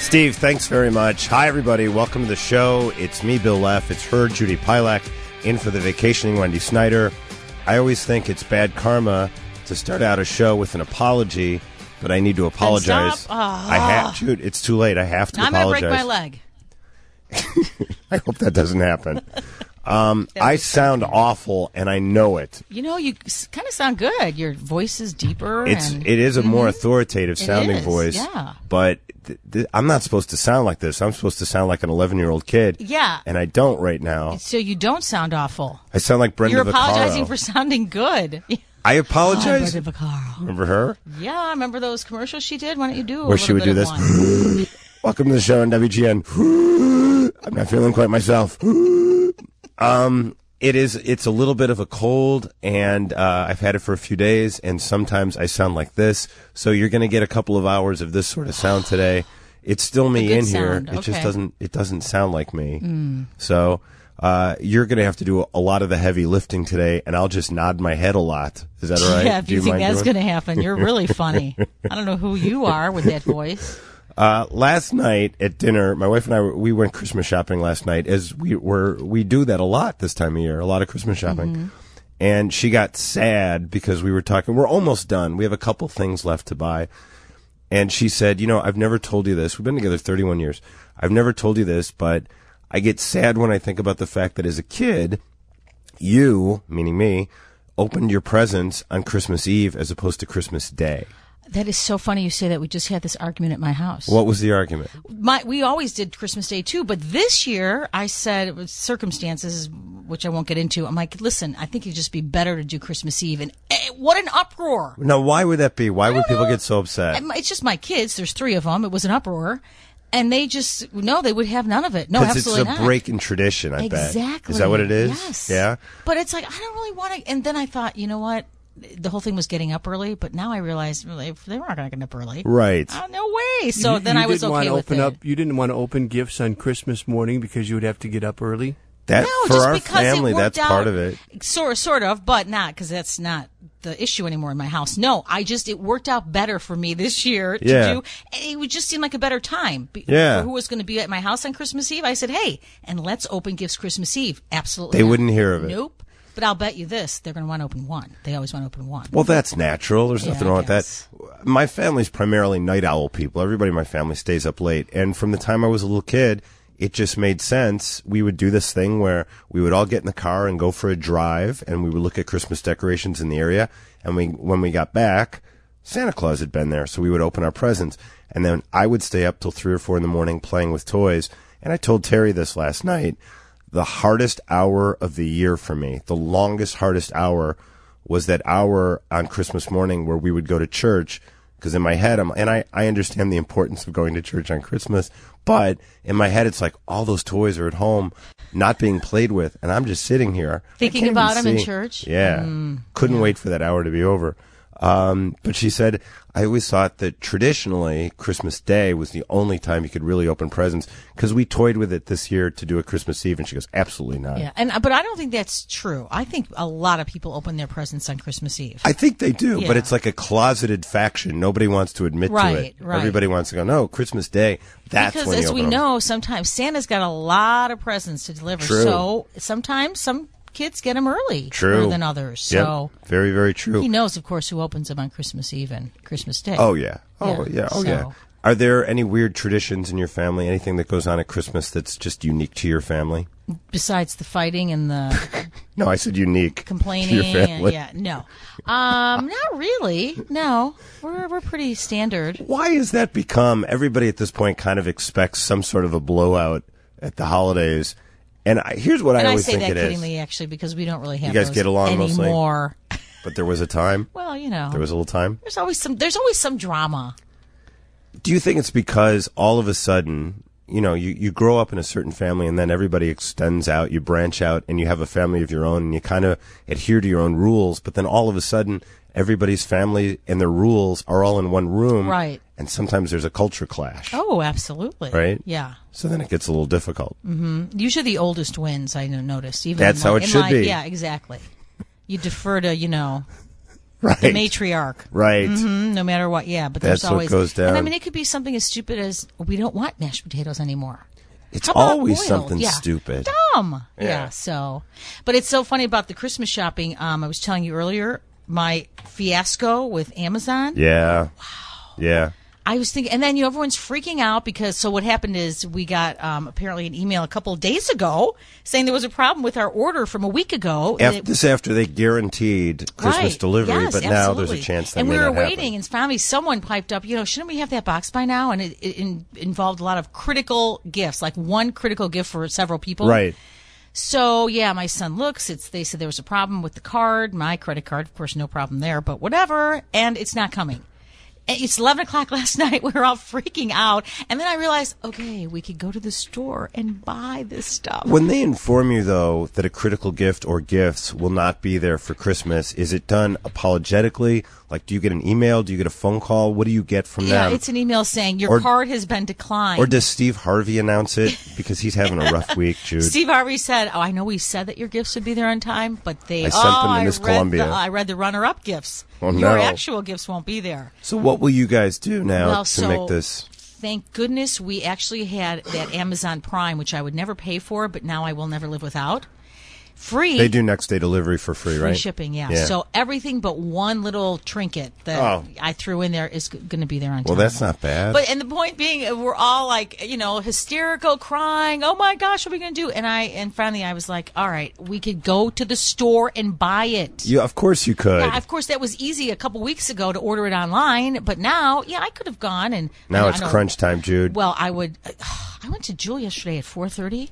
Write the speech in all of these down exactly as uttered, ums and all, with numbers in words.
Steve, thanks very much. Hi, everybody. Welcome to the show. It's me, Bill Leff. It's her, Judy Pilak, in for the vacationing Wendy Snyder. I always think it's bad karma to start out a show with an apology, but I need to apologize. Oh. I have, Jude, it's too late. I have to I'm apologize. I'm going to break my leg. I hope that doesn't happen. Um, I sound awful, and I know it. You know, you kind of sound good. Your voice is deeper. It's and, it is a more Mhm. authoritative sounding is, voice. yeah. But th- th- I'm not supposed to sound like this. I'm supposed to sound like an eleven-year-old kid. Yeah. And I don't right now. So you don't sound awful. I sound like Brenda You're Vaccaro. apologizing for sounding good. I Oh, apologize. Brenda Vaccaro. Remember her? Yeah, I remember those commercials she did. Why don't you do a Where she little would bit do of this. one? Welcome to the show on W G N. I'm not feeling quite myself. um, it is. It's a little bit of a cold, and uh, I've had it for a few days, and sometimes I sound like this. So you're going to get a couple of hours of this sort of sound today. It's still me good in here. sound. It just Okay. doesn't. It doesn't sound like me. Mm. So uh, you're going to have to do a lot of the heavy lifting today, and I'll just nod my head a lot. Is that all right? Yeah, if Do you, think mind that's doing- going to happen, you're really funny. I don't know who you are with that voice. Uh, last night at dinner, my wife and I, we went Christmas shopping last night, as we were, we do that a lot this time of year, a lot of Christmas shopping. Mm-hmm. And she got sad because we were talking, we're almost done. We have a couple things left to buy. And she said, you know, I've never told you this. We've been together thirty-one years. I've never told you this, but I get sad when I think about the fact that as a kid, you, meaning me, opened your presents on Christmas Eve as opposed to Christmas Day. That is so funny you say that. We just had this argument at my house. What was the argument? My, we always did Christmas Day too, but this year I said it was circumstances, which I won't get into. I'm like, listen, I think it'd just be better to do Christmas Eve. And eh, what an uproar! Now, why would that be? Why would don't people know. get so upset? It's just my kids. There's three of them. It was an uproar, and they just no, they would have none of it. No, Because it's absolutely a not. break in tradition, I bet. Exactly. Is that what it is? Yes. Yeah? But it's like I don't really want to. And then I thought, you know what? The whole thing was getting up early, but now I realize well, they, they weren't going to get up early. Right. Oh, no way. So You- then you I was didn't okay want to with open it. Up, you didn't want to open gifts on Christmas morning because you would have to get up early? That, No, for just our because it family, worked that's part out- of it. Sort, sort of, but not because that's not the issue anymore in my house. No, I just it worked out better for me this year to Yeah. do. It would just seem like a better time. Be- Yeah. For who was going to be at my house on Christmas Eve? I said, hey, and let's open gifts Christmas Eve. Absolutely, They not. wouldn't hear of it. Nope. But I'll bet you this: they're going to want to open one. They always want to open one. Well, that's natural. There's Yeah, nothing I wrong with guess. that. My family's primarily night owl people. Everybody in my family stays up late. And from the time I was a little kid, it just made sense. We would do this thing where we would all get in the car and go for a drive, and we would look at Christmas decorations in the area. And we, when we got back, Santa Claus had been there, so we would open our presents. And then I would stay up till three or four in the morning playing with toys. And I told Terry this last night. The hardest hour of the year for me, the longest, hardest hour, was that hour on Christmas morning where we would go to church. Because in my head, I'm, and I, I understand the importance of going to church on Christmas, but in my head, it's like all those toys are at home, not being played with, and I'm just sitting here. I Thinking can't about even them in see. church? Yeah. Mm, Couldn't yeah. wait for that hour to be over. Um, but she said, I always thought that traditionally Christmas Day was the only time you could really open presents because we toyed with it this year to do a Christmas Eve. And she goes, absolutely not. Yeah, and but I don't think that's true. I think a lot of people open their presents on Christmas Eve. I think they do, but Yeah. it's like a closeted faction. Nobody wants to admit to Right, it. right. Everybody wants to go, no, Christmas Day, that's because when you as open we them. know, sometimes Santa's got a lot of presents to deliver. True. So sometimes some kids get them early True. than others. Yep. So Very, very true. he knows, of course, who opens them on Christmas Eve and Christmas Day. Oh, yeah. Oh, yeah. Yeah, Oh, yeah. so- Are there any weird traditions in your family? Anything that goes on at Christmas that's just unique to your family? Besides the fighting and the No, I said unique to complaining, your and, family. yeah, no, um, not really. No, we're we're pretty standard. Why has that become? Everybody at this point kind of expects some sort of a blowout at the holidays. And I, here's what And I I always say think that it is. kiddingly, actually, because we don't really have You guys those get along mostly? anymore. But there was a time. Well, you know, There was a little time. there's always some. There's always some drama. Do you think it's because all of a sudden, you know, you, you grow up in a certain family and then everybody extends out, you branch out, and you have a family of your own, and you kind of adhere to your own rules, but then all of a sudden, everybody's family and their rules are all in one room. Right. And sometimes there's a culture clash. Oh, absolutely. Right? Yeah. So then it gets a little difficult. Usually the oldest wins, I noticed. Even That's in my, how it in should my- be. Yeah, exactly. You defer to, you know, Right. The matriarch. Right. Mm, no matter what, yeah. But That's there's what always goes down. And I mean, it could be something as stupid as we don't want mashed potatoes anymore. It's How about always boiled? something Yeah. stupid. Dumb. Yeah. Yeah. So, but it's so funny about the Christmas shopping. Um, I was telling you earlier my fiasco with Amazon. Yeah. Wow. Yeah. I was thinking, and then you know, everyone's freaking out because. So what happened is we got um, apparently an email a couple of days ago saying there was a problem with our order from a week ago. After, It- this after they guaranteed Christmas Right. delivery, Yes, but now there's absolutely. a chance that and may we were not happen. waiting, and finally someone piped up. You know, shouldn't we have that box by now? And it, it in, involved a lot of critical gifts, like one critical gift for several people. Right. So yeah, my son looks. It's they said there was a problem with the card, my credit card. Of course, no problem there, but whatever. And it's not coming. It's eleven o'clock last night. We were all freaking out. And then I realized, okay, we could go to the store and buy this stuff. When they inform you, though, that a critical gift or gifts will not be there for Christmas, is it done apologetically? Like, do you get an email? Do you get a phone call? What do you get from Yeah, them? it's an email saying your Or- card has been declined. Or does Steve Harvey announce it because he's having a rough week, Jude? Steve Harvey said, "Oh, I know we said that your gifts would be there on time, but they I sent oh, them to Miss I read Columbia." The, I read the runner-up gifts. Oh, your no. actual gifts won't be there." So what will you guys do now Well, to so make this? thank goodness we actually had that Amazon Prime, which I would never pay for, but now I will never live without. Free. They do next day delivery for free, Free right? shipping, yeah. Yeah. So everything but one little trinket that Oh. I threw in there is going to be there on time. Well, that's not bad. But and the point being, we're all like, you know, hysterical, crying. Oh my gosh, what are we going to do? And I and finally, I was like, all right, we could go to the store and buy it. you, of course you could. Yeah, of course, that was easy a couple weeks ago to order it online, but now, yeah, I could have gone and now I it's know- crunch time, Jude. Well, I would. I went to Jewel yesterday at four thirty.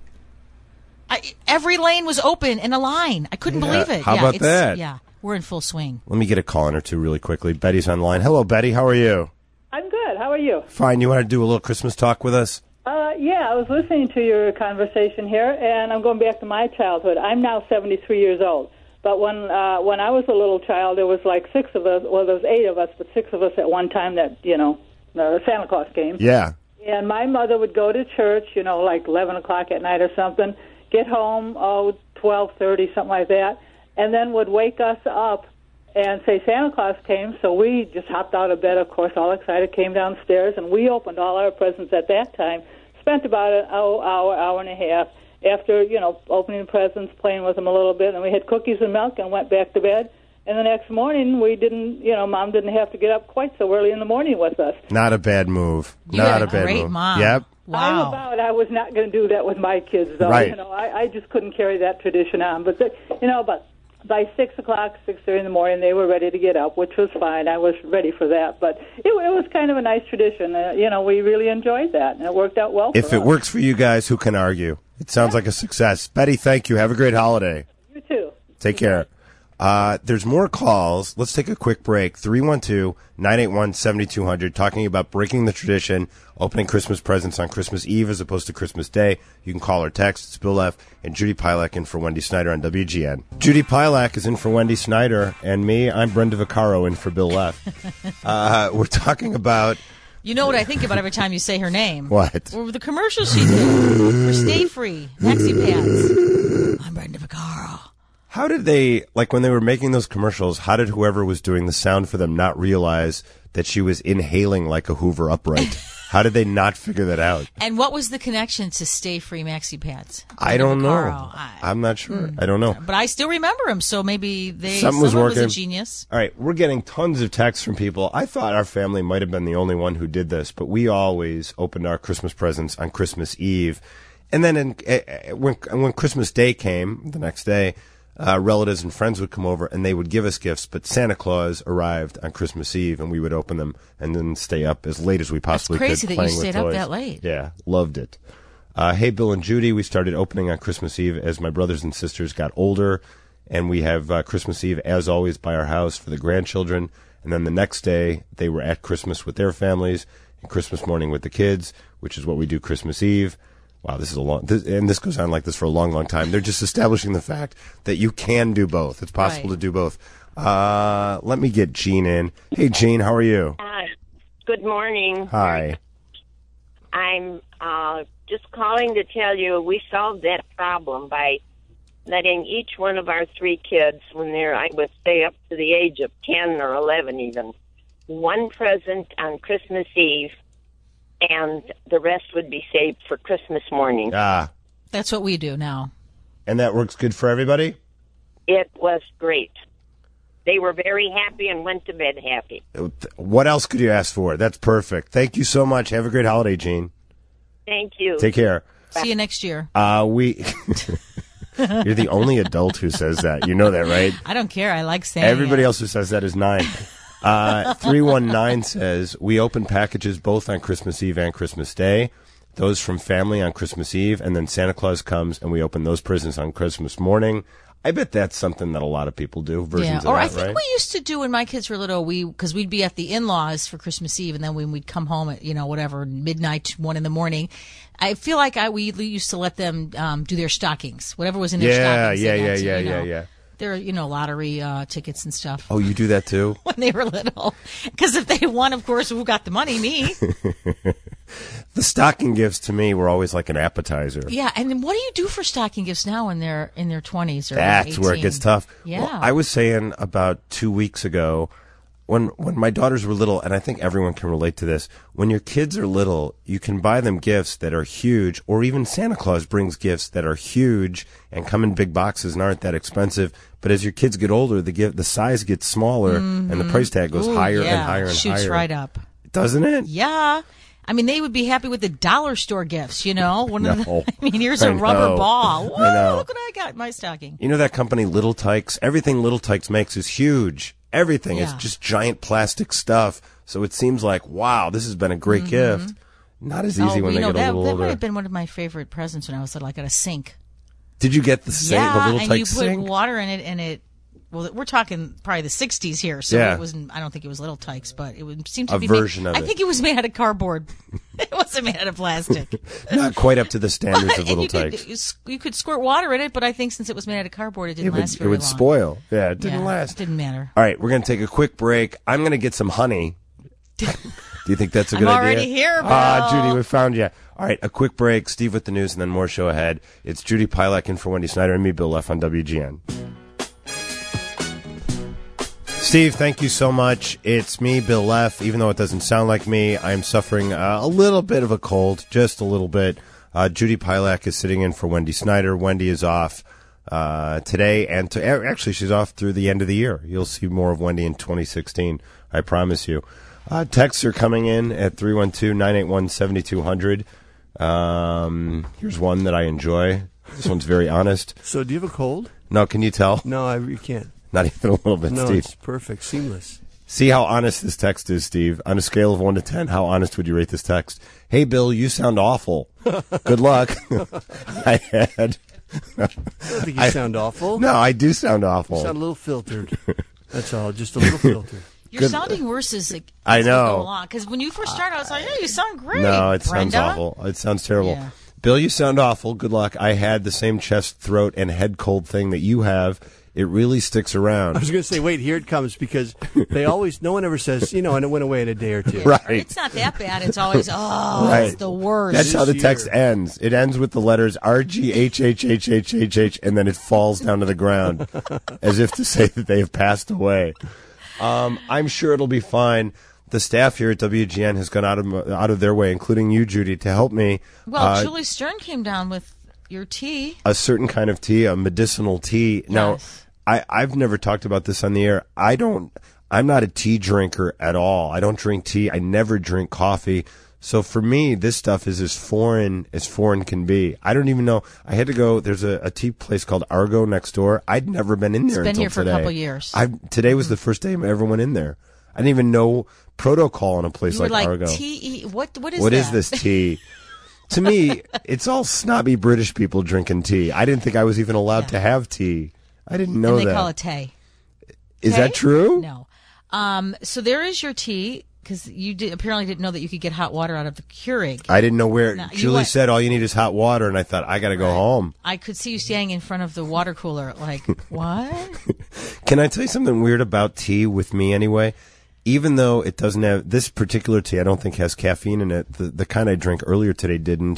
I, every lane was open in a line. I couldn't Yeah, believe it. how yeah, about it's, that? Yeah, we're in full swing. Let me get a call in or two really quickly. Betty's online. Hello, Betty. How are you? I'm good. How are you? Fine. You want to do a little Christmas talk with us? Uh, yeah, I was listening to your conversation here, and I'm going back to my childhood. I'm now seventy-three years old. But when uh, when I was a little child, there was like six of us. Well, there was eight of us, but six of us at one time that, you know, uh, Santa Claus came. Yeah. And my mother would go to church, you know, like eleven o'clock at night or something, get home, oh, twelve thirty, something like that, and then would wake us up and say Santa Claus came. So we just hopped out of bed, of course, all excited, came downstairs, and we opened all our presents at that time, spent about an hour, hour, hour and a half after, you know, opening the presents, playing with them a little bit, and we had cookies and milk and went back to bed. And the next morning, we didn't, you know, Mom didn't have to get up quite so early in the morning with us. Not a bad move. You Not had a a bad great move. mom. Yep. I Wow. vowed I was not going to do that with my kids, though. Right. You know, I, I just couldn't carry that tradition on. But the, you know, but by six o'clock, six thirty in the morning, they were ready to get up, which was fine. I was ready for that. But it, it was kind of a nice tradition. Uh, you know, we really enjoyed that, and it worked out well. If for it us. works for you guys, who can argue? It sounds like a success. Betty, thank you. Have a great holiday. You too. Take care. Uh, there's more calls. Let's take a quick break. three one two, nine eight one, seven two zero zero, talking about breaking the tradition, opening Christmas presents on Christmas Eve as opposed to Christmas Day. You can call or text. It's Bill F. and Judy Pilak in for Wendy Snyder on W G N. Judy Pilak is in for Wendy Snyder, and me, I'm Brenda Vaccaro in for Bill F. uh, we're talking about... You know what I think about every time you say her name? What? Or the commercials she did for Stay Free, Maxi Pads. I'm Brenda Vaccaro. How did they, like when they were making those commercials, how did whoever was doing the sound for them not realize that she was inhaling like a Hoover upright? How did they not figure that out? And what was the connection to Stay Free Maxi Pads? I don't know. Vaccaro. I- I'm not sure. I don't know. But I still remember him, so maybe they Something was someone working. a genius. All right, we're getting tons of texts from people. I thought our family might have been the only one who did this, but we always opened our Christmas presents on Christmas Eve. And then in, uh, when, when Christmas Day came, the next day, uh, relatives and friends would come over and they would give us gifts, but Santa Claus arrived on Christmas Eve and we would open them and then stay up as late as we possibly crazy could that you playing with stayed up toys. that late. Yeah, loved it. Uh, hey, Bill and Judy, we started opening on Christmas Eve as my brothers and sisters got older, and we have uh, Christmas Eve, as always, by our house for the grandchildren, and then the next day they were at Christmas with their families, and Christmas morning with the kids, which is what we do Christmas Eve. Wow, this is a long, this, and this goes on like this for a long, long time. They're just establishing the fact that you can do both. It's possible Right. to do both. Uh, let me get Jean in. Hey, Jean, how are you? Uh, good morning. Hi. I'm uh, just calling to tell you we solved that problem by letting each one of our three kids, when they're, I would say up to the age of ten or eleven even, one present on Christmas Eve, and the rest would be saved for Christmas morning. Ah, That's what we do now. and that works good for everybody? It was great. They were very happy and went to bed happy. What else could you ask for? That's perfect. Thank you so much. Have a great holiday, Jean. Thank you. Take care. See you next year. Uh, we. You're the only adult who says that. You know that, right? I don't care. I like saying Everybody it. else who says that is nine. Uh, three one nine says, we open packages both on Christmas Eve and Christmas Day. Those from family on Christmas Eve, and then Santa Claus comes and we open those presents on Christmas morning. I bet that's something that a lot of people do, versions Yeah, of or that, I think right? we used to do when my kids were little. We because we'd be at the in-laws for Christmas Eve, and then when we'd come home at you know whatever midnight, one in the morning. I feel like I we used to let them um, do their stockings, whatever was in their Yeah, stockings. yeah, they yeah, got to, yeah, you know, yeah, yeah. Their you know lottery uh, tickets and stuff Oh, you do that too? when they were little. Because if they won, of course, who got the money? Me. The stocking gifts to me were always like an appetizer. Yeah, and then what do you do for stocking gifts now when they're in their twenties or That's where it eighteen? gets tough. Yeah. Well, I was saying about two weeks ago, when when my daughters were little, and I think everyone can relate to this, when your kids are little, you can buy them gifts that are huge, or even Santa Claus brings gifts that are huge and come in big boxes and aren't that expensive. But as your kids get older, the gift, the size gets smaller, and the price tag goes Ooh, higher yeah. and higher and Shoots higher. right up. Doesn't it? Yeah. I mean, they would be happy with the dollar store gifts, you know? One of No. the, I mean, here's a I rubber know. ball. Whoa, I know. look what I got in my stocking. You know that company, Little Tykes? Everything Little Tykes makes is huge. Everything. Yeah. It's just giant plastic stuff. So it seems like, wow, this has been a great gift. Not as easy Mm-hmm. oh, when you they know, get a that, little that older. might have been one of my favorite presents when I was little. I got a sink. Did you get the sink, yeah, the Little and Tykes you put sink? water in it, and it. Well, we're talking probably the sixties here, so Yeah. it wasn't. I don't think it was Little Tykes, but it would seem to A be version made, of I it. think it was made out of cardboard. It wasn't made out of plastic. Not quite up to the standards of And Little you could, Tykes. you s- you could squirt water in it, but I think since it was made out of cardboard, it didn't It would, last it very would long. spoil. Yeah, it didn't Yeah, last. Didn't matter. All right, we're going to take a quick break. I'm going to get some honey. Do you think that's a I'm good idea? already here, Ah, Bill. Judy, we found you. All right, a quick break. Steve with the news, and then more show ahead. It's Judy Pilak in for Wendy Snyder and me, Bill Leff, on W G N. Steve, thank you so much. It's me, Bill Leff. Even though it doesn't sound like me, I'm suffering uh, a little bit of a cold, just a little bit. Uh, Judy Pilak is sitting in for Wendy Snyder. Wendy is off uh, today, and to, actually, she's off through the end of the year. You'll see more of Wendy in twenty sixteen, I promise you. Uh, texts are coming in at three one two, nine eight one, seven two zero zero. Um, here's one that I enjoy. This one's very honest. So do you have a cold? No, can you tell? No, I you can't. Not even a little bit, No, Steve. it's perfect, seamless. See how honest this text is, Steve. On a scale of one to ten, how honest would you rate this text? Hey, Bill, you sound awful. Good luck. I had. I don't think you I- sound awful. No, I do sound awful. You sound a little filtered. That's all, just a little filtered. You're Good- sounding worse as it I as we know. go along. Because when you first started, I was like, "Hey, you sound great." No, it sounds Brenda. awful. It sounds terrible. Yeah. Bill, you sound awful. Good luck. I had the same chest, throat, and head cold thing that you have. It really sticks around. I was going to say, wait, here it comes, because they always, no one ever says, you know, and it went away in a day or two. Right. It's not that bad. It's always, oh, Right. it's the worst. That's how the This text year. ends. It ends with the letters R G H H H H H H, and then it falls down to the ground as if to say that they have passed away. Um, I'm sure it'll be fine. The staff here at W G N has gone out of out of their way, including you, Judy, to help me. well, uh, Julie Stern came down with your tea. a certain kind of tea, a medicinal tea. Now, Yes. I, I've never talked about this on the air. I don't, I'm not a tea drinker at all. I don't drink tea. I never drink coffee. So for me, this stuff is as foreign as foreign can be. I don't even know. I had to go, there's a, a tea place called Argo next door. I'd never been in there been until here for a today. couple years. I Today was the first day I ever went in there. I didn't even know protocol in a place You were like, like, Argo. tea. What? What is What that? is this tea? To me, it's all snobby British people drinking tea. I didn't think I was even allowed Yeah. to have tea. I didn't know and they that. call it tea. Is Tea? that true? No. Um, so there is your tea, because you did, apparently didn't know that you could get hot water out of the Keurig. I didn't know where. No, you Julie went- said all you need is hot water, and I thought I got to go home. I could see you standing in front of the water cooler, like, what? Can I tell you something weird about tea with me anyway? Even though it doesn't have this particular tea, I don't think has caffeine in it. The the kind I drank earlier today didn't.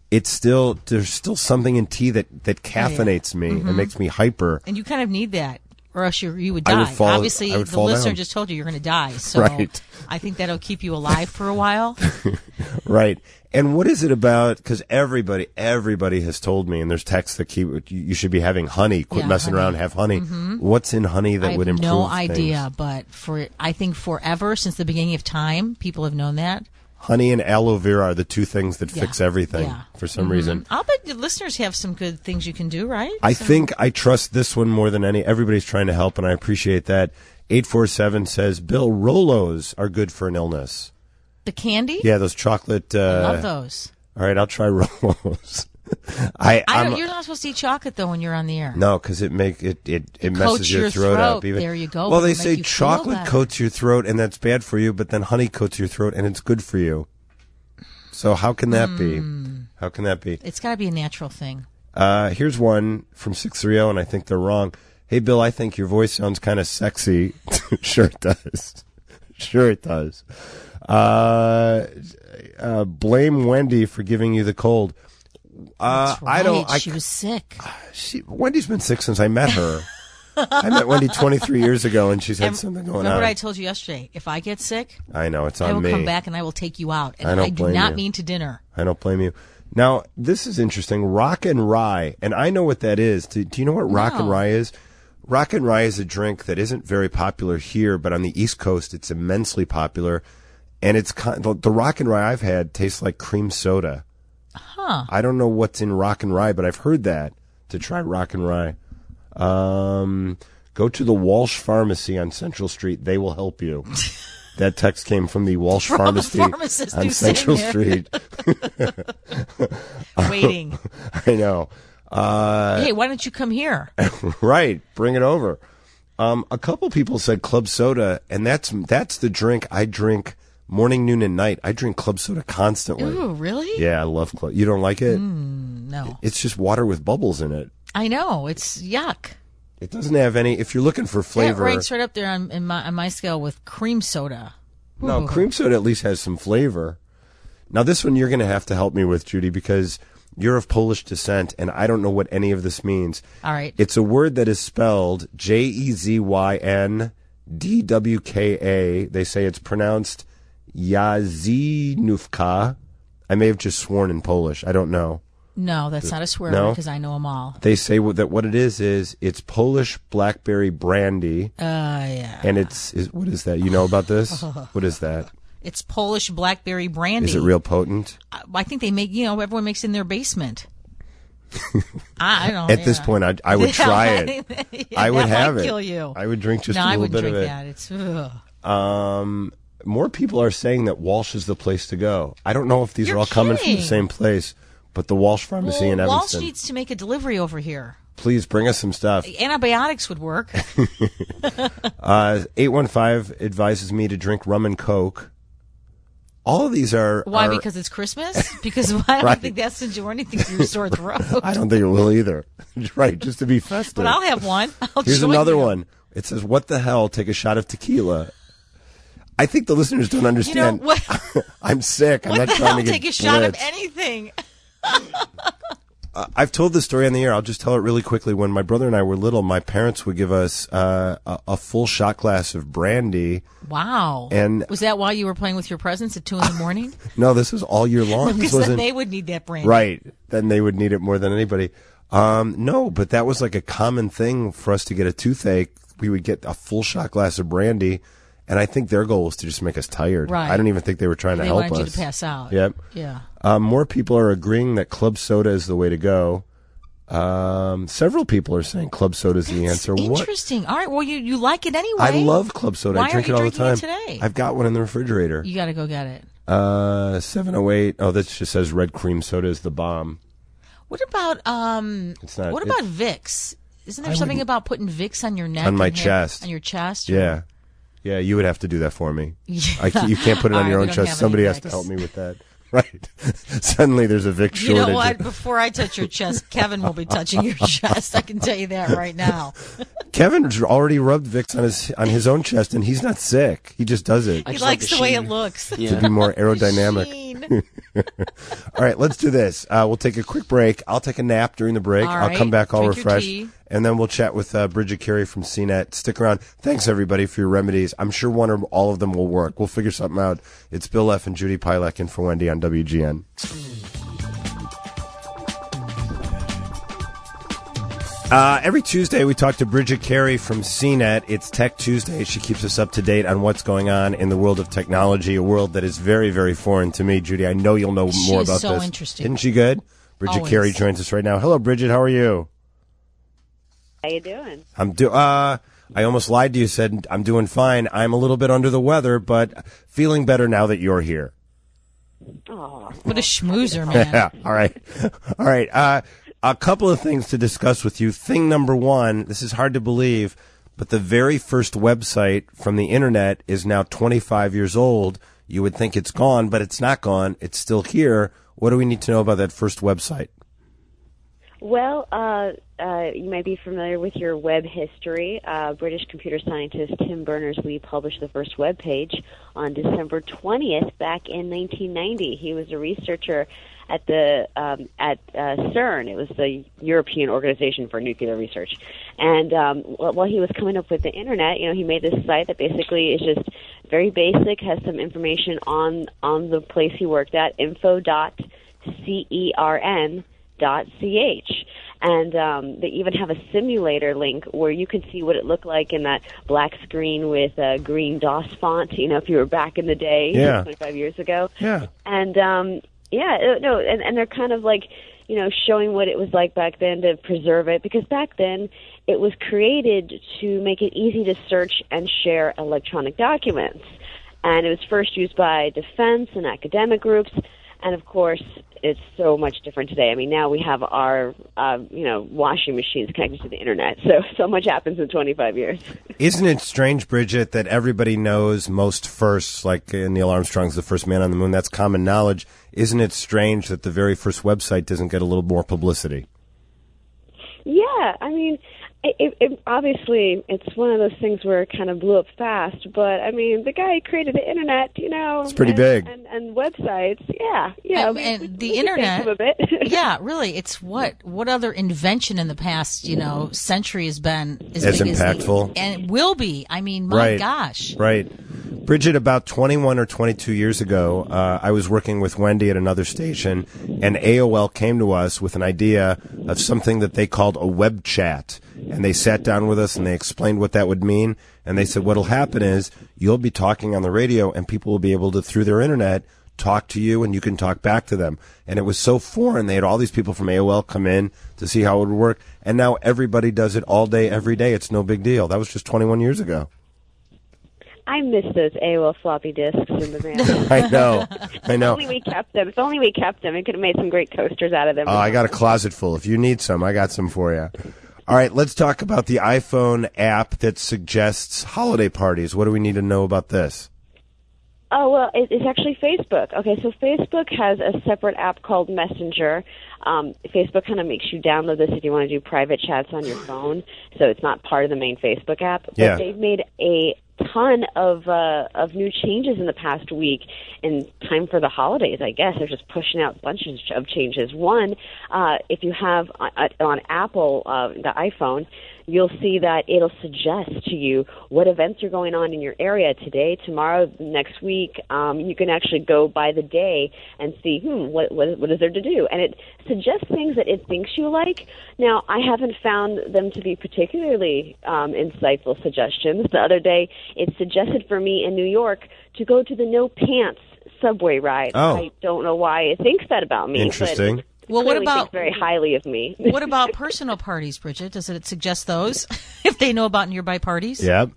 it's still there's still something in tea that that caffeinates me Mm-hmm. and makes me hyper. And you kind of need that, or else you you would I die. would fall- Obviously, I would the fall listener down. just told you you're going to die. So Right. I think that'll keep you alive for a while. Right. And what is it about? Because everybody, everybody has told me, and there's texts that keep you, you should be having honey. Quit Yeah, messing honey. around. Have honey. What's in honey that I would have improve? no idea, things? but for I think forever since the beginning of time, people have known that. Honey and aloe vera are the two things that Yeah. fix everything Yeah. for some reason. I'll bet the listeners have some good things you can do, right? I So- think I trust this one more than any. Everybody's trying to help, and I appreciate that. eight four seven says, Bill, Rolos are good for an illness. the candy. Yeah, those chocolate. Uh, I love those. All right, I'll try Rolos. I, I I'm, don't, you're not supposed to eat chocolate though when you're on the air. No, because it make it it, it messes coats your, your throat, throat. up. Even There you go. Well, they It'll say make you feel chocolate better. coats your throat, and that's bad for you. But then honey coats your throat, and it's good for you. So how can that Hmm. be? How can that be? It's got to be a natural thing. Uh, here's one from six three zero, and I think they're wrong. Hey, Bill, I think your voice sounds kind of sexy. Sure it does. Sure it does. Uh, uh, blame Wendy for giving you the cold. Uh, That's I don't. right. I, she was sick. she, Wendy's been sick since I met her. I met Wendy twenty-three years ago, and she's had And something going remember on. what I told you yesterday? If I get sick, I know it's I will on me. come back and I will take you out. And I I, don't do blame not you. mean to dinner. I don't blame you. Now, this is interesting. Rock and rye, and I know what that is. Do, do you know what rock and No. rye is? Rock and rye is a drink that isn't very popular here, but on the East Coast, it's immensely popular. And it's kind the, the rock and rye I've had tastes like cream soda. Huh. I don't know what's in rock and rye, but I've heard that to try rock and rye. Um, go to the Walsh Pharmacy on Central Street. They will help you. That text came from the Walsh From a Pharmacy pharmacist on who's sitting Central there. Street. Waiting. I know. Uh, Hey, why don't you come here? right. Bring it over. Um, a couple people said club soda, and that's that's the drink I drink morning, noon, and night. I drink club soda constantly. Ooh, really? Yeah, I love club. You don't like it? No. It's just water with bubbles in it. I know. It's yuck. It doesn't have any. If you're looking for flavor, That ranks right up there on, in my, on my scale with cream soda. no, Ooh. cream soda at least has some flavor. Now, this one you're going to have to help me with, Judy, because you're of Polish descent, and I don't know what any of this means. All right. It's a word that is spelled J E Z Y N D W K A. They say it's pronounced Jazinówka. I may have just sworn in Polish. I don't know. No, that's not a swear No? word because I know them all. They say what- that what it is is it's Polish blackberry brandy, Uh, yeah. and it's is, what is that? You know about this? What is that? It's Polish blackberry brandy. Is it real potent? I, I think they make, you know, everyone makes in their basement. I, I don't At this yeah. point, I, I would try it. Yeah, I would that have might it. kill you. I would drink just no, a I little wouldn't bit drink of it. that. It's ugh. Um, more people are saying that Walsh is the place to go. I don't know if these You're are all coming from the kidding. same place, but the Walsh Pharmacy well, in Walsh Evanston. needs to make a delivery over here. Please bring us some stuff. Antibiotics would work. Uh, eight one five advises me to drink rum and Coke. All of these are. Why? are- Because it's Christmas? Because I don't Right. think that's to do anything to your sore throat. I don't think it will either. Right, just to be festive. But I'll have one. I'll Here's join another you. one. It says, "What the hell? Take a shot of tequila." I think the listeners don't You know understand. what? I'm sick. I'm What not the trying hell? to get Take a shot of blitzed. anything. Uh, I've told this story on the air. I'll just tell it really quickly. When my brother and I were little, my parents would give us uh, a, a full shot glass of brandy. Wow. And- was that while you were playing with your presents at two in the morning? No, this was all year long. This Because then wasn't they would need that brand. right. Then they would need it more than anybody. Um, no, but that was like a common thing for us to get a toothache. We would get a full shot glass of brandy, and I think their goal was to just make us tired. Right. I don't even think they were trying They to help wanted you us. to pass out. Yep. Yeah. Um, more people are agreeing that club soda is the way to go. Um, several people are saying club soda is the answer. What? Interesting. All right. Well, you, you like it anyway. I love club soda. Why I drink aren't it you all the time. drinking it today? I've got one in the refrigerator. You got to go get it. Uh, seven oh eight. Oh, that just says red cream soda is the bomb. What about um? It's not- what it- about Vicks? Isn't there I something wouldn't- about putting Vicks on your neck? On my and hair- chest. On your chest? Yeah. Yeah, you would have to do that for me. Yeah. I ca- you can't put it All on right, your we own don't chest. have Somebody any has to Vicks. help me with that. Right. Suddenly there's a Vic You shortage. know what? Before I touch your chest, Kevin will be touching your chest. I can tell you that right now. Kevin already rubbed Vicks on his on his own chest, and he's not sick. He just does it He just likes like the way sheen. it looks. to be Yeah. more aerodynamic. Sheen. All right, let's do this. Uh, we'll take a quick break. I'll take a nap during the break. All I'll right. come back all Drink your refreshed. tea. And then we'll chat with uh, Bridget Carey from C net. Stick around. Thanks, everybody, for your remedies. I'm sure one or all of them will work. We'll figure something out. It's Bill F. and Judy Pilek in for Wendy on W G N. Uh, every Tuesday, we talk to Bridget Carey from C net. It's Tech Tuesday. She keeps us up to date on what's going on in the world of technology, a world that is very, very foreign to me. Judy, I know you'll know She more is about so this. interesting. Isn't she good? Bridget Always. Carey joins us right now. Hello, Bridget. How are you? How you doing? I'm do. Uh, I almost lied to you. Said I'm doing fine. I'm a little bit under the weather, but feeling better now that you're here. Oh, What a schmoozer, man. Yeah. All right. All right. Uh, a couple of things to discuss with you. Thing number one, this is hard to believe, but the very first website from the internet is now twenty-five years old. You would think it's gone, but it's not gone. It's still here. What do we need to know about that first website? well, uh, uh, you might be familiar with your web history. Uh, British computer scientist Tim Berners-Lee published the first web page on December twentieth back in nineteen ninety. He was a researcher at the um, at uh, CERN. It was the European Organization for Nuclear Research. And um, while he was coming up with the internet, you know, he made this site that basically is just very basic, has some information on on the place he worked at, info dot cern dot ch. And um, they even have a simulator link where you can see what it looked like in that black screen with a green DOS font, you know, if you were back in the day, Yeah. twenty-five years ago. Yeah. And um, yeah, uh, no, and, and they're kind of like, you know, showing what it was like back then to preserve it, because back then it was created to make it easy to search and share electronic documents. And it was first used by defense and academic groups. And of course, it's so much different today. I mean, now we have our, uh, you know, washing machines connected to the internet. So, so much happens in twenty-five years. Isn't it strange, Bridget, that everybody knows most firsts, like uh, Neil Armstrong's the first man on the moon? That's common knowledge. Isn't it strange that the very first website doesn't get a little more publicity? Yeah, I mean, it, it, it, obviously, it's one of those things where it kind of blew up fast. But I mean, the guy who created the internet, you know, It's pretty and, big. and, and websites. Yeah, yeah. And- we- and we- the we can thank internet- him a bit. Yeah, really. It's what what other invention in the past, you know, century has been as, As big impactful. As, and it will be. I mean, my Right. gosh. Right. Bridget, about twenty-one or twenty-two years ago, uh, I was working with Wendy at another station, and A O L came to us with an idea of something that they called a web chat. And they sat down with us and they explained what that would mean. And they said, what'll happen is you'll be talking on the radio and people will be able to, through their internet, talk to you and you can talk back to them. And it was so foreign. They had all these people from A O L come in to see how it would work. And now everybody does it all day, every day. It's no big deal. That was just twenty-one years ago. I miss those A O L floppy disks in the van. I know. I If know. only we kept them. If only we kept them, we could have made some great coasters out of them. Oh, I got a closet full. If you need some, I got some for you. All right, let's talk about the iPhone app that suggests holiday parties. What do we need to know about this? Oh, well, it, it's actually Facebook. Okay, so Facebook has a separate app called Messenger. Um, Facebook kind of makes you download this if you want to do private chats on your phone, so it's not part of the main Facebook app. But Yeah. they've made a ton of uh, of new changes in the past week in time for the holidays, I guess. They're just pushing out bunches of changes. One, uh, if you have uh, on Apple, uh, the iPhone, you'll see that it'll suggest to you what events are going on in your area today, tomorrow, next week. Um, you can actually go by the day and see, hmm, what, what, what is there to do? And it suggests things that it thinks you like. Now, I haven't found them to be particularly um, insightful suggestions. The other day, it suggested for me in New York to go to the No Pants subway ride. Oh. I don't know why it thinks that about me. Interesting. But Well, what clearly about thinks very highly of me? what about personal parties, Bridget? Does it suggest those if they know about nearby parties? Yep.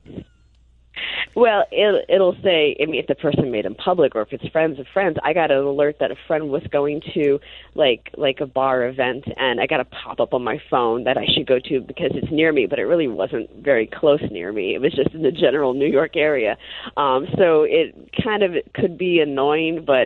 Well, it'll, it'll say, I mean, if the person made in public or if it's friends of friends. I got an alert that a friend was going to, like, like a bar event, and I got a pop-up on my phone that I should go to because it's near me, but it really wasn't very close near me. It was just in the general New York area. Um, so it kind of could be annoying, but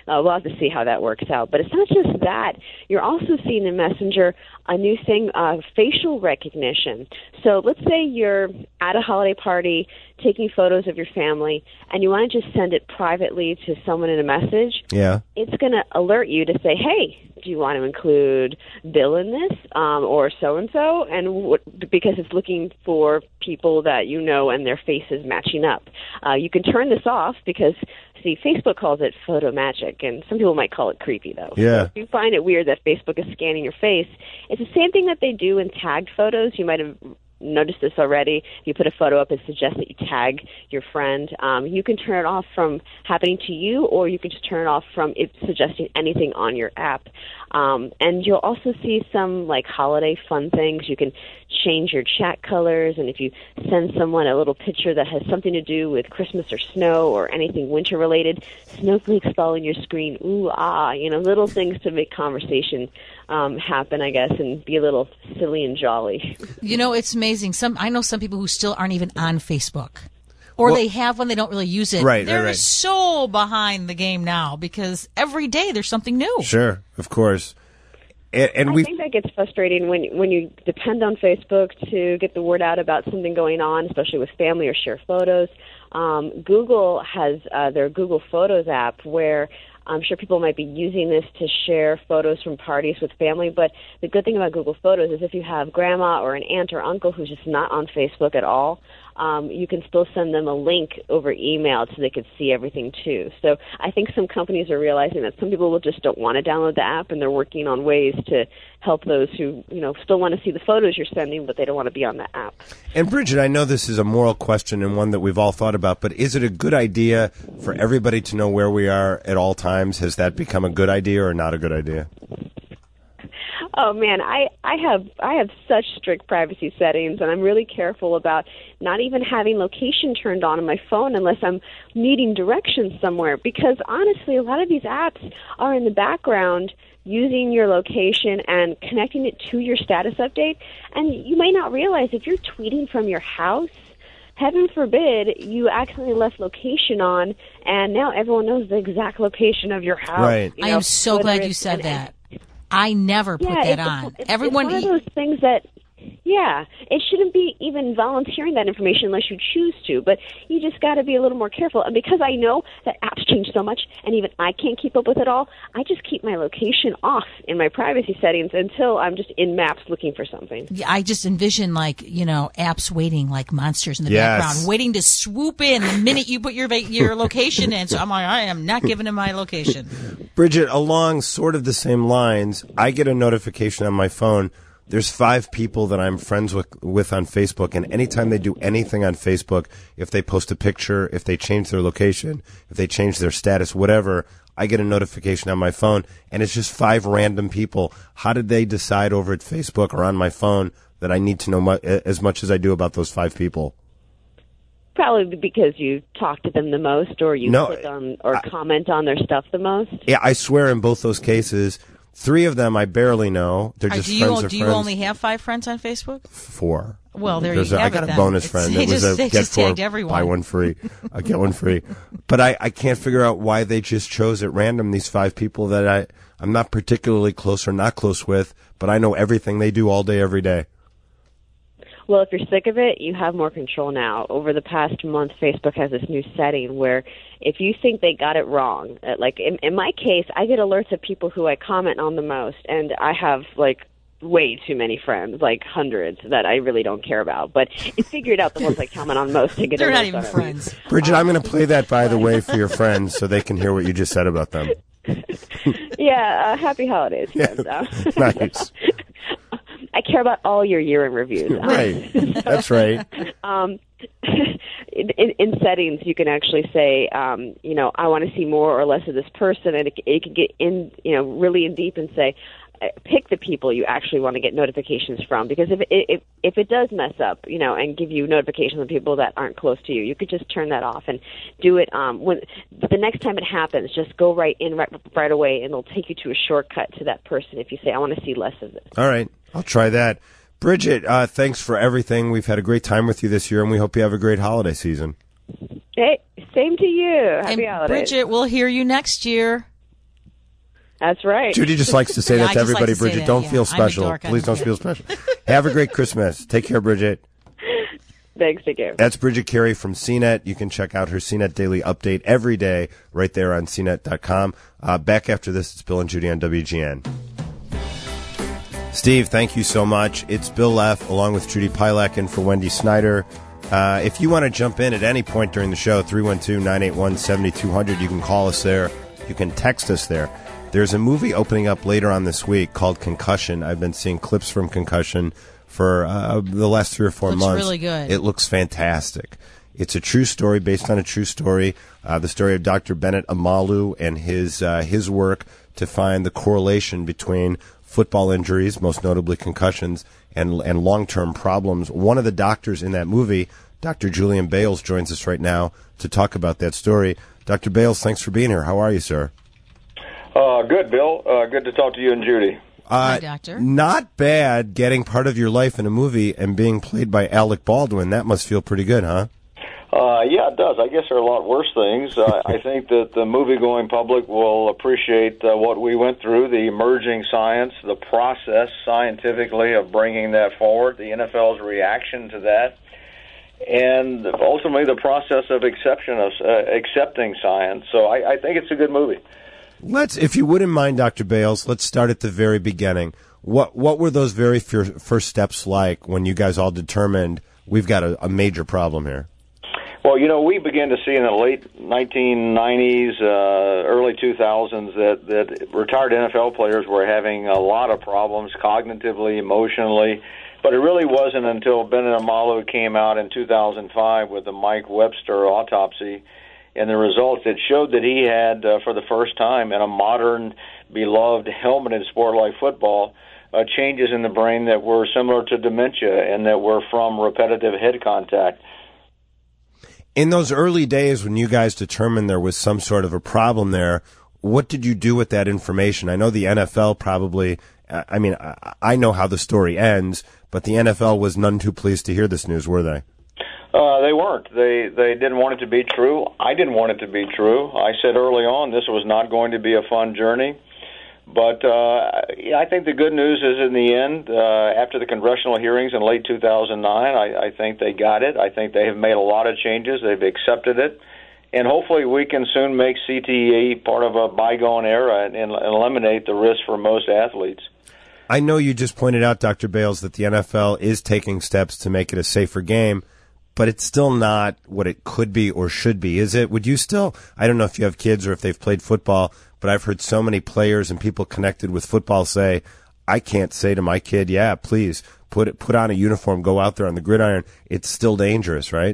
Uh, we'll have to see how that works out. But it's not just that. You're also seeing in Messenger a new thing, uh, facial recognition. So let's say you're at a holiday party taking photos of your family, and you want to just send it privately to someone in a message. Yeah. It's going to alert you to say, hey, do you want to include Bill in this, um, or so-and-so? And what, because it's looking for people that you know and their faces matching up. Uh, you can turn this off because, see, Facebook calls it photo magic, and some people might call it creepy, though. Yeah. So if you find it weird that Facebook is scanning your face, it's the same thing that they do in tagged photos. You might have noticed this already. If you put a photo up, it suggests that you tag your friend. Um, you can turn it off from happening to you, or you can just turn it off from it suggesting anything on your app. Um, and you'll also see some like holiday fun things. You can change your chat colors, and if you send someone a little picture that has something to do with Christmas or snow or anything winter related, snowflakes fall on your screen. Ooh, ah, you know, little things to make conversation um, happen, I guess, and be a little silly and jolly. You know, it's amazing. Some I know some people who still aren't even on Facebook. Or Well- they have one, they don't really use it. Right, They're right, right. so behind the game now because every day there's something new. Sure, of course. And, and I we think that gets frustrating when when you depend on Facebook to get the word out about something going on, especially with family or share photos. Um, Google has uh, their Google Photos app where I'm sure people might be using this to share photos from parties with family, but the good thing about Google Photos is if you have grandma or an aunt or uncle who's just not on Facebook at all, um, you can still send them a link over email so they can see everything too. So I think some companies are realizing that some people just don't want to download the app, and they're working on ways to help those who, you know, still want to see the photos you're sending, but they don't want to be on the app. And Bridget, I know this is a moral question and one that we've all thought about, but is it a good idea for everybody to know where we are at all times? Has that become a good idea or not a good idea? Oh man, I, I have I have such strict privacy settings, and I'm really careful about not even having location turned on on my phone unless I'm needing directions somewhere. Because honestly, a lot of these apps are in the background using your location and connecting it to your status update. And you may not realize if you're tweeting from your house, heaven forbid you accidentally left location on, and now everyone knows the exact location of your house. Right. You I know, am so whether glad you it's- said and- that. I never put yeah, that it's, on. It's, Everyone, it's one of those things that, yeah, it shouldn't be even volunteering that information unless you choose to, but you just got to be a little more careful. And because I know that apps change so much, and even I can't keep up with it all, I just keep my location off in my privacy settings until I'm just in Maps looking for something. Yeah, I just envision like, you know, apps waiting like monsters in the Yes. background, waiting to swoop in the minute you put your va- your location in. So I'm like, I am not giving him my location. Bridget, along sort of the same lines, I get a notification on my phone. There's five people that I'm friends with, with on Facebook, and anytime they do anything on Facebook, if they post a picture, if they change their location, if they change their status, whatever, I get a notification on my phone, and it's just five random people. How did they decide over at Facebook or on my phone that I need to know mu- as much as I do about those five people? Probably because you talk to them the most, or you No, click on or I- comment on their stuff the most. Yeah, I swear in both those cases, three of them I barely know. They're All right, just do you friends of do you friends. only have five friends on Facebook? Four. Well, there There's you a, have I got it a then. bonus It's- friend. they It was just- a they get just four, tagged everyone. buy one free. I get one free. But I, I can't figure out why they just chose at random these five people that I, I'm not particularly close or not close with, but I know everything they do all day, every day. Well, if you're sick of it, you have more control now. Over the past month, Facebook has this new setting where if you think they got it wrong, uh, like in, in my case, I get alerts of people who I comment on the most, and I have like way too many friends, like hundreds, that I really don't care about. But it figured out the ones I comment on most to get They're alerts not even on it. friends. Bridget, I'm going to play that, by the way, for your friends so they can hear what you just said about them. Yeah, uh, happy holidays, friends. Uh, Nice. I care about all your year in reviews. Right. That's right. Um, in, in settings, you can actually say, um, you know, I want to see more or less of this person, and it, it can get in, you know, really in deep and say, uh, pick the people you actually want to get notifications from. Because if it, if if it does mess up, you know, and give you notifications of people that aren't close to you, you could just turn that off and do it. Um, when the next time it happens, just go right in right right away, and it'll take you to a shortcut to that person. If you say, I want to see less of this. All right. I'll try that. Bridget, uh, thanks for everything. We've had a great time with you this year, and we hope you have a great holiday season. Hey, same to you. Happy And holidays. Bridget, we'll hear you next year. That's right. Judy just likes to say Yeah, that I to just like everybody, to say Bridget. that, Don't yeah. feel I'm a special. dork, I Please don't don't feel special. Have a great Christmas. Take care, Bridget. Thanks, take care. That's Bridget Carey from C net. You can check out her C net Daily Update every day right there on C net dot com. Uh, back after this, it's Bill and Judy on W G N. Steve, thank you so much. It's Bill Leff along with Judy Pilak in for Wendy Snyder. Uh, if you want to jump in at any point during the show, three one two, nine eight one, seven two zero zero, you can call us there. You can text us there. There's a movie opening up later on this week called Concussion. I've been seeing clips from Concussion for uh, the last three or four Looks months. really good. It looks fantastic. It's a true story based on a true story. Uh, the story of Doctor Bennett Amalu and his uh, his work to find the correlation between football injuries, most notably concussions, and and long-term problems. One of the doctors in that movie, Doctor Julian Bales, joins us right now to talk about that story. Doctor Bales, thanks for being here. How are you, sir? Uh, good, Bill. Uh, good to talk to you and Judy. Uh, Hi, Doctor. Not bad getting part of your life in a movie and being played by Alec Baldwin. That must feel pretty good, huh? Uh, yeah, it does. I guess there are a lot worse things. Uh, I think that the movie-going public will appreciate uh, what we went through, the emerging science, the process scientifically of bringing that forward, the N F L's reaction to that, and ultimately the process of exception of uh, accepting science. So I, I think it's a good movie. Let's, if you wouldn't mind, Doctor Bales, let's start at the very beginning. What what were those very fir- first steps like when you guys all determined we've got a, a major problem here? Well, you know, we began to see in the late nineteen nineties, uh, early two thousands that, that retired N F L players were having a lot of problems cognitively, emotionally. But it really wasn't until Bennett Amalu came out in two thousand five with the Mike Webster autopsy and the results that showed that he had, uh, for the first time in a modern, beloved, helmeted sport like football, uh, changes in the brain that were similar to dementia and that were from repetitive head contact. In those early days when you guys determined there was some sort of a problem there, what did you do with that information? I know the N F L probably, I mean, I know how the story ends, but the N F L was none too pleased to hear this news, were they? Uh, they weren't. They they didn't want it to be true. I didn't want it to be true. I said early on this was not going to be a fun journey. But uh, I think the good news is in the end, uh, after the congressional hearings in late two thousand nine, I, I think they got it. I think they have made a lot of changes. They've accepted it. And hopefully we can soon make C T E part of a bygone era and, and eliminate the risk for most athletes. I know you just pointed out, Doctor Bales, that the N F L is taking steps to make it a safer game, but it's still not what it could be or should be, is it? Would you still, I don't know if you have kids or if they've played football, but I've heard so many players and people connected with football say, I can't say to my kid, yeah, please put it, put on a uniform, go out there on the gridiron. It's still dangerous, right?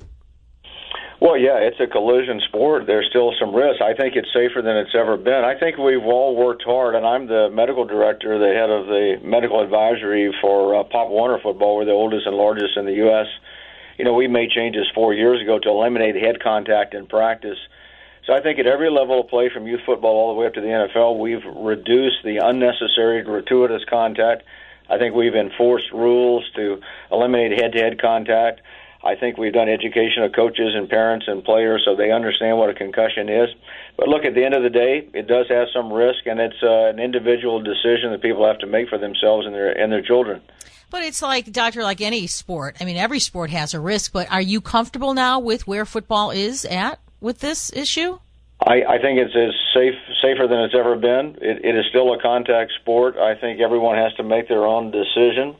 Well, yeah, it's a collision sport. There's still some risk. I think it's safer than it's ever been. I think we've all worked hard, and I'm the medical director, the head of the medical advisory for uh, Pop Warner football. We're the oldest and largest in the U S You know, we made changes four years ago to eliminate head contact in practice. So I think at every level of play, from youth football all the way up to the N F L, we've reduced the unnecessary, gratuitous contact. I think we've enforced rules to eliminate head-to-head contact. I think we've done education of coaches and parents and players so they understand what a concussion is. But look, at the end of the day, it does have some risk, and it's uh, an individual decision that people have to make for themselves and their and their children. But it's like, Doctor, like any sport. I mean, every sport has a risk, but are you comfortable now with where football is at with this issue? I, I think it's as safe, safer than it's ever been. It, it is still a contact sport. I think everyone has to make their own decision.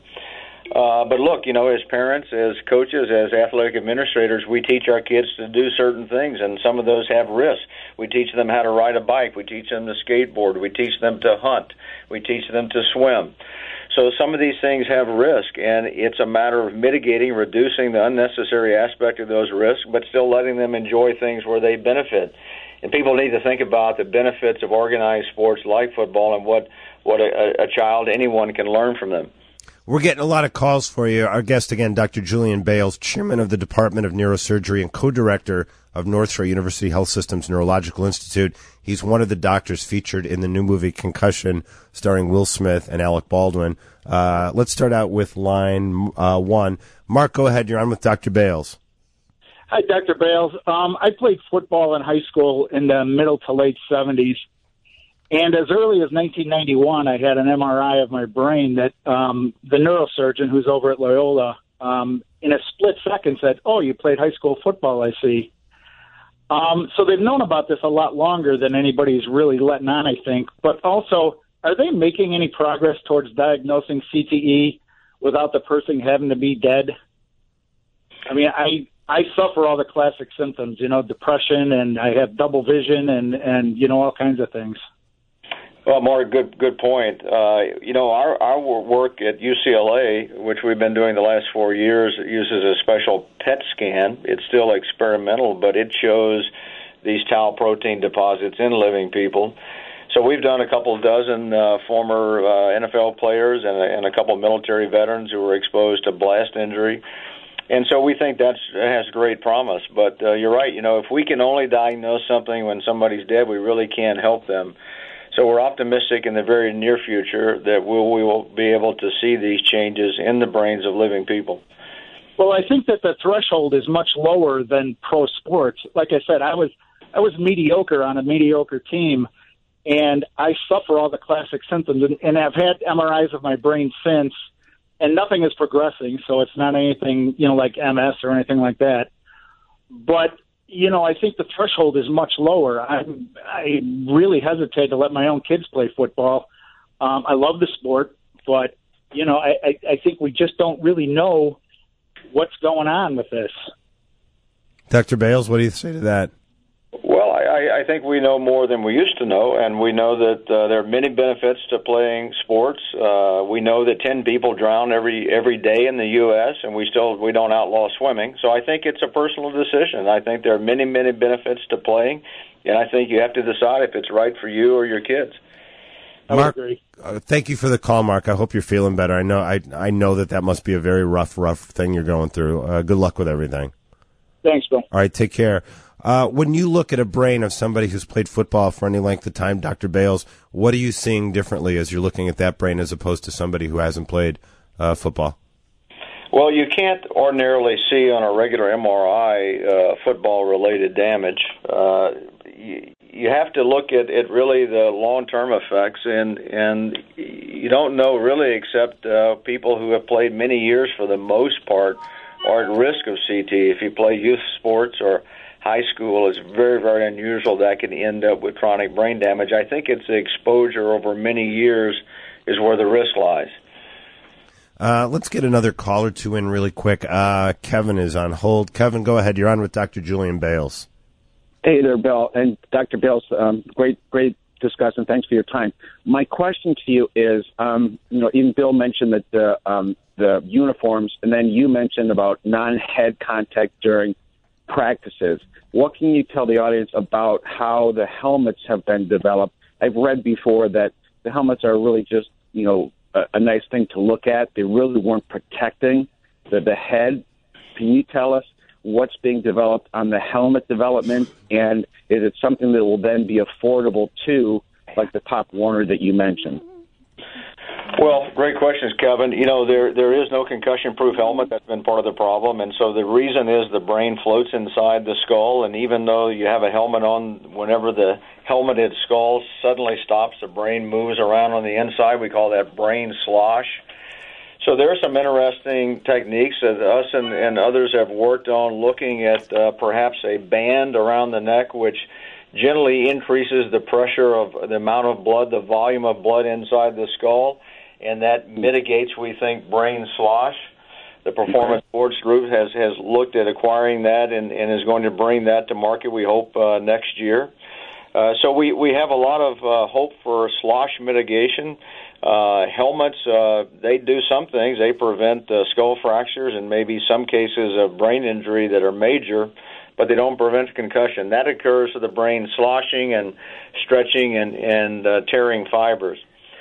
Uh, but look, you know, as parents, as coaches, as athletic administrators, we teach our kids to do certain things, and some of those have risks. We teach them how to ride a bike. We teach them to skateboard. We teach them to hunt. We teach them to swim. So some of these things have risk, and it's a matter of mitigating, reducing the unnecessary aspect of those risks, but still letting them enjoy things where they benefit. And people need to think about the benefits of organized sports like football and what, what a, a child, anyone, can learn from them. We're getting a lot of calls for you. Our guest again, Doctor Julian Bales, chairman of the Department of Neurosurgery and co-director of North Shore University Health System's Neurological Institute. He's one of the doctors featured in the new movie Concussion, starring Will Smith and Alec Baldwin. Uh, let's start out with line uh, one. Mark, go ahead. You're on with Doctor Bales. Hi, Doctor Bales. Um, I played football in high school in the middle to late seventies. And as early as nineteen ninety-one, I had an M R I of my brain that um, the neurosurgeon who's over at Loyola, um, in a split second said, "Oh, you played high school football, I see." Um, so they've known about this a lot longer than anybody's really letting on, I think. But also, are they making any progress towards diagnosing C T E without the person having to be dead? I mean, I I suffer all the classic symptoms, you know, depression, and I have double vision and, and you know, all kinds of things. Well, Mark, good good point. Uh, you know, our, our work at U C L A, which we've been doing the last four years, uses a special P E T scan. It's still experimental, but it shows these tau protein deposits in living people. So we've done a couple dozen uh, former uh, N F L players and a, and a couple military veterans who were exposed to blast injury. And so we think that has great promise. But uh, you're right. You know, if we can only diagnose something when somebody's dead, we really can't help them. So we're optimistic in the very near future that we'll, we will be able to see these changes in the brains of living people. Well, I think that the threshold is much lower than pro sports. Like I said, I was I was mediocre on a mediocre team, and I suffer all the classic symptoms. And, and I've had M R Is of my brain since, and nothing is progressing, so it's not anything, you know, like M S or anything like that. But you know, I think the threshold is much lower. I I really hesitate to let my own kids play football. Um, I love the sport, but, you know, I, I, I think we just don't really know what's going on with this. Doctor Bales, what do you say to that? Well, I, I think we know more than we used to know, and we know that uh, there are many benefits to playing sports. Uh, we know that ten people drown every every day in the U S, and we still we don't outlaw swimming. So I think it's a personal decision. I think there are many, many benefits to playing, and I think you have to decide if it's right for you or your kids. I Mark, agree. Uh, thank you for the call, Mark. I hope you're feeling better. I know I I know that that must be a very rough, rough thing you're going through. Uh, good luck with everything. Thanks, Bill. All right, take care. Uh, when you look at a brain of somebody who's played football for any length of time, Doctor Bales, what are you seeing differently as you're looking at that brain as opposed to somebody who hasn't played uh, football? Well, you can't ordinarily see on a regular M R I uh, football-related damage. Uh, you, you have to look at, at really the long-term effects, and, and you don't know really except uh, people who have played many years for the most part are at risk of C T. If you play youth sports or high school, it's very, very unusual that can end up with chronic brain damage. I think it's the exposure over many years is where the risk lies. Uh, let's get another call or two in really quick. Uh, Kevin is on hold. Kevin, go ahead. You're on with Doctor Julian Bales. Hey there, Bill. And Doctor Bales, um, great, great discussion. Thanks for your time. My question to you is, um, you know, even Bill mentioned that the, um, the uniforms, and then you mentioned about non-head contact during practices. What can you tell the audience about how the helmets have been developed? I've read before that the helmets are really just, you know, a, a nice thing to look at. They really weren't protecting the, the head. Can you tell us what's being developed on the helmet development, and is it something that will then be affordable to, like the Pop Warner that you mentioned? Well, great questions, Kevin. You know, there there is no concussion-proof helmet. That's been part of the problem. And so the reason is the brain floats inside the skull, and even though you have a helmet on, whenever the helmeted skull suddenly stops, the brain moves around on the inside. We call that brain slosh. So there are some interesting techniques that us and, and others have worked on, looking at uh, perhaps a band around the neck, which generally increases the pressure of the amount of blood, the volume of blood inside the skull, and that mitigates, we think, brain slosh. The Performance Sports Group has, has looked at acquiring that and, and is going to bring that to market, we hope, uh, next year. Uh, so we, we have a lot of uh, hope for slosh mitigation. Uh, helmets, uh, they do some things. They prevent uh, skull fractures and maybe some cases of brain injury that are major, but they don't prevent concussion. That occurs to the brain sloshing and stretching and, and uh, tearing fibers.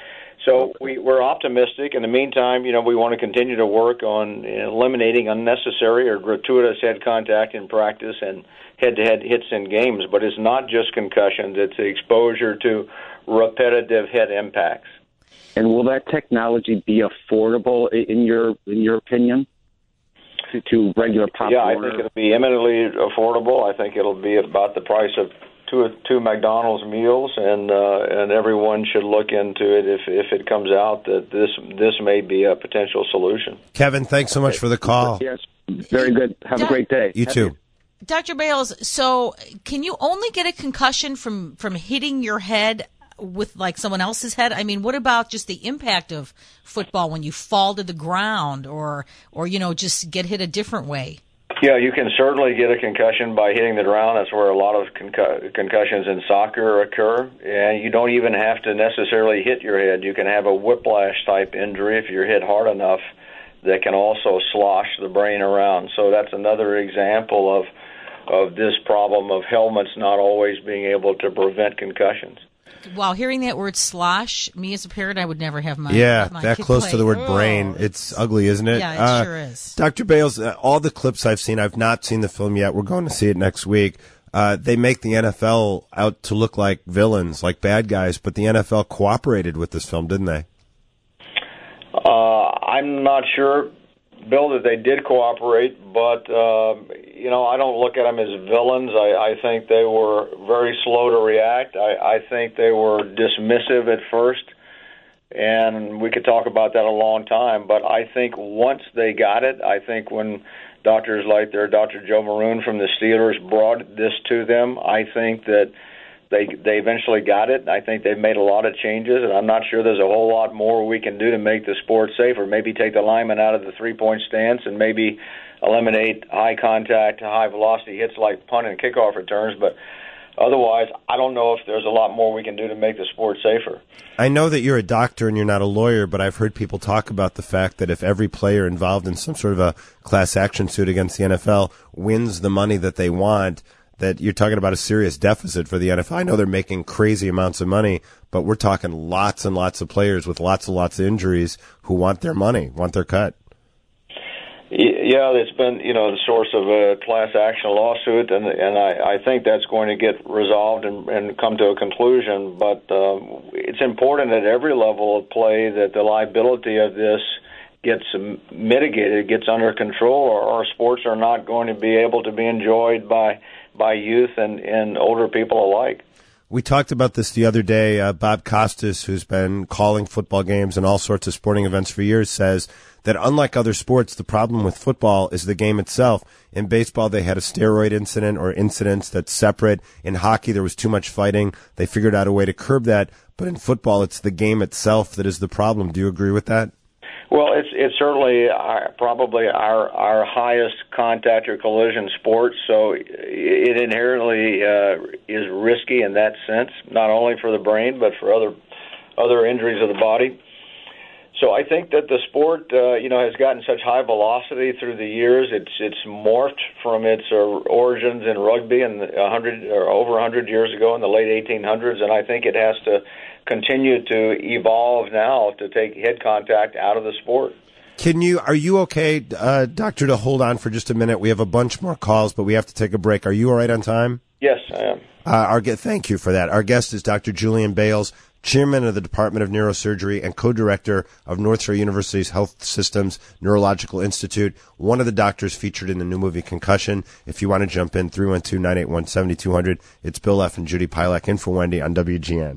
So we, we're optimistic. In the meantime, you know, we want to continue to work on eliminating unnecessary or gratuitous head contact in practice and head-to-head hits in games. But it's not just concussions. It's the exposure to repetitive head impacts. And will that technology be affordable, in your in your opinion, to, to regular Pop Yeah, Warner? I think it'll be eminently affordable. I think it'll be about the price of two two McDonald's meals, and uh, and everyone should look into it if if it comes out that this this may be a potential solution. Kevin, thanks so much for the call. Yes, very good. Have a great day. You too. Doctor Bales, so can you only get a concussion from, from hitting your head with like someone else's head? I mean, what about just the impact of football when you fall to the ground or, or you know, just get hit a different way? Yeah, you can certainly get a concussion by hitting the ground. That's where a lot of concu- concussions in soccer occur. And you don't even have to necessarily hit your head. You can have a whiplash-type injury if you're hit hard enough that can also slosh the brain around. So that's another example of of this problem of helmets not always being able to prevent concussions. Wow, hearing that word slosh, me as a parent, I would never have my Yeah, my that kid close play. to the word Oh. brain. It's ugly, isn't it? Yeah, it uh, sure is. Doctor Bales, uh, all the clips I've seen, I've not seen the film yet. We're going to see it next week. Uh, they make the N F L out to look like villains, like bad guys, but the N F L cooperated with this film, didn't they? Uh, I'm not sure, Bill, that they did cooperate, but, uh, you know, I don't look at them as villains. I, I think they were very slow to react. I, I think they were dismissive at first, and we could talk about that a long time. But I think once they got it, I think when doctors like their Doctor Joe Maroon from the Steelers brought this to them, I think that They they eventually got it. I think they've made a lot of changes, and I'm not sure there's a whole lot more we can do to make the sport safer. Maybe take the lineman out of the three-point stance and maybe eliminate high-contact, high-velocity hits like punt and kickoff returns. But otherwise, I don't know if there's a lot more we can do to make the sport safer. I know that you're a doctor and you're not a lawyer, but I've heard people talk about the fact that if every player involved in some sort of a class action suit against the N F L wins the money that they want, that you're talking about a serious deficit for the N F L. I know they're making crazy amounts of money, but we're talking lots and lots of players with lots and lots of injuries who want their money, want their cut. Yeah, it's been, you know, the source of a class action lawsuit, and and I, I think that's going to get resolved and, and come to a conclusion. But um, it's important at every level of play that the liability of this gets mitigated, gets under control, or our sports are not going to be able to be enjoyed by by youth and, and older people alike. We talked about this the other day. Uh, Bob Costas, who's been calling football games and all sorts of sporting events for years, says that unlike other sports, the problem with football is the game itself. In baseball, they had a steroid incident or incidents that's separate. In hockey, there was too much fighting. They figured out a way to curb that. But in football, it's the game itself that is the problem. Do you agree with that? Well, it's it's certainly our, probably our our highest contact or collision sport, so it inherently uh, is risky in that sense, not only for the brain but for other other injuries of the body. So I think that the sport, uh, you know, has gotten such high velocity through the years. It's it's morphed from its uh, origins in rugby and a hundred or over a hundred years ago in the late eighteen hundreds, and I think it has to continue to evolve now to take head contact out of the sport. Can you? Are you okay, uh, Doctor, to hold on for just a minute? We have a bunch more calls, but we have to take a break. Are you all right on time? Yes, I am. Uh, our thank you for that. Our guest is Doctor Julian Bales, Chairman of the Department of Neurosurgery and co-director of North Shore University's Health Systems Neurological Institute, one of the doctors featured in the new movie Concussion. If you want to jump in, three one two, nine eight one, seven two zero zero. It's Bill F. and Judy Pilak in for Wendy on W G N.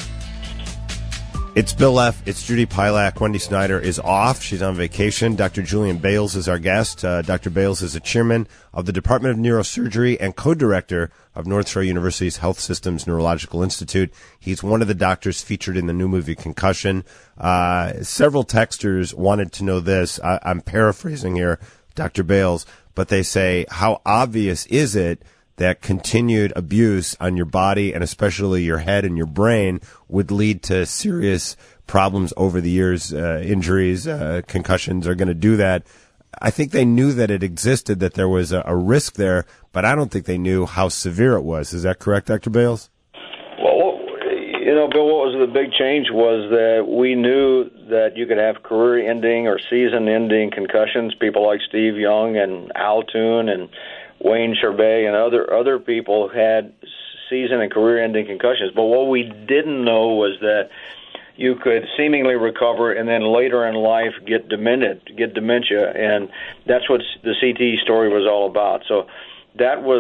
It's Bill F. It's Judy Pilak. Wendy Snyder is off. She's on vacation. Doctor Julian Bales is our guest. Uh, Doctor Bales is a chairman of the Department of Neurosurgery and co-director of North Shore University's Health Systems Neurological Institute. He's one of the doctors featured in the new movie Concussion. Uh, several texters wanted to know this. I, I'm paraphrasing here, Doctor Bales, but they say, how obvious is it that continued abuse on your body and especially your head and your brain would lead to serious problems over the years, uh, injuries, uh, concussions are going to do that. I think they knew that it existed, that there was a, a risk there, but I don't think they knew how severe it was. Is that correct, Doctor Bales? Well, you know, Bill, what was the big change was that we knew that you could have career-ending or season-ending concussions. People like Steve Young and Al Toon and Wayne Sherbet and other other people had season and career-ending concussions. But what we didn't know was that you could seemingly recover and then later in life get demented, get dementia, and that's what the C T E story was all about. So that was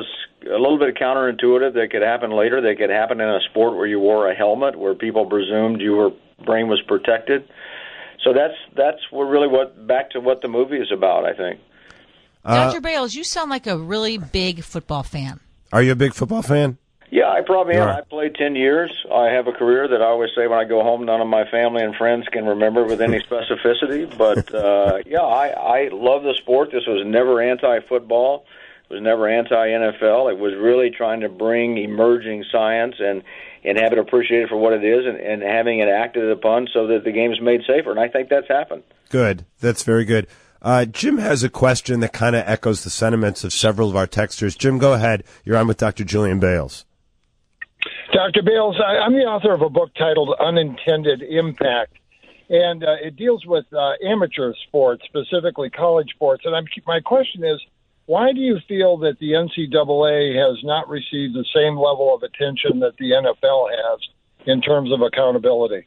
a little bit counterintuitive that could happen later. That could happen in a sport where you wore a helmet, where people presumed your brain was protected. So that's that's what really what back to what the movie is about, I think. Uh, Doctor Bales, you sound like a really big football fan. Are you a big football fan? Yeah, I probably am. Right. I played ten years. I have a career that I always say when I go home, none of my family and friends can remember with any specificity. But, uh, yeah, I, I love the sport. This was never anti-football. It was never anti-N F L. It was really trying to bring emerging science and, and have it appreciated for what it is and, and having it acted upon so that the game's made safer. And I think that's happened. Good. That's very good. Uh, Jim has a question that kind of echoes the sentiments of several of our texters. Jim, go ahead. You're on with Doctor Julian Bales. Doctor Bales, I, I'm the author of a book titled Unintended Impact, and uh, it deals with uh, amateur sports, specifically college sports. And I'm, my question is, why do you feel that the N C double A has not received the same level of attention that the N F L has in terms of accountability?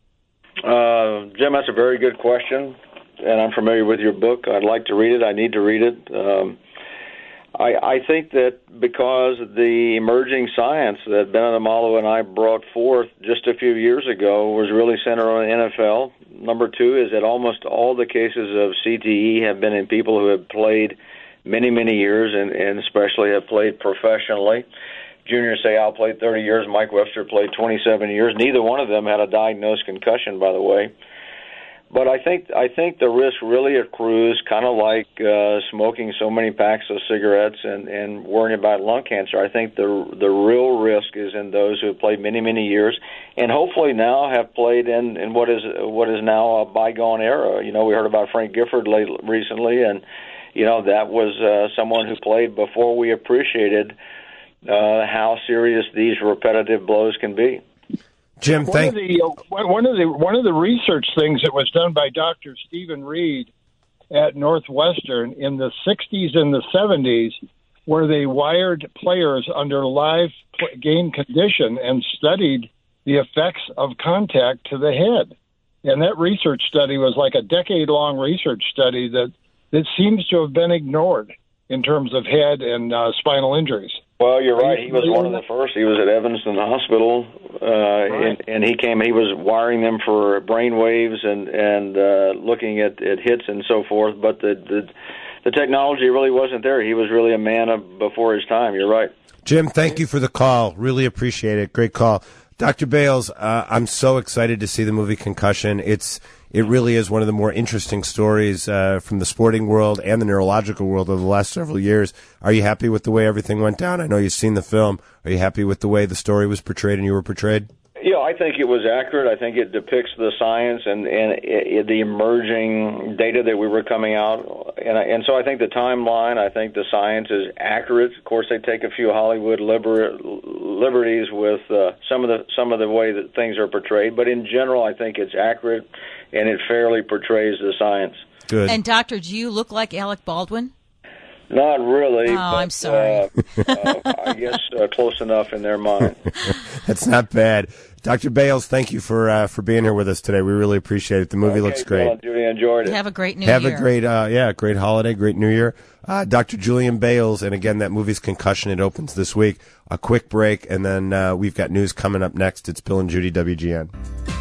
Uh, Jim, that's a very good question, and I'm familiar with your book. I'd like to read it. I need to read it. Um, I, I think that because the emerging science that Ben Adamalo and I brought forth just a few years ago was really centered on the N F L. Number two is that almost all the cases of C T E have been in people who have played many, many years and, and especially have played professionally. Junior Seau played thirty years. Mike Webster played twenty-seven years. Neither one of them had a diagnosed concussion, by the way. But I think I think the risk really accrues kind of like uh, smoking so many packs of cigarettes and, and worrying about lung cancer. I think the the real risk is in those who have played many, many years and hopefully now have played in, in what is what is now a bygone era. You know, we heard about Frank Gifford late, recently, and, you know, that was uh, someone who played before we appreciated uh, how serious these repetitive blows can be. Jim, one thank of the uh, one of the one of the research things that was done by Doctor Stephen Reed at Northwestern in the sixties and the seventies, where they wired players under live game condition and studied the effects of contact to the head. And that research study was like a decade-long research study that that seems to have been ignored in terms of head and uh, spinal injuries. Well, you're right. He was one of the first. He was at Evanston Hospital, uh, right. and, and he came. He was wiring them for brain waves and and uh, looking at, at hits and so forth. But the, the the technology really wasn't there. He was really a man of before his time. You're right, Jim. Thank you for the call. Really appreciate it. Great call, Doctor Bales. Uh, I'm so excited to see the movie Concussion. It's It really is one of the more interesting stories uh, from the sporting world and the neurological world of the last several years. Are you happy with the way everything went down? I know you've seen the film. Are you happy with the way the story was portrayed and you were portrayed? Yeah, I think it was accurate. I think it depicts the science and, and it, the emerging data that we were coming out. And, I, and so I think the timeline, I think the science is accurate. Of course, they take a few Hollywood liber, liberties with uh, some of the some of the way that things are portrayed. But in general, I think it's accurate and it fairly portrays the science. Good. And, Doctor, do you look like Alec Baldwin? Not really. Oh, but, I'm sorry. Uh, uh, I guess uh, close enough in their mind. That's not bad. Doctor Bales, thank you for uh, for being here with us today. We really appreciate it. The movie okay, looks great. Well, Judy, enjoyed it. Have a great New Have Year. a great, uh, yeah, great holiday, great New Year. Uh, Doctor Julian Bales, and again, that movie's Concussion. It opens this week. A quick break, and then uh, we've got news coming up next. It's Bill and Judy, W G N.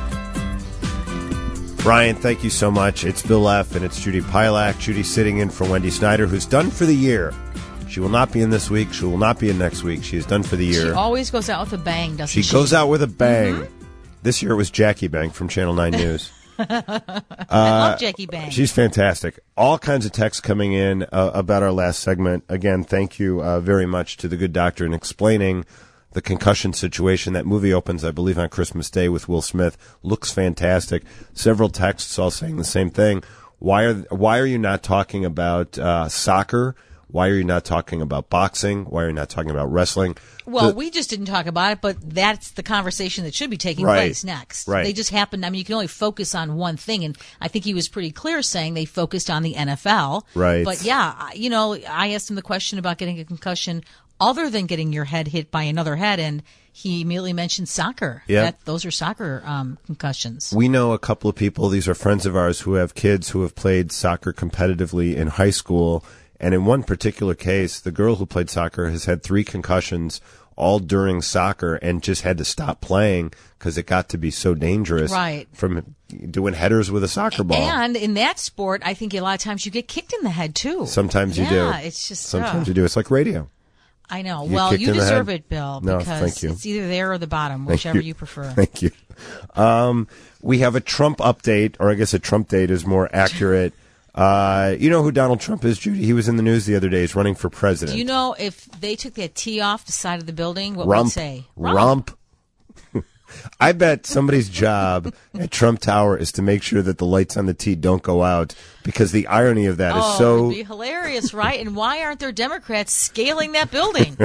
Brian, thank you so much. It's Bill F. and it's Judy Pilak. Judy sitting in for Wendy Snyder, who's done for the year. She will not be in this week. She will not be in next week. She is done for the year. She always goes out with a bang, doesn't she? She goes out with a bang. Mm-hmm. This year it was Jackie Bang from Channel nine News. I love Jackie Bang. She's fantastic. All kinds of texts coming in uh, about our last segment. Again, thank you uh, very much to the good doctor in explaining the concussion situation. That movie opens, I believe, on Christmas Day with Will Smith. Looks fantastic. Several texts all saying the same thing. Why are why are you not talking about uh, soccer? Why are you not talking about boxing? Why are you not talking about wrestling? Well, the, we just didn't talk about it, but that's the conversation that should be taking right, place next. Right. They just happened. I mean, you can only focus on one thing, and I think he was pretty clear saying they focused on the N F L. Right. But yeah, you know, I asked him the question about getting a concussion other than getting your head hit by another head, and he immediately mentioned soccer. Yeah. That, those are soccer um, concussions. We know a couple of people, these are friends of ours, who have kids who have played soccer competitively in high school. and in one particular case, the girl who played soccer has had three concussions all during soccer and just had to stop playing because it got to be so dangerous right. from doing headers with a soccer ball. And in that sport, I think a lot of times you get kicked in the head, too. Sometimes you yeah, do. Yeah, it's just... Sometimes uh, you do. It's like radio. I know. You well, you deserve it, Bill, no, because thank you. it's either there or the bottom, Thank whichever you. you prefer. Thank you. Um, we have a Trump update, or I guess a Trump date is more accurate. Uh, you know who Donald Trump is, Judy? He was in the news the other day. He's running for president. Do you know if they took that T off the side of the building, what Rump. would it say? Rump. Rump. I bet somebody's job at Trump Tower is to make sure that the lights on the T don't go out, because the irony of that oh, is so... it would be hilarious, right? And why aren't there Democrats scaling that building?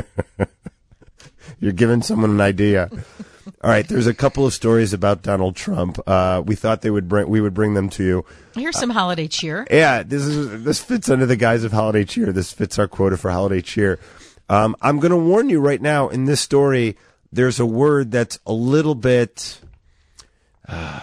You're giving someone an idea. All right, there's a couple of stories about Donald Trump. Uh, we thought they would bring we would bring them to you. Here's some uh, holiday cheer. Yeah, this is this fits under the guise of holiday cheer. This fits our quota for holiday cheer. Um, I'm going to warn you right now. In this story, there's a word that's a little bit uh,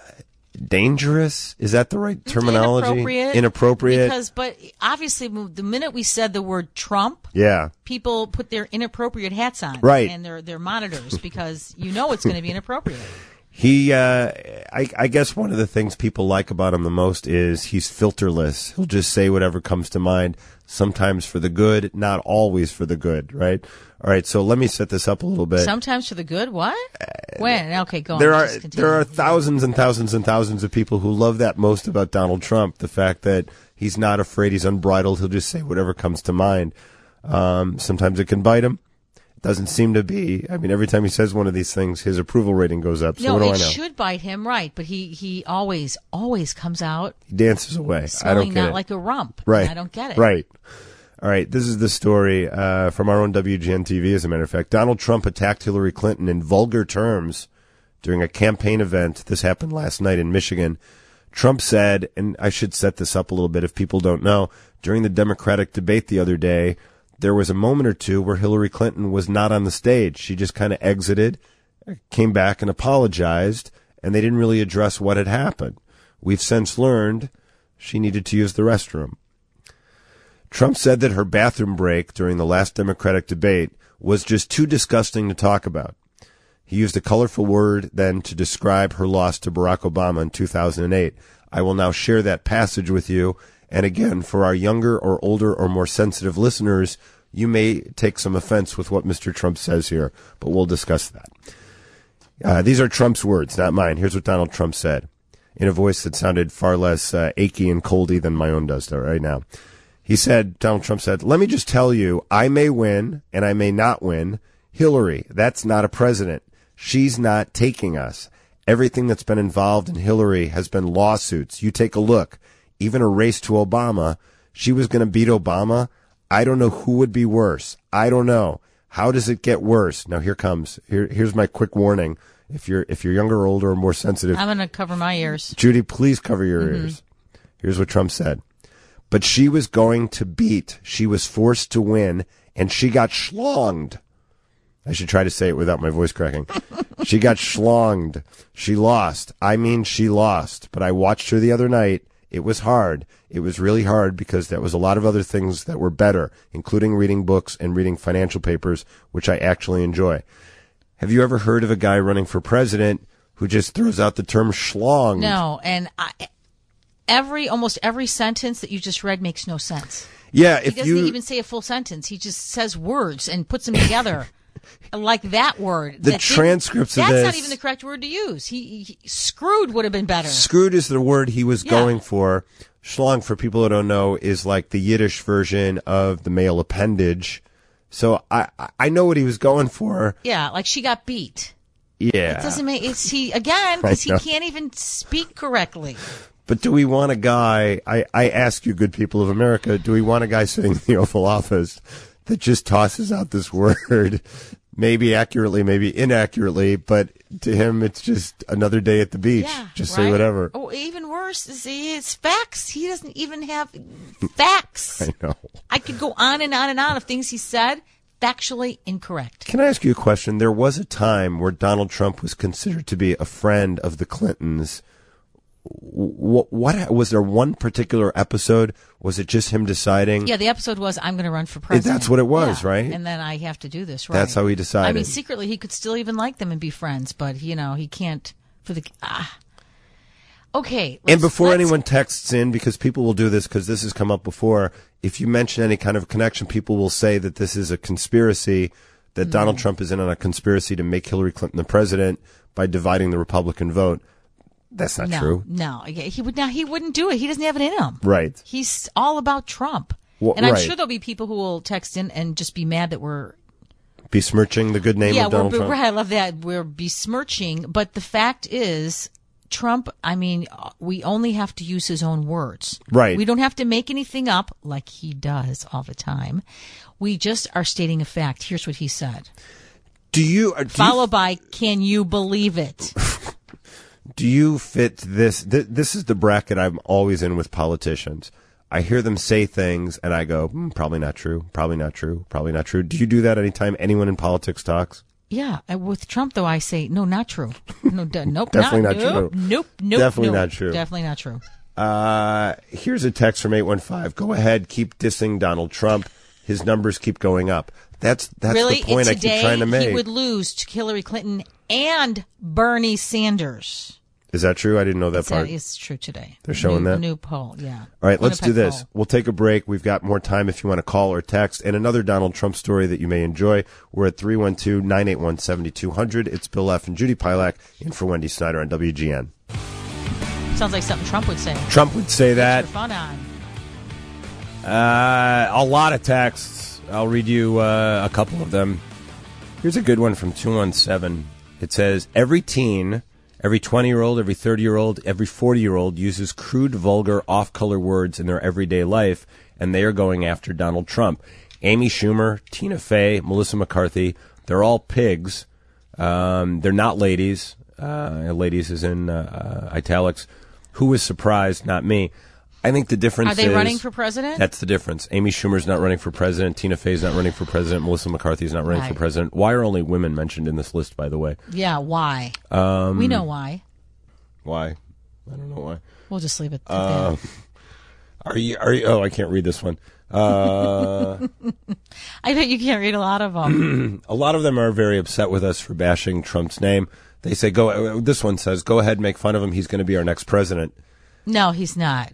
dangerous. Is that the right terminology? Inappropriate. Inappropriate. Because, but obviously, the minute we said the word Trump, yeah, people put their inappropriate hats on, right, and their their monitors, because you know it's going to be inappropriate. He, uh, I, I guess one of the things people like about him the most is he's filterless. He'll just say whatever comes to mind, sometimes for the good, not always for the good, right? All right, so let me set this up a little bit. Sometimes for the good? What? When? Okay, go on. There are there are thousands and thousands and thousands of people who love that most about Donald Trump, the fact that he's not afraid, he's unbridled, he'll just say whatever comes to mind. Um, sometimes it can bite him. Doesn't seem to be. I mean, every time he says one of these things, his approval rating goes up. So no, what do I know? it should bite him, right? But he, he always, always comes out. He dances away. I don't get not it. like a rump. Right. I don't get it. Right. All right. This is the story uh, from our own W G N T V, as a matter of fact. Donald Trump attacked Hillary Clinton in vulgar terms during a campaign event. This happened last night in Michigan. Trump said, and I should set this up a little bit if people don't know, during the Democratic debate the other day, there was a moment or two where Hillary Clinton was not on the stage. She just kind of exited, came back and apologized, and they didn't really address what had happened. We've since learned she needed to use the restroom. Trump said that her bathroom break during the last Democratic debate was just too disgusting to talk about. He used a colorful word then to describe her loss to Barack Obama in two thousand eight. I will now share that passage with you. And again, for our younger or older or more sensitive listeners, you may take some offense with what Mister Trump says here, but we'll discuss that. Uh, these are Trump's words, not mine. Here's what Donald Trump said in a voice that sounded far less uh, achy and coldy than my own does right now. He said, Donald Trump said, "Let me just tell you, I may win and I may not win. Hillary, that's not a president. She's not taking us. Everything that's been involved in Hillary has been lawsuits. You take a look. Even a race to Obama, she was going to beat Obama. I don't know who would be worse. I don't know. How does it get worse?" Now here comes. Here, here's my quick warning. If you're if you're younger, older, or more sensitive, I'm going to cover my ears. Judy, please cover your mm-hmm. ears. Here's what Trump said. "But she was going to beat. She was forced to win, and she got schlonged." I should try to say it without my voice cracking. She got schlonged. She lost. I mean, she lost. But I watched her the other night. It was hard. It was really hard because there was a lot of other things that were better, including reading books and reading financial papers, which I actually enjoy. Have you ever heard of a guy running for president who just throws out the term schlonged? No, and I, every almost every sentence that you just read makes no sense. Yeah, if he doesn't you even say a full sentence. He just says words and puts them together. Like that word. The that transcripts of that's this. That's not even the correct word to use. He, he screwed would have been better. Screwed is the word he was yeah. going for. Schlong, for people who don't know, is like the Yiddish version of the male appendage. So I I know what he was going for. Yeah, like she got beat. Yeah. It doesn't make it's he again because he can't even speak correctly. But do we want a guy? I I ask you, good people of America, do we want a guy sitting in the Oval Office that just tosses out this word, maybe accurately, maybe inaccurately, but to him it's just another day at the beach. Yeah, just right? say whatever. Oh, even worse is it's facts. He doesn't even have facts. I know. I could go on and on and on of things he said factually incorrect. Can I ask you a question? There was a time where Donald Trump was considered to be a friend of the Clintons. what, what was there one particular episode? Was it just him deciding? Yeah, the episode was, I'm going to run for president. That's what it was, yeah. right? And then I have to do this, right? That's how he decided. I mean, secretly, he could still even like them and be friends, but, you know, he can't for the... Ah. Okay. And before anyone texts in, because people will do this, because this has come up before, if you mention any kind of connection, people will say that this is a conspiracy, that mm. Donald Trump is in on a conspiracy to make Hillary Clinton the president by dividing the Republican vote. That's not no, true. No, he would not. He wouldn't do it. He doesn't have it in him. Right. He's all about Trump, well, and I'm right. sure there'll be people who will text in and just be mad that we're besmirching the good name yeah, of Donald we're, Trump. Right, I love that. We're besmirching, but the fact is, Trump. I mean, we only have to use his own words. Right. We don't have to make anything up like he does all the time. We just are stating a fact. Here's what he said. Do you do followed you, by "Can you believe it?" Do you fit this? Th- this is the bracket I'm always in with politicians. I hear them say things, and I go, hmm, probably not true, probably not true, probably not true. Do you do that anytime anyone in politics talks? Yeah. With Trump, though, I say, no, not true. No, d- nope, Definitely not, not true. Nope, nope, nope. Definitely nope, not true. Definitely not true. Uh, here's a text from eight one five. Go ahead, keep dissing Donald Trump. His numbers keep going up. That's that's really? the point Today, I keep trying to make. He would lose to Hillary Clinton and Bernie Sanders. Is that true? I didn't know that it's part. A, it's true today. They're showing new, that? New poll, yeah. All right, let's do Winnipeg this. poll. We'll take a break. We've got more time if you want to call or text. And another Donald Trump story that you may enjoy. We're at three one two, nine eight one, seven two zero zero. It's Bill F. and Judy Pilak in for Wendy Snyder on W G N. Sounds like something Trump would say. Trump would say that. Get your fun on. Uh, a lot of texts. I'll read you uh, a couple of them. Here's a good one from two one seven. It says, every teen, every twenty-year-old, every thirty-year-old, every forty-year-old uses crude, vulgar, off-color words in their everyday life, and they are going after Donald Trump. Amy Schumer, Tina Fey, Melissa McCarthy, they're all pigs. Um, they're not ladies. Uh, ladies is in uh, uh, italics. Who was surprised? Not me. I think the difference is... Are they is, running for president? That's the difference. Amy Schumer's not running for president. Tina Fey's not running for president. Melissa McCarthy's not running right. for president. Why are only women mentioned in this list, by the way? Yeah, why? Um, we know why. Why? I don't know why. We'll just leave it at uh, that. Are you, are you... Oh, I can't read this one. Uh, I bet you can't read a lot of them. A lot of them are very upset with us for bashing Trump's name. They say, "Go." This one says, "Go ahead, make fun of him. He's going to be our next president." No, he's not.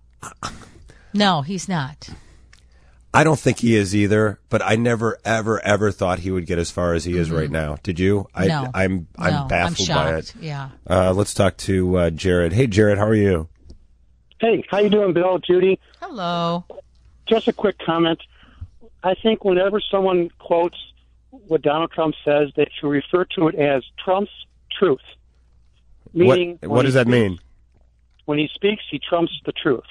No, he's not. I don't think he is either, but I never, ever, ever thought he would get as far as he is mm-hmm. right now. Did you? I, no. I'm, I'm no, baffled I'm by shocked. it. Yeah. Uh, let's talk to uh, Jared. Hey, Jared, how are you? Hey, how you doing, Bill, Judy? Hello. Just a quick comment. I think whenever someone quotes what Donald Trump says, they should refer to it as Trump's truth. Meaning, what, what does that speaks, mean? When he speaks, he trumps the truth.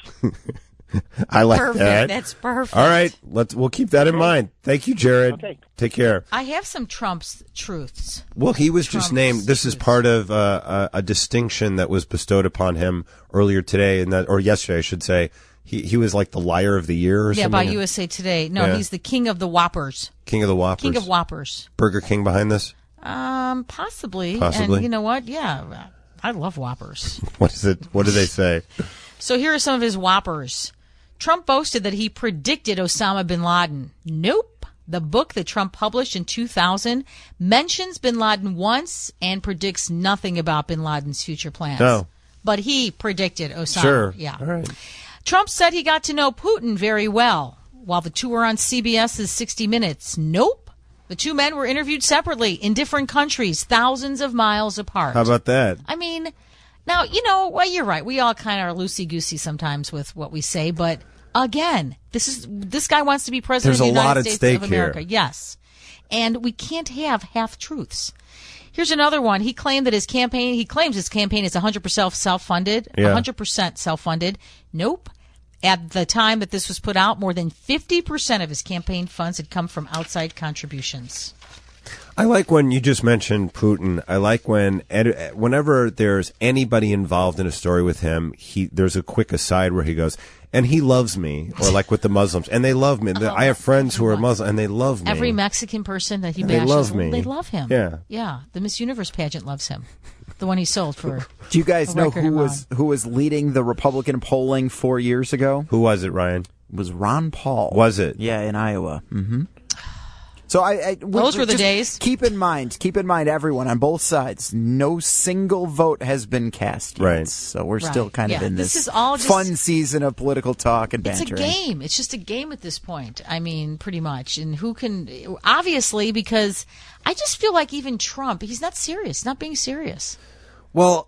I like perfect. that. That's perfect. All right, let's. We'll keep that in mind. Thank you, Jared. Okay. Take care. I have some Trump's truths. Well, he was Trump's just named. This truths. is part of uh, a, a distinction that was bestowed upon him earlier today, and that, or yesterday, I should say. He he was like the liar of the year, or yeah, something. by U S A Today. No, Yeah. he's the king of the Whoppers. King of the Whoppers. King of Whoppers. Burger King behind this. Um, possibly. Possibly. And you know what? Yeah, I love Whoppers. What is it? What do they say? So here are some of his Whoppers. Trump boasted that he predicted Osama bin Laden. Nope. The book that Trump published in two thousand mentions bin Laden once and predicts nothing about bin Laden's future plans. No. But he predicted Osama. Sure. Yeah. All right. Trump said he got to know Putin very well while the two were on CBS's sixty minutes. Nope. The two men were interviewed separately in different countries, thousands of miles apart. How about that? I mean, now, you know, well, you're right. We all kind of are loosey-goosey sometimes with what we say, but again, this is this guy wants to be president There's of the a lot United at States stake of America. here. Yes. And we can't have half-truths. Here's another one. He claimed that his campaign, he claims his campaign is one hundred percent self-funded. Yeah. one hundred percent self-funded. Nope. At the time that this was put out, more than fifty percent of his campaign funds had come from outside contributions. I like when you just mentioned Putin. I like when ed- whenever there's anybody involved in a story with him, he there's a quick aside where he goes, and he loves me, or like with the Muslims, and they love me. Oh, I have friends who are Muslim, and they love me. Every Mexican person that he They bashes, love me. they love him. Yeah. Yeah. The Miss Universe pageant loves him. The one he sold for. Do you guys a know record who amount. was who was leading the Republican polling four years ago? Who was it, Ryan? It was Ron Paul. Was it? Yeah, in Iowa. Mm-hmm. So I, I Those were the just days. Keep in mind, keep in mind, everyone on both sides, no single vote has been cast yet. Right. So we're Right. still kind of Yeah, in this this, is all just- fun season of political talk and It's a bantering. game. It's just a game at this point. I mean, pretty much. And who can, obviously, because I just feel like even Trump, he's not serious. He's not being serious. Well,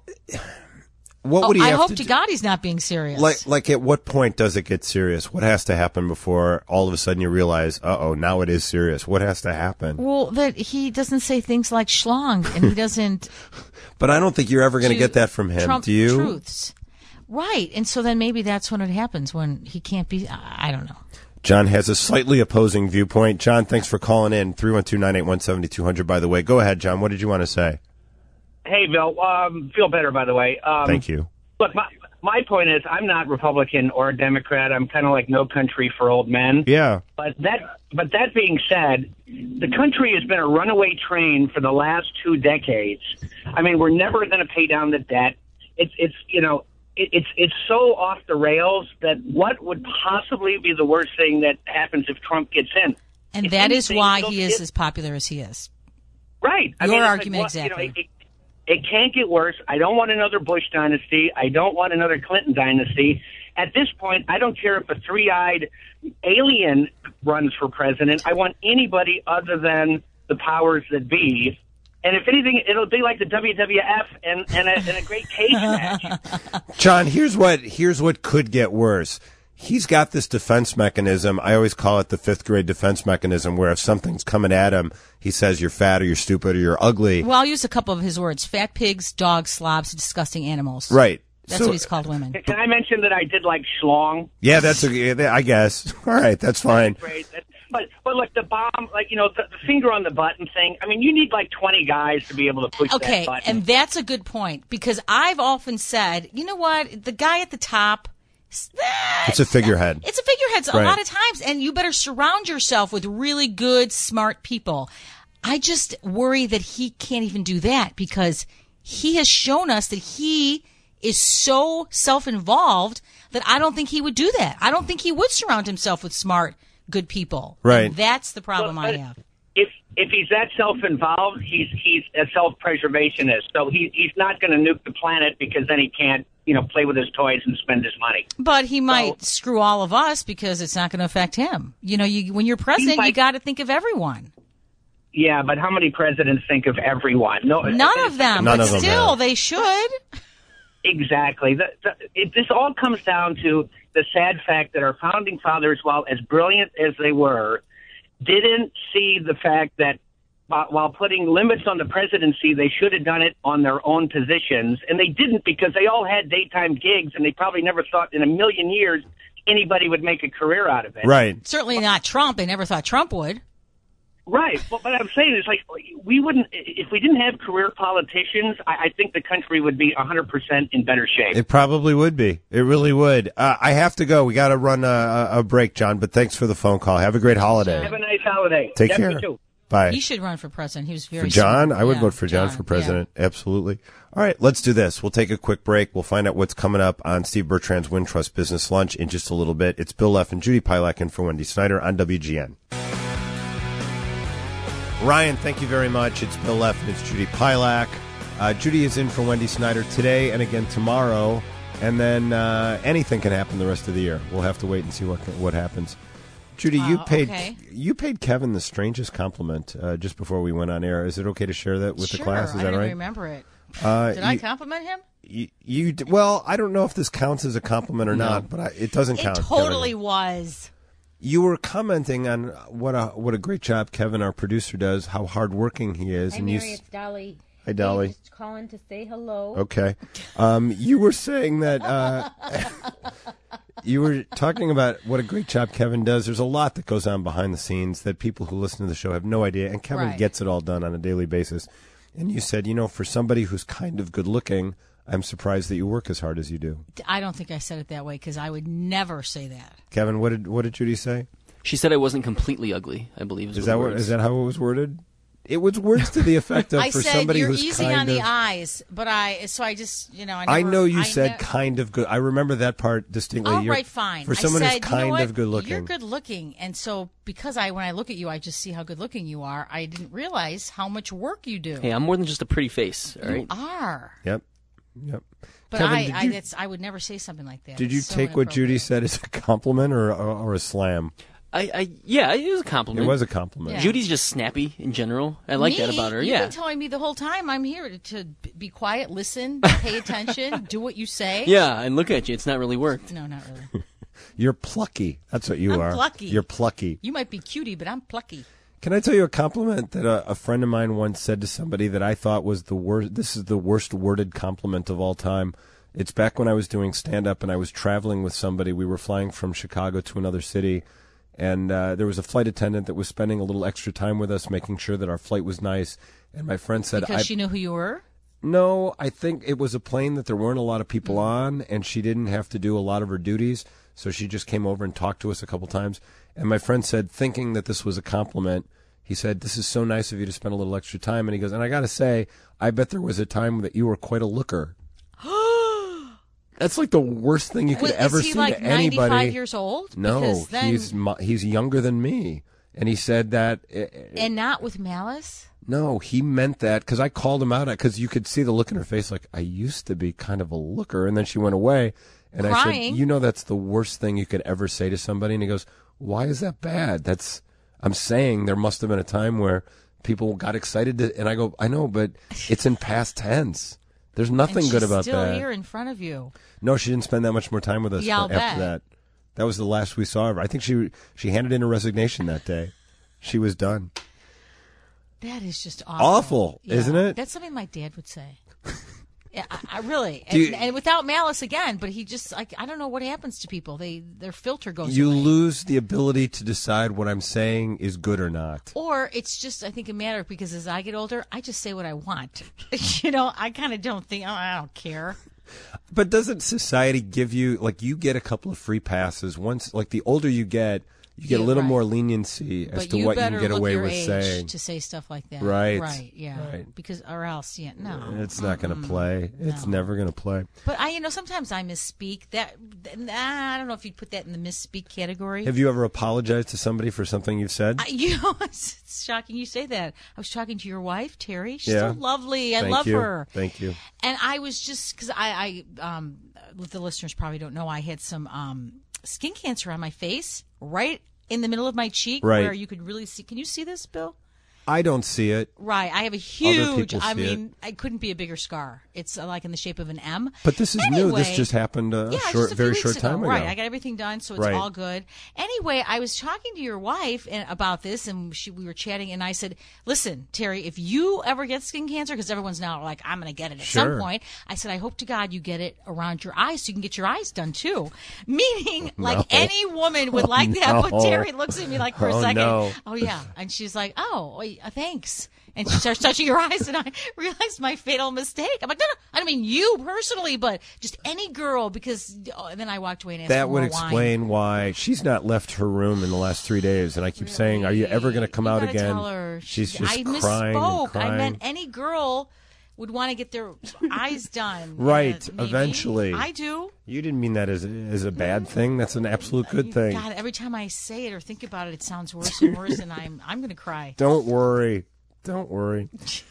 what Oh, would he I have hope to to do? God he's not being serious. Like, like at what point does it get serious? What has to happen before all of a sudden you realize, uh-oh, now it is serious? What has to happen? well, that he doesn't say things like schlong, and he doesn't But I don't think you're ever going to to get that from him. Trump Do you? truths. Right. And so then maybe that's when it happens, when he can't be, I I don't know. John has a slightly opposing viewpoint. John, thanks for calling in. three one two, nine eight one, seven two zero zero, by the way. Go ahead, John. What did you want to say? Hey, Bill. Um, feel better, by the way. Um, Thank you. Look, my, my point is I'm not Republican or Democrat. I'm kind of like No Country for Old Men. Yeah. But that, but that being said, the country has been a runaway train for the last two decades. I mean, we're never going to pay down the debt. It's, it's you know, it, it's it's so off the rails that what would possibly be the worst thing that happens if Trump gets in? And If that is anything, why it'll- he is it- as popular as he is. Right. I Your mean, it's like, argument what- you know, exactly. it, it, it can't get worse. I don't want another Bush dynasty. I don't want another Clinton dynasty. At this point, I don't care if a three-eyed alien runs for president. I want anybody other than the powers that be. And if anything, it'll be like the W W F and, and, a, and a great cage match. John, here's what here's what could get worse. He's got this defense mechanism. I always call it the fifth grade defense mechanism, where if something's coming at him, he says you're fat or you're stupid or you're ugly. Well, I'll use a couple of his words. Fat pigs, dogs, slobs, disgusting animals. Right. That's So- what he's called women. Can I mention that I did like schlong? Yeah, that's a, I guess. All right, that's fine. Great. But but look, the bomb, like, you know, the, the finger on the button thing. I mean, you need like twenty guys to be able to push Okay, that button. and that's a good point, because I've often said, you know what, the guy at the top, It's a figurehead. it's a figurehead a Right. lot of times, and you better surround yourself with really good, smart people. I just worry that he can't even do that, because he has shown us that he is so self-involved that I don't think he would do that. I don't think he would surround himself with smart, good people. Right. And that's the problem Well, I but have. If if he's that self-involved, he's he's a self-preservationist. So he he's not going to nuke the planet because then he can't, you know, play with his toys and spend his money. But he might screw all of us because it's not going to affect him. You know, you when you're president, might- you got to think of everyone. Yeah, but how many presidents think of everyone? No, None of them, None but of them still, have. they should. Exactly. The, the, it, this all comes down to the sad fact that our founding fathers, while as brilliant as they were, didn't see the fact that while, while putting limits on the presidency, they should have done it on their own positions. And they didn't, because they all had daytime gigs, and they probably never thought in a million years anybody would make a career out of it. Right. Certainly not Trump. They never thought Trump would. Right. Well, but I'm saying is, like, we wouldn't, if we didn't have career politicians, I, I think the country would be one hundred percent in better shape. It probably would be. It really would. Uh, I have to go. We got to run a, a break, John, but thanks for the phone call. Have a great holiday. Have a nice holiday. Take Yep, care. you too. Bye. He should run for president. He was very For John? smart. I would Yeah, vote for John, for president. Absolutely. All right, let's do this. We'll take a quick break. We'll find out what's coming up on Steve Bertrand's Wintrust Business Lunch in just a little bit. It's Bill Leff and Judy Pilak in for Wendy Snyder on W G N. Ryan, thank you very much. It's Bill Leff and it's Judy Pilak. Uh, Judy is in for Wendy Snyder today and again tomorrow. And then uh, anything can happen the rest of the year. We'll have to wait and see what what happens. Judy, you Uh, paid okay. you paid Kevin the strangest compliment uh, just before we went on air. Is it okay to share that with sure, the class? Is I that didn't right? remember it. Uh, Did I you- compliment him? You, you d- well, I don't know if this counts as a compliment or not, but I, it doesn't It count. totally Kevin. was. You were commenting on what a what a great job Kevin, our producer, does. How hardworking he is, Hi, and Mary. you. s- It's Dolly. Hi, Dolly. Hey, just calling to say hello. Okay, um, you were saying that uh, You were talking about what a great job Kevin does. There's a lot that goes on behind the scenes that people who listen to the show have no idea, and Kevin Right. gets it all done on a daily basis. And you said, you know, for somebody who's kind of good looking, I'm surprised that you work as hard as you do. I don't think I said it that way because I would never say that. Kevin, what did what did Judy say? She said I wasn't completely ugly, I believe. Is, Is what that the what words. is that how it was worded? It was words to the effect of I for said somebody you're who's easy kind on the of. eyes, but I so I just you know I, I never, know you I said ne- kind of good. I remember that part distinctly. All You're- right, fine. For someone I said, who's kind you know what? of good looking, You're good looking, and so because I when I look at you, I just see how good looking you are. I didn't realize how much work you do. Hey, I'm more than just a pretty face, all You right? are. Yep, yep. But Kevin, I, did I, you, that's, I would never say something like that. did you It's so take what Judy said as a compliment or or, or a slam? I, I, yeah, it was a compliment. It was a compliment. Yeah. Judy's just snappy in general. I like Me? that about her. You've yeah. been telling me the whole time I'm here to, to be quiet, listen, pay attention, do what you say. Yeah, and look at you. It's not really worked. No, not really. You're plucky. That's what you I'm are. plucky. You're plucky. You might be cutie, but I'm plucky. Can I tell you a compliment that a, a friend of mine once said to somebody that I thought was the worst? This is the worst worded compliment of all time. It's back when I was doing stand-up and I was traveling with somebody. We were flying from Chicago to another city, and uh, there was a flight attendant that was spending a little extra time with us, making sure that our flight was nice. And my friend said, Because I, she knew who you were? No, I think it was a plane that there weren't a lot of people on, and she didn't have to do a lot of her duties, so she just came over and talked to us a couple times. And my friend said, thinking that this was a compliment, he said, "This is so nice of you to spend a little extra time." And he goes, "And I got to say, I bet there was a time that you were quite a looker." That's like the worst thing you could Wait, ever is he say like to anybody. ninety-five years old? No, Because then- he's mu- he's younger than me, and he said that. uh, And not with malice? No, he meant that because I called him out because you could see the look in her face. Like, I used to be kind of a looker, and then she went away, and I Crying. said, "You know, that's the worst thing you could ever say to somebody." And he goes, "Why is that bad?" That's I'm saying there must have been a time where people got excited, to, and I go, "I know, but it's in past tense. There's nothing and good she's about still that." here in front of you. No, she didn't spend that much more time with us Yeah, I'll after bet. that. That was the last we saw of her. I think she she handed in her resignation that day. She was done. That is just awful. Awful, Yeah. isn't it? That's something my dad would say. Yeah, I, I really, Do and, you- and without malice again. But he just, like, I don't know what happens to people. They their filter goes You away. lose the ability to decide what I'm saying is good or not. Or it's just, I think, a matter because as I get older, I just say what I want. you know, I kind of don't think, oh, I don't care. But doesn't society give you, like, you get a couple of free passes once, like, the older you get, you get Yeah, a little right. more leniency as But to you what you better can get look away your with age saying. to say stuff like that. Right. Right. Yeah. Right. Because, or else, yeah, no. It's not going to play. It's never going to play. But I, you know, sometimes I misspeak. That I don't know if you'd put that in the misspeak category. Have you ever apologized to somebody for something you've said? I, you know, it's, it's shocking you say that. I was talking to your wife, Terry. She's Yeah. so lovely. I Thank love you. her. Thank you. And I was just because I, I, um, the listeners probably don't know, I had some um, skin cancer on my face, right in the middle of my cheek, Right. where you could really see. Can you see this, Bill? I don't see it. Right. I have a huge. people I see it. mean, it couldn't be a bigger scar. It's uh, like in the shape of an M. But this is new. This Anyway, just happened a yeah, short, just a few very weeks short ago. time ago. Right. I got everything done, so it's Right. all good. Anyway, I was talking to your wife and, about this, and she, we were chatting, and I said, "Listen, Terry, if you ever get skin cancer, because everyone's now like, I'm going to get it at some Sure. point." I said, "I hope to God you get it around your eyes, so you can get your eyes done too." Meaning, like No. any woman would Oh, like that. But no. Terry looks at me like for a Oh, second. no. Oh yeah, and she's like, "Oh, wait, uh, thanks." And she starts touching your eyes, and I realized my fatal mistake. I'm like, no, no, I don't mean you personally, but just any girl, because oh, and then I walked away and asked That for would more wine. explain why she's not left her room in the last three days. And I keep saying, "Are you ever going to come You out gotta again?" tell her. She's She- just I crying and misspoke. crying. I meant any girl would want to get their eyes done. Right, uh, maybe. eventually. I do. You didn't mean that as as a bad thing. That's an absolute good thing. God, every time I say it or think about it, it sounds worse and worse, and I'm I'm going to cry. Don't worry. Don't worry.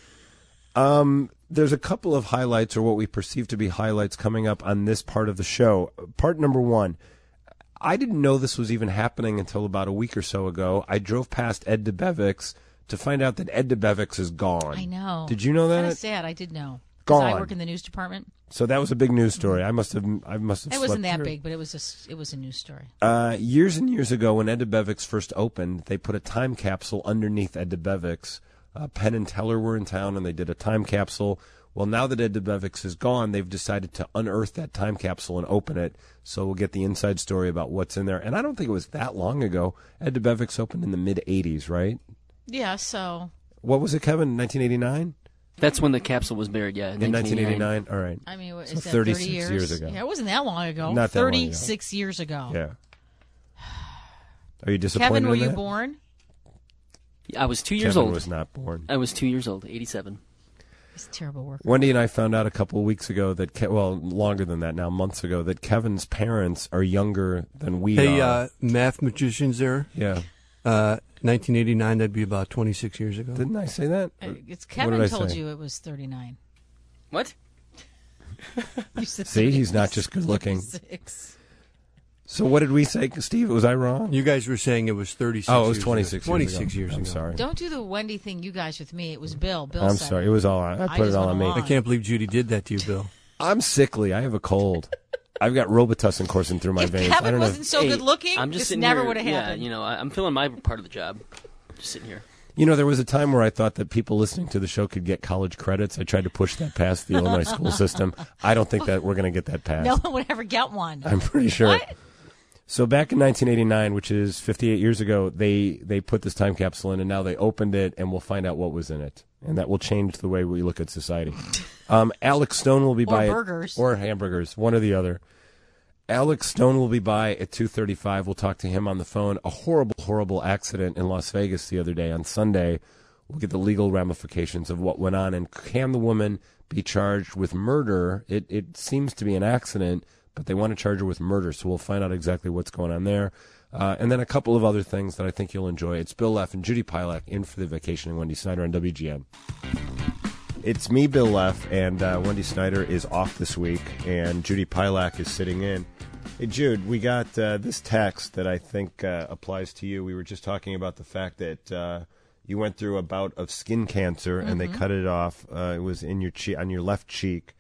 Um, there's a couple of highlights, or what we perceive to be highlights, coming up on this part of the show. Part number one. I didn't know this was even happening until about a week or so ago. I drove past Ed DeBevick's to find out that Ed DeBevick's is gone. I know. Did you know that? Kind of sad. I did know. 'Cause Gone. I work in the news department. So that was a big news story. I must have. I must have. It wasn't slept that through. big, but it was a s- it was a news story. Uh, years and years ago, when Ed DeBevick's first opened, they put a time capsule underneath Ed DeBevick's. Uh, Penn and Teller were in town, and they did a time capsule Well, now that Ed Debevix is gone, they've decided to unearth that time capsule and open it. So we'll get the inside story about what's in there. And I don't think it was that long ago. Ed Debevix opened in the mid eighties, right? Yeah, so. What was it, Kevin? nineteen eighty-nine? That's when the capsule was buried, yeah. In, in nineteen eighty-nine? All right. I mean, so is that thirty-six thirty years? years ago. Yeah, it wasn't that long ago. Not that long ago. thirty-six years ago. Yeah. Are you disappointed Kevin, were in you that? born? I was two years Kevin old. was not born. I was two years old, eighty-seven. It's terrible work. Wendy and I found out a couple of weeks ago that, Ke- well, longer than that now, months ago, that Kevin's parents are younger than we hey, are. uh, math magicians there. Yeah. Uh, nineteen eighty-nine, that'd be about twenty-six years ago. Didn't I say that? Uh, It's What Kevin did I told say? you it was thirty-nine. What? You said See, he's not just good looking. thirty-six. So what did we say, Steve? Was I wrong? You guys were saying it was thirty-six. Oh, it was years twenty-six ago. years ago. twenty-six years I'm ago. sorry. Don't do the Wendy thing, you guys, with me. It was Bill. Bill I'm said sorry. It was all I, I put it just all went on me. along. I can't believe Judy did that to you, Bill. I'm sickly. I have a cold. I've got Robitussin coursing through my If veins. I Kevin don't know. wasn't so Hey, good looking, I'm just this sitting never here- would have yeah, happened. you know, I, I'm filling my part of the job. Just sitting here. You know, there was a time where I thought that people listening to the show could get college credits. I tried to push that past the Illinois school system. I don't think that we're going to get that passed. No one would ever get one. I'm pretty sure. What? So back in nineteen eighty-nine, which is fifty-eight years ago, they, they put this time capsule in, and now they opened it, and we'll find out what was in it. And that will change the way we look at society. Um, Alex Stone will be Or by... burgers. Or hamburgers, one or the other. Alex Stone will be by at two thirty-five. We'll talk to him on the phone. A horrible, horrible accident in Las Vegas the other day on Sunday. We'll get the legal ramifications of what went on. And can the woman be charged with murder? It, it seems to be an accident, but they want to charge her with murder. So we'll find out exactly what's going on there. Uh, and then a couple of other things that I think you'll enjoy. It's Bill Leff and Judy Pilak in for the Vacation and Wendy Snyder on W G N. It's me, Bill Leff, and uh, Wendy Snyder is off this week, and Judy Pilak is sitting in. Hey, Jude, we got uh, this text that I think uh, applies to you. We were just talking about the fact that uh, you went through a bout of skin cancer, and they Mhm. cut it off. Uh, it was in your che- on your left cheek.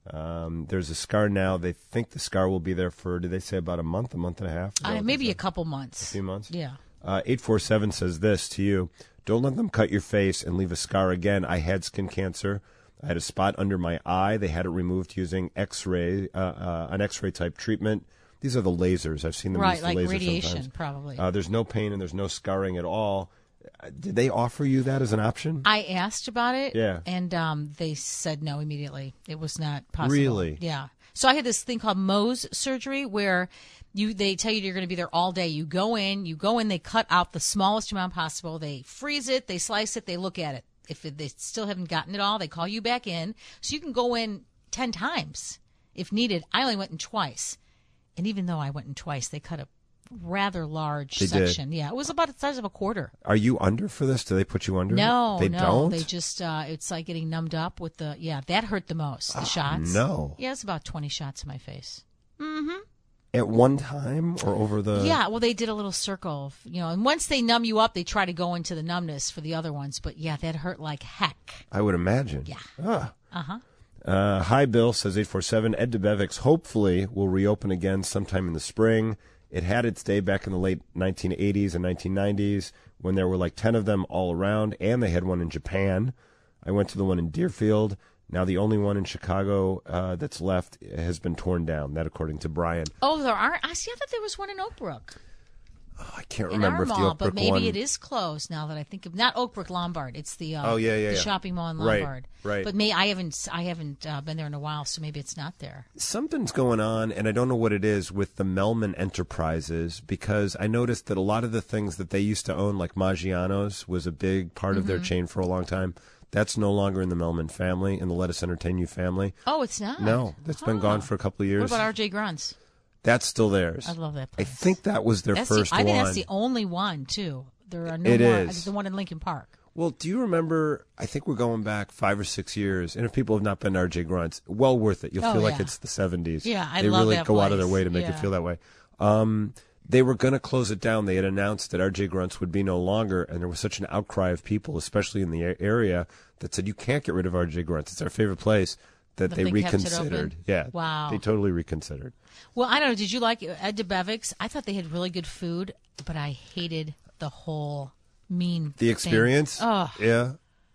Um, there's a scar now. They think the scar will be there for, did they say about a month, a month and a half? Is that Uh, what they maybe said? a couple months. A few months? Yeah. Uh, eight four seven says this to you. Don't let them cut your face and leave a scar again. I had skin cancer. I had a spot under my eye. They had it removed using X-ray, uh, uh, an X-ray type treatment. These are the lasers. I've seen them Right, use the like laser radiation, sometimes. probably. Uh, there's no pain and there's no scarring at all. Uh, Did they offer you that as an option? I asked about it, Yeah. and um, they said no immediately. It was not possible. Really? Yeah. So I had this thing called Mohs surgery where you they tell you you're going to be there all day. You go in, you go in, they cut out the smallest amount possible. They freeze it, they slice it, they look at it. If it, they still haven't gotten it all, they call you back in. So you can go in ten times if needed. I only went in twice. And even though I went in twice, they cut a rather large They did. section. Yeah, it was about the size of a quarter. Are you under for this? Do they put you under? No, they no, don't. they just uh, it's like getting numbed up with the yeah. That hurt the most. The shots. no. Yeah, it's about twenty shots in my face. Mm-hmm. At one time or over the? yeah, well, they did a little circle, of, you know, and once they numb you up, they try to go into the numbness for the other ones. But yeah, that hurt like heck. I would imagine. Yeah. Ah. Uh huh. Uh, hi, Bill, says eight four seven. Ed Debevix hopefully will reopen again sometime in the spring. It had its day back in the late nineteen eighties and nineteen nineties when there were like ten of them all around, and they had one in Japan. I went to the one in Deerfield. Now the only one in Chicago uh, that's left has been torn down. That according to Brian. Oh, there aren't. I see. I thought there was one in Oakbrook. Oh, I can't In remember our if the mall, Oak but Brook maybe one. it is closed now that I think of not Oakbrook Lombard. It's the uh, Oh, yeah, yeah, the yeah. shopping mall in Right, Lombard. right. But may I haven't I haven't uh, been there in a while, so maybe it's not there. Something's going on, and I don't know what it is with the Melman Enterprises, because I noticed that a lot of the things that they used to own, like Maggiano's, was a big part of their Mhm. chain for a long time. That's no longer in the Melman family, in the Let Us Entertain You family. Oh, it's not. No, that's been gone for a couple of years. What about R J Grunts? That's still theirs. I love that I place. think that was their That's first the, I think one. that's the only one too. There are no It more. is. The one in Lincoln Park. Well, do you remember, I think we're going back five or six years, and if people have not been to R J Grunts, well worth it. You'll Oh, feel like yeah. it's the seventies. Yeah, I They love really that go out of their place. way to make Yeah. it feel that way. Um, they were going to close it down. They had announced that R J Grunts would be no longer, and there was such an outcry of people, especially in the a- area, that said, you can't get rid of R J Grunts. It's our favorite place, that But they, they kept it reconsidered. open? Yeah. Wow. They totally reconsidered. Well, I don't know. Did you like Ed Debevix? I thought they had really good food, but I hated the whole mean The thing. experience? Oh, Yeah.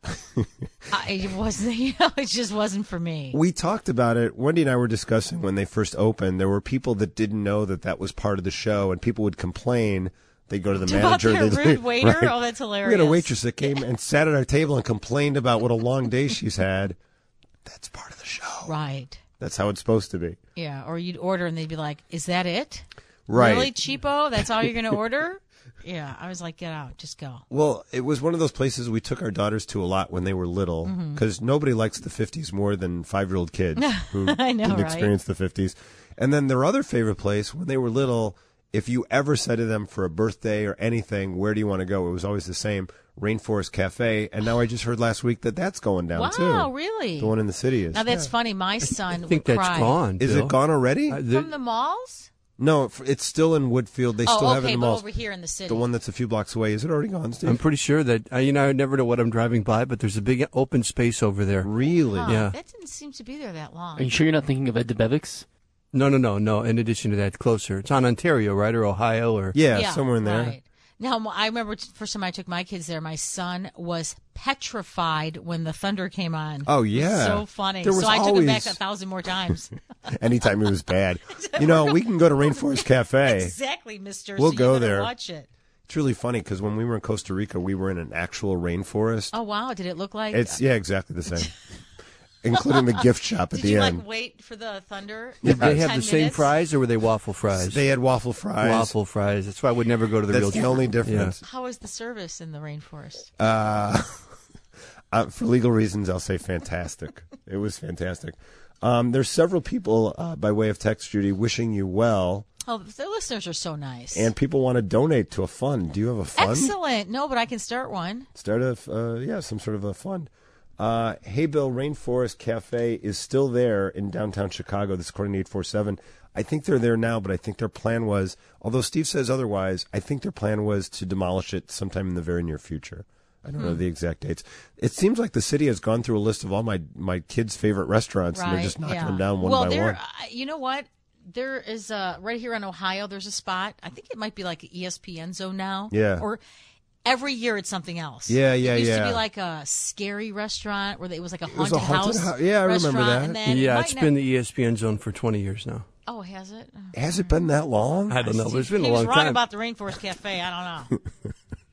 I, it wasn't, you know, it just wasn't for me. We talked about it. Wendy and I were discussing when they first opened. There were people that didn't know that that was part of the show, and people would complain. They'd go to the About manager. their they'd rude waiter? Right. Oh, that's hilarious. We had a waitress that came and sat at our table and complained about what a long day she's had. That's part of the show. Right. That's how it's supposed to be. Yeah, or you'd order and they'd be like, is that it? Right. Really, cheapo? That's all you're going to order? Yeah, I was like, get out, just go. Well, it was one of those places we took our daughters to a lot when they were little, because Mhm. nobody likes the fifties more than five-year-old kids who I know, didn't right? experience the fifties. And then their other favorite place, when they were little, if you ever said to them for a birthday or anything, where do you want to go? It was always the same, Rainforest Cafe. And now I just heard last week that that's going down, Wow, too. really? The one in the city is. Now, that's funny. My son I think would that's cry. gone. Is Bill. it gone already? Uh, the- From the malls? No, f- it's still in Woodfield. They Oh, still have it okay, in the but malls. over here in the city. The one that's a few blocks away. Is it already gone, Steve? I'm pretty sure that uh, you know I never know what I'm driving by, but there's a big open space over there. Really? Huh, Yeah. That didn't seem to be there that long. Are you sure you're not thinking of Ed DeBevick's? No, no, no, no. In addition to that, closer. It's on Ontario, right, or Ohio, or Yeah, somewhere in there. Right. Now, m- I remember t- first time I took my kids there, my son was petrified when the thunder came on. Oh, It was yeah. so funny. There was so I took him back always- a thousand more times. Anytime it was bad. You know, we can go to Rainforest Cafe. Exactly, mister. We'll so go you better there. Watch it. It's really funny because when we were in Costa Rica, we were in an actual rainforest. Oh, wow. Did it look like? It's yeah, exactly the same, including the gift shop at Did the you end. like wait for the thunder? Did every they have ten the same minutes? fries, or were they waffle fries? They had waffle fries. Waffle fries. That's why I would never go to the That's real. the only difference. How was the service in the rainforest? Uh, uh, for legal reasons, I'll say fantastic. It was fantastic. Um, there's several people uh, by way of text, Judy, wishing you well, Oh, the listeners are so nice. and people want to donate to a fund. Do you have a fund? Excellent. No, but I can start one. Start a uh, yeah, some sort of a fund. Uh, hey, Bill, Rainforest Cafe is still there in downtown Chicago. This is according to eight four seven. I think they're there now, but I think their plan was, although Steve says otherwise, I think their plan was to demolish it sometime in the very near future. I don't Hmm. know the exact dates. It seems like the city has gone through a list of all my, my kids' favorite restaurants, and they're just knocking yeah. them down one well, by there, one. uh, you know what? There is uh, right here in Ohio. There's a spot. I think it might be like an E S P N zone now. Yeah. Or every year it's something else. Yeah, yeah, it used yeah. to be like a scary restaurant where it was like a It was haunted, a haunted house. hou- yeah, I remember restaurant, that. And then it Yeah, might it's not- been the E S P N zone for twenty years now. Oh, has it? Oh. Has it been that long? I don't know, but it's been he a was long wrong time. about the Rainforest Cafe. I don't know.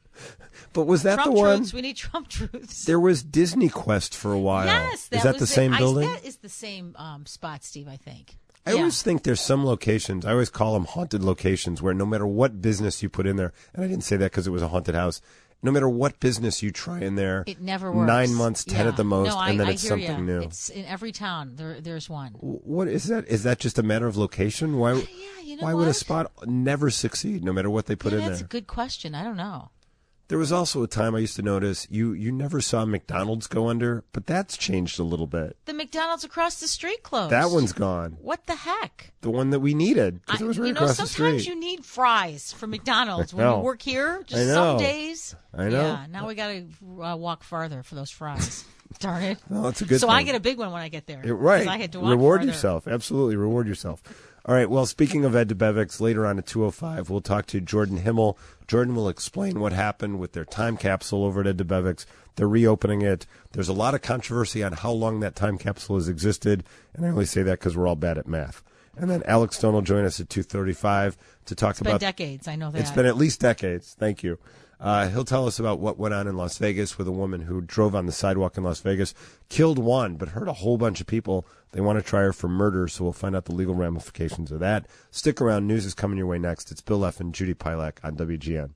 But was that Trump the one? truths. We need Trump truths. There was Disney Quest for a while. Yes, that is that was the same I- building? that is the same um, spot, Steve. I think. I always think there's some locations, I always call them haunted locations, where no matter what business you put in there, and I didn't say that because it was a haunted house, no matter what business you try in there, It never works. nine months, ten Yeah. at the most, no, I, and then I it's hear something ya. new. It's in every town. There, there's one. What is that? Is that just a matter of location? Why, you know why would a what? spot never succeed, no matter what they put Yeah, in that's there? a good question. I don't know. There was also a time I used to notice you, you never saw McDonald's go under, but that's changed a little bit. The McDonald's across the street closed. That one's gone. What the heck? The one that we needed, because it was right you know, across the sometimes street. you need fries from McDonald's I when know. we work here. Just I know. some days. I know. Yeah. Now we got to uh, walk farther for those fries. Darn it. Well, that's a good so I thing. get a big one when I get there. Yeah, right. 'Cause I had to walk reward farther. yourself. Absolutely. Reward yourself. All right. Well, speaking of Ed DeBevick's, later on at two oh five, we'll talk to Jordan Himmel. Jordan will explain what happened with their time capsule over at Ed DeBevick's. They're reopening it. There's a lot of controversy on how long that time capsule has existed, and I only say that because we're all bad at math. And then Alex Stone will join us at two thirty-five to talk It's about... been decades. I know that. It's been at least decades. Thank you. Uh, he'll tell us about what went on in Las Vegas with a woman who drove on the sidewalk in Las Vegas, killed one, but hurt a whole bunch of people. They want to try her for murder, so we'll find out the legal ramifications of that. Stick around. News is coming your way next. It's Bill F. and Judy Pilak on W G N.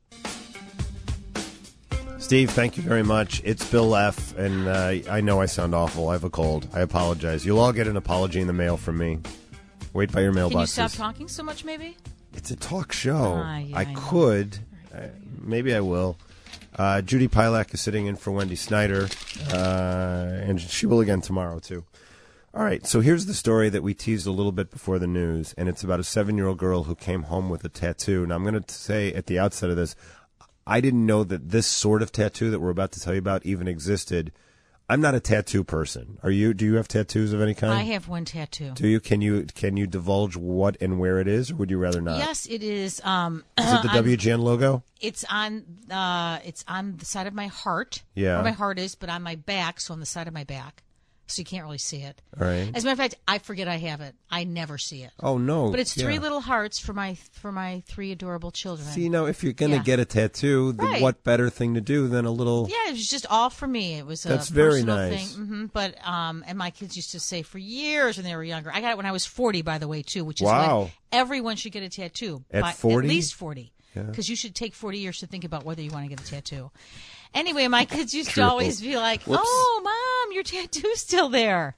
Steve, thank you very much. It's Bill F., and uh, I know I sound awful. I have a cold. I apologize. You'll all get an apology in the mail from me. Wait by your mailboxes. Can you stop talking so much, maybe? It's a talk show. Ah, yeah, I, I know. could. Uh, maybe I will. Uh, Judy Pilak is sitting in for Wendy Snyder, uh, and she will again tomorrow, too. All right, so here's the story that we teased a little bit before the news, and it's about a seven-year-old girl who came home with a tattoo. Now, I'm going to say at the outset of this, I didn't know that this sort of tattoo that we're about to tell you about even existed I'm not a tattoo person. Are you? Do you have tattoos of any kind? I have one tattoo. Do you? Can you can you divulge what and where it is, or would you rather not? Yes, it is. Um, is it the W G N logo? It's on. Uh, it's on the side of my heart. Yeah. Where my heart is, but on my back, so on the side of my back, so you can't really see it. All right. As a matter of fact, I forget I have it. I never see it. Oh no! But it's three yeah. little hearts for my for my three adorable children. See, now if you're gonna Yeah. get a tattoo, then Right. what better thing to do than a little? Yeah, it was just all for me. It was a That's very personal nice. thing. hmm But um, and my kids used to say for years when they were younger. I got it when I was forty, by the way, too, which is Wow. when everyone should get a tattoo. At by, forty? at least forty, Yeah. because you should take forty years to think about whether you want to get a tattoo. Anyway, my kids used True. to always be like, Whoops. "Oh, mom, your tattoo's still there."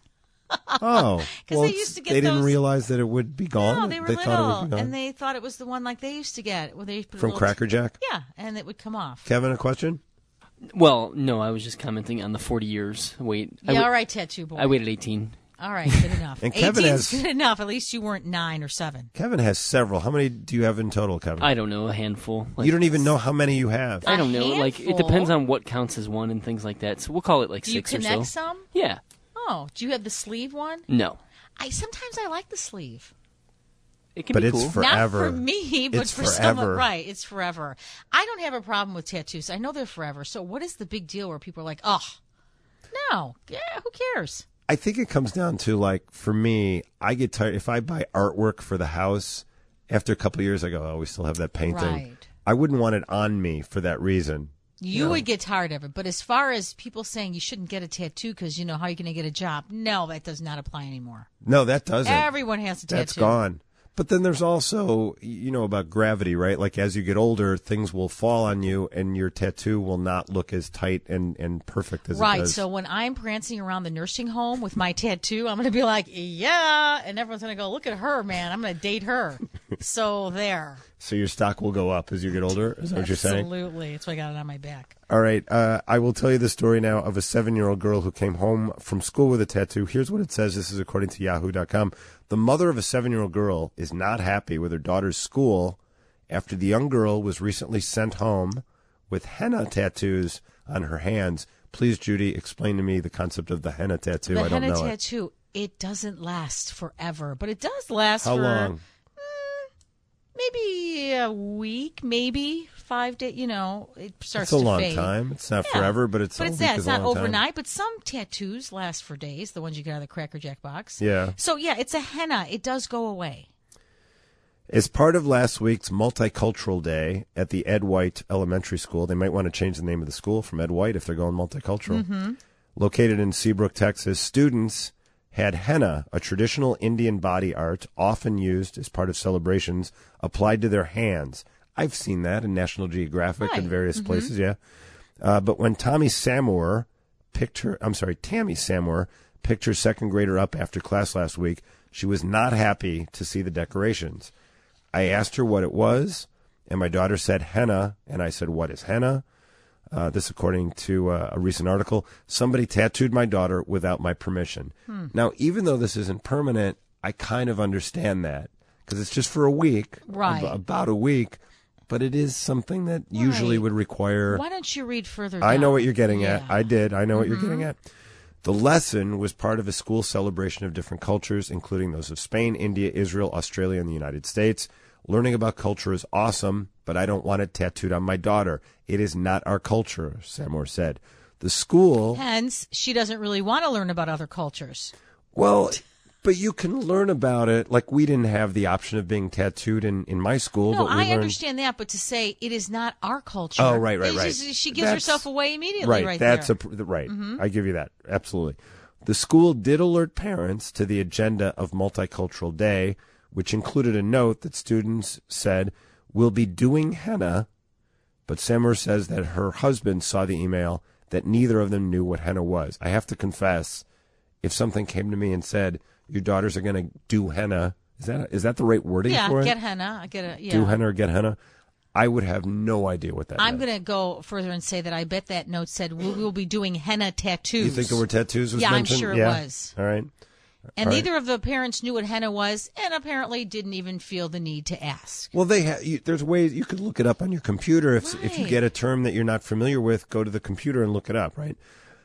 Oh, 'Cause well, they it's- used to get they didn't those- realize that it would be gone. No, they were thought it little, would be gone. and they thought it was the one like they used to get, where they put a From little Cracker Jack? Yeah, and it would come off. Kevin, a question? Well, no, I was just commenting on the forty years. Wait. I Yeah, wa- all right, tattoo boy. I waited eighteen. All right, good enough. And Kevin eighteen's has- good enough. At least you weren't nine or seven. Kevin has several. How many do you have in total, Kevin? I don't know, a handful. Like, you don't even know how many you have. I don't know. Like, it handful? depends on what counts as one and things like that. So we'll call it like Do you six or connect so. some? Yeah. Oh, do you have the sleeve one? No. I sometimes I like the sleeve. It can But be it's cool. forever. Not for me, but It's for forever. someone. Right, it's forever. I don't have a problem with tattoos. I know they're forever. So what is the big deal where people are like, oh, no, yeah, who cares? I think it comes down to, like, for me, I get tired. If I buy artwork for the house, after a couple of years, I go, oh, we still have that painting. Right. I wouldn't want it on me for that reason. You know? would get tired of it. But as far as people saying you shouldn't get a tattoo because, you know, how are you going to get a job? No, that does not apply anymore. No, that doesn't. Everyone has a tattoo. That's gone. But then there's also, you know, about gravity, right? Like as you get older, things will fall on you and your tattoo will not look as tight and, and perfect as it Right. does. So when I'm prancing around the nursing home with my tattoo, I'm going to be like, yeah. And everyone's going to go, look at her, man. I'm going to date her. So there. So your stock will go up as you get older? Is that what you're saying? Absolutely. That's why I got it on my back. All right. Uh, I will tell you the story now of a seven-year-old girl who came home from school with a tattoo. Here's what it says. This is according to yahoo dot com. The mother of a seven-year-old girl is not happy with her daughter's school after the young girl was recently sent home with henna tattoos on her hands. Please, Judy, explain to me the concept of the henna tattoo. The I don't henna know it. tattoo, it doesn't last forever, but it does last How for long? maybe a week, maybe five days. You know, it starts It's a to long fade. time. It's not Yeah. forever, but it's but a it's week that. is It's a not long time. overnight. But some tattoos last for days. The ones you get out of the Cracker Jack box. Yeah. So yeah, it's a henna. It does go away. As part of last week's Multicultural Day at the Ed White Elementary School, they might want to change the name of the school from Ed White if they're going multicultural. Mhm. Located in Seabrook, Texas, students had henna, a traditional Indian body art often used as part of celebrations, applied to their hands. I've seen that in National Geographic and various Mhm. places, yeah. Uh, but when Tommy Samore picked her, I'm sorry, Tammy Samore picked her second grader up after class last week, she was not happy to see the decorations. I asked her what it was, and my daughter said henna, and I said, what is henna? Uh, this according to uh, a recent article. Somebody tattooed my daughter without my permission. Hmm. Now, even though this isn't permanent, I kind of understand that because it's just for a week, Right. ab- about a week, but it is something that usually Right. would require. Why don't you read further? I know down? what you're getting Yeah. at. I did. I know what you're Mhm. getting at. The lesson was part of a school celebration of different cultures, including those of Spain, India, Israel, Australia, and the United States. Learning about culture is awesome, but I don't want it tattooed on my daughter. It is not our culture, Samore said. The school, Hence, she doesn't really want to learn about other cultures. well, but you can learn about it. Like, we didn't have the option of being tattooed in, in my school. No, but we I learned, understand that, but to say it is not our culture. Oh, right, right, it's right. just- she gives That's- herself away immediately right, right, that's there. a pr- right. Mhm. I give you that. Absolutely. The school did alert parents to the agenda of Multicultural Day, which included a note that students said, "We'll be doing henna," but Sammer says that her husband saw the email, that neither of them knew what henna was. I have to confess, if something came to me and said, your daughters are going to do henna, is that is that the right wording yeah, for it? get henna. I get a yeah. Do henna or get henna? I would have no idea what that I'm meant. going to go further and say that I bet that note said we will be doing henna tattoos. You think the word tattoos was yeah, mentioned? I'm sure yeah. it was. All right. And All right. neither of the parents knew what henna was, and apparently didn't even feel the need to ask. Well, they ha- you, there's ways you could look it up on your computer. If if you Right. get a term that you're not familiar with, go to the computer and look it up. Right.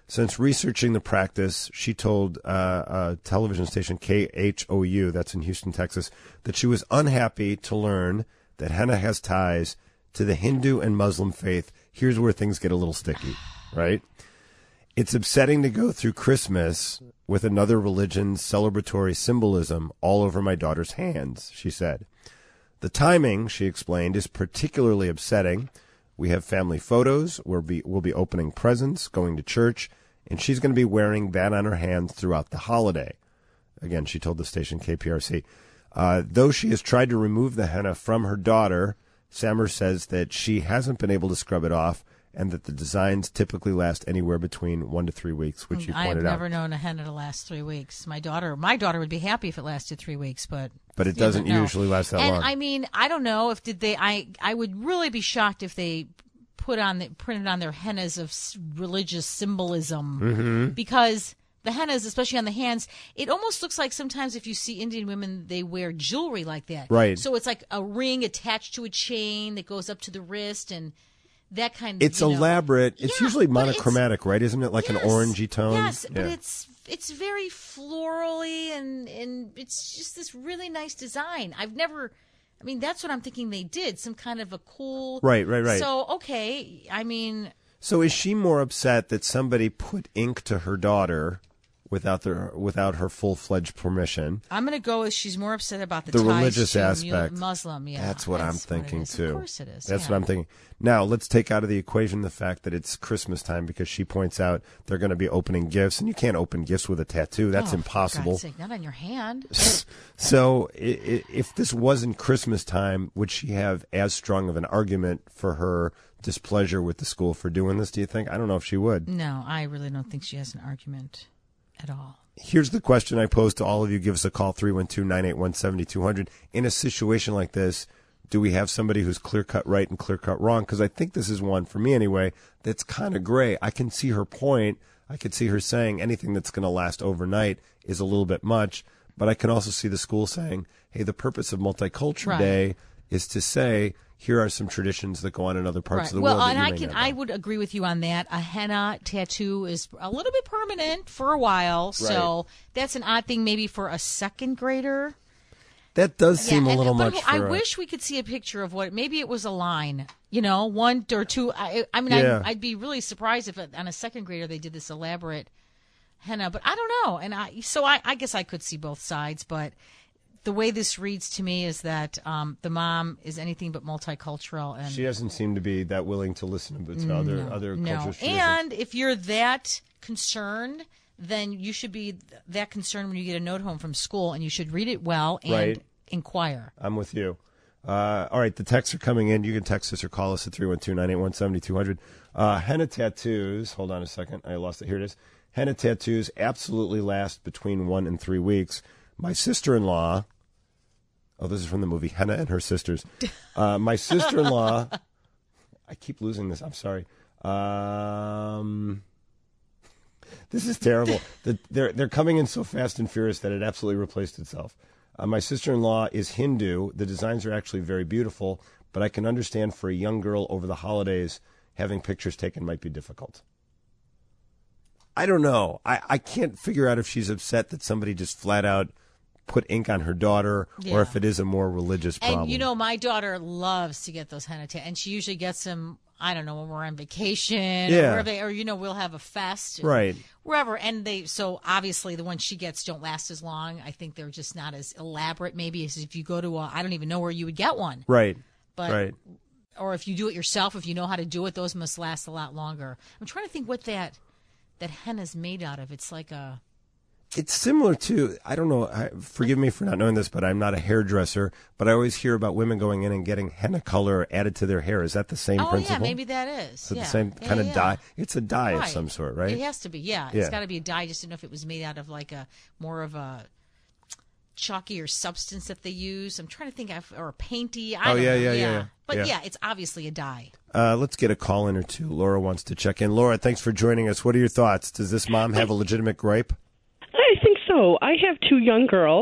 Since researching the practice, she told uh, a television station K H O U, that's in Houston, Texas, that she was unhappy to learn that henna has ties to the Hindu and Muslim faith. Here's where things get a little sticky, right? It's upsetting to go through Christmas with another religion's celebratory symbolism all over my daughter's hands, she said. The timing, she explained, is particularly upsetting. We have family photos. We'll be, we'll be opening presents, going to church, and she's going to be wearing that on her hands throughout the holiday. Again, she told the station K P R C. Uh, though she has tried to remove the henna from her daughter, Sammer says that she hasn't been able to scrub it off and that the designs typically last anywhere between one to three weeks, which you I pointed have out. never known a henna to last three weeks. My daughter, my daughter would be happy if it lasted three weeks, but But it doesn't no. usually last that and long. I mean, I don't know if did they. I I would really be shocked if they put on the, printed on their hennas of s- religious symbolism Mhm. because the hennas, especially on the hands, it almost looks like sometimes if you see Indian women, they wear jewelry like that. Right. So it's like a ring attached to a chain that goes up to the wrist and that kind of. It's you know. elaborate. It's Yeah, usually but it's- monochromatic, right? Isn't it like an orangey tone? Yes, but Yeah. it's it's very florally and and it's just this really nice design. I've never. I mean, that's what I'm thinking they did. Some kind of a cool. Right, right, right. So okay, I mean. So is she more upset that somebody put ink to her daughter without their without her full fledged permission? I'm going to go as she's more upset about the, The ties religious to aspect. Muslim. Yeah, That's what I'm it thinking is. too. Of course it is. That's yeah. what I'm thinking. Now let's take out of the equation the fact that it's Christmas time because she points out they're going to be opening gifts, and you can't open gifts with a tattoo. That's Oh, impossible. For God's sake, not on your hand. So i- i- if this wasn't Christmas time, would she have as strong of an argument for her displeasure with the school for doing this, do you think? I don't know if she would. No, I really don't think she has an argument at all. Here's the question I pose to all of you. Give us a call, three one two, nine eight one, seven two zero zero. In a situation like this, do we have somebody who's clear-cut right and clear-cut wrong? Because I think this is one, for me anyway, that's kind of gray. I can see her point. I could see her saying anything that's going to last overnight is a little bit much. But I can also see the school saying, hey, the purpose of Multicultural Right. Day is to say, here are some traditions that go on in other parts Right. of the well, world. that and you I may can not I know. would agree with you on that. A henna tattoo is a little bit permanent for a while, so that's an odd thing maybe for a second grader. That does seem yeah, a and- little but much. I for a- wish we could see a picture of what maybe it was a line, you know, one or two. I, I mean, Yeah. I'd, I'd be really surprised if on a second grader they did this elaborate henna, but I don't know. And I so I, I guess I could see both sides, but the way this reads to me is that um, the mom is anything but multicultural, and She doesn't seem to be that willing to listen to, to other no, other no. cultures. traditions. And if you're that concerned, then you should be that concerned when you get a note home from school, and you should read it well and Right. inquire. I'm with you. Uh, all right, the texts are coming in. You can text us or call us at three one two, nine eight one, seven two zero zero. Uh, henna tattoos. Hold on a second. I lost it. Here it is. Henna tattoos absolutely last between one and three weeks. My sister-in-law. Oh, this is from the movie Henna and Her Sisters. Uh, my sister-in-law. I keep losing this. I'm sorry. Um, this is terrible. The, they're they're coming in so fast and furious that it absolutely replaced itself. Uh, my sister-in-law is Hindu. The designs are actually very beautiful, but I can understand for a young girl over the holidays having pictures taken might be difficult. I don't know. I, I can't figure out if she's upset that somebody just flat out put ink on her daughter Yeah. or if it is a more religious problem. And you know, my daughter loves to get those henna tattoos, and she usually gets them. I don't know, when we're on vacation, Yeah. or wherever they, or you know, we'll have a fest, Right. Wherever, and they. So obviously, the ones she gets don't last as long. I think they're just not as elaborate, maybe as if you go to a. I don't even know where you would get one, Right. but right. or if you do it yourself, if you know how to do it, those must last a lot longer. I'm trying to think what that that henna's made out of. It's like a. It's similar to, I don't know, I, forgive me for not knowing this, but I'm not a hairdresser, but I always hear about women going in and getting henna color added to their hair. Is that the same Oh principle? yeah, maybe that is. So yeah. the same Yeah, kind of yeah. dye. It's a dye of Right. some sort, right? It has to be, yeah. Yeah. It's got to be a dye. I just didn't know if it was made out of like a more of a chalkier substance that they use. I'm trying to think of, or a painty. I Oh, don't yeah, know. yeah, yeah, yeah. But Yeah. yeah. it's obviously a dye. Uh, let's get a call in or two. Laura wants to check in. Laura, thanks for joining us. What are your thoughts? Does this mom have a legitimate gripe? I think so. I have two young girls,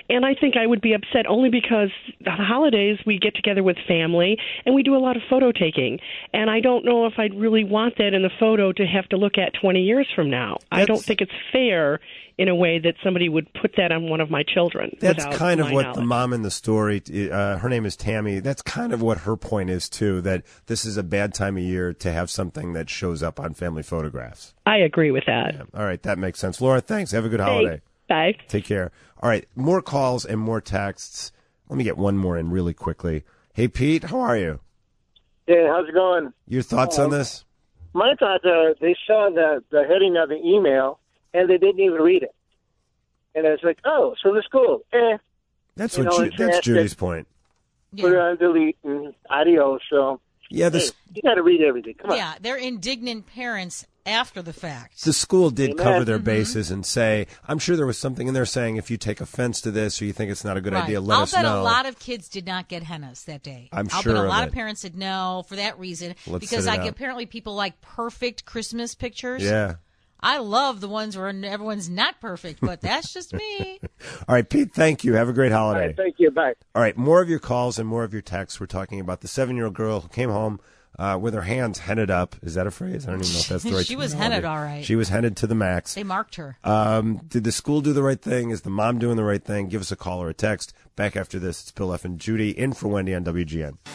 And I think I would be upset only because the holidays we get together with family and we do a lot of photo taking. And I don't know if I'd really want that in the photo to have to look at twenty years from now. That's, I don't think it's fair in a way that somebody would put that on one of my children. That's kind of my what knowledge. the mom in the story, uh, her name is Tammy, that's kind of what her point is, too, that this is a bad time of year to have something that shows up on family photographs. I agree with that. Yeah. All right, that makes sense. Laura, thanks. Have a good Thanks. holiday. Bye. Take care. All right, more calls and more texts. Let me get one more in really quickly. Hey, Pete, how are you? Yeah, how's it going? Your thoughts um, on this? My thoughts are they saw the, the heading of the email, and they didn't even read it. And it's like, oh, so the school, eh. That's you what know, Ju- that's Judy's point. Put it on delete and adios. So yeah, this, hey, you got to read everything. Come on. Yeah, they're indignant parents after the fact. The school did Amen. cover their Mm-hmm. bases and say, I'm sure there was something in there saying if you take offense to this or you think it's not a good Right. idea, let I'll us bet know. a lot of kids did not get hennas that day. I'm I'll sure bet a of lot it. of parents said no for that reason. Let's because sit it like out. apparently people like perfect Christmas pictures. Yeah. I love the ones where everyone's not perfect, but that's just me. All right, Pete, thank you. Have a great holiday. All right, thank you. Bye. All right, more of your calls and more of your texts. We're talking about the seven-year-old girl who came home uh, with her hands henned up. Is that a phrase? I don't even know if that's the right She was terminology. henned all right. She was henned to the max. They marked her. Um, did the school do the right thing? Is the mom doing the right thing? Give us a call or a text. Back after this, it's Bill F. and Judy in for Wendy on W G N.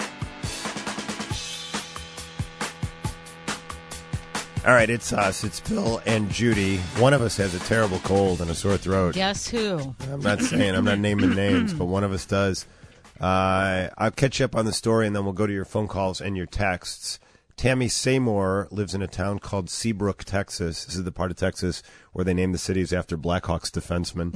All right, it's us. It's Bill and Judy. One of us has a terrible cold and a sore throat. Guess who? I'm not saying, I'm not naming names, but one of us does. Uh, I'll catch you up on the story, and then we'll go to your phone calls and your texts. Tammy Seymour lives in a town called Seabrook, Texas. This is the part of Texas where they name the cities after Blackhawks defensemen.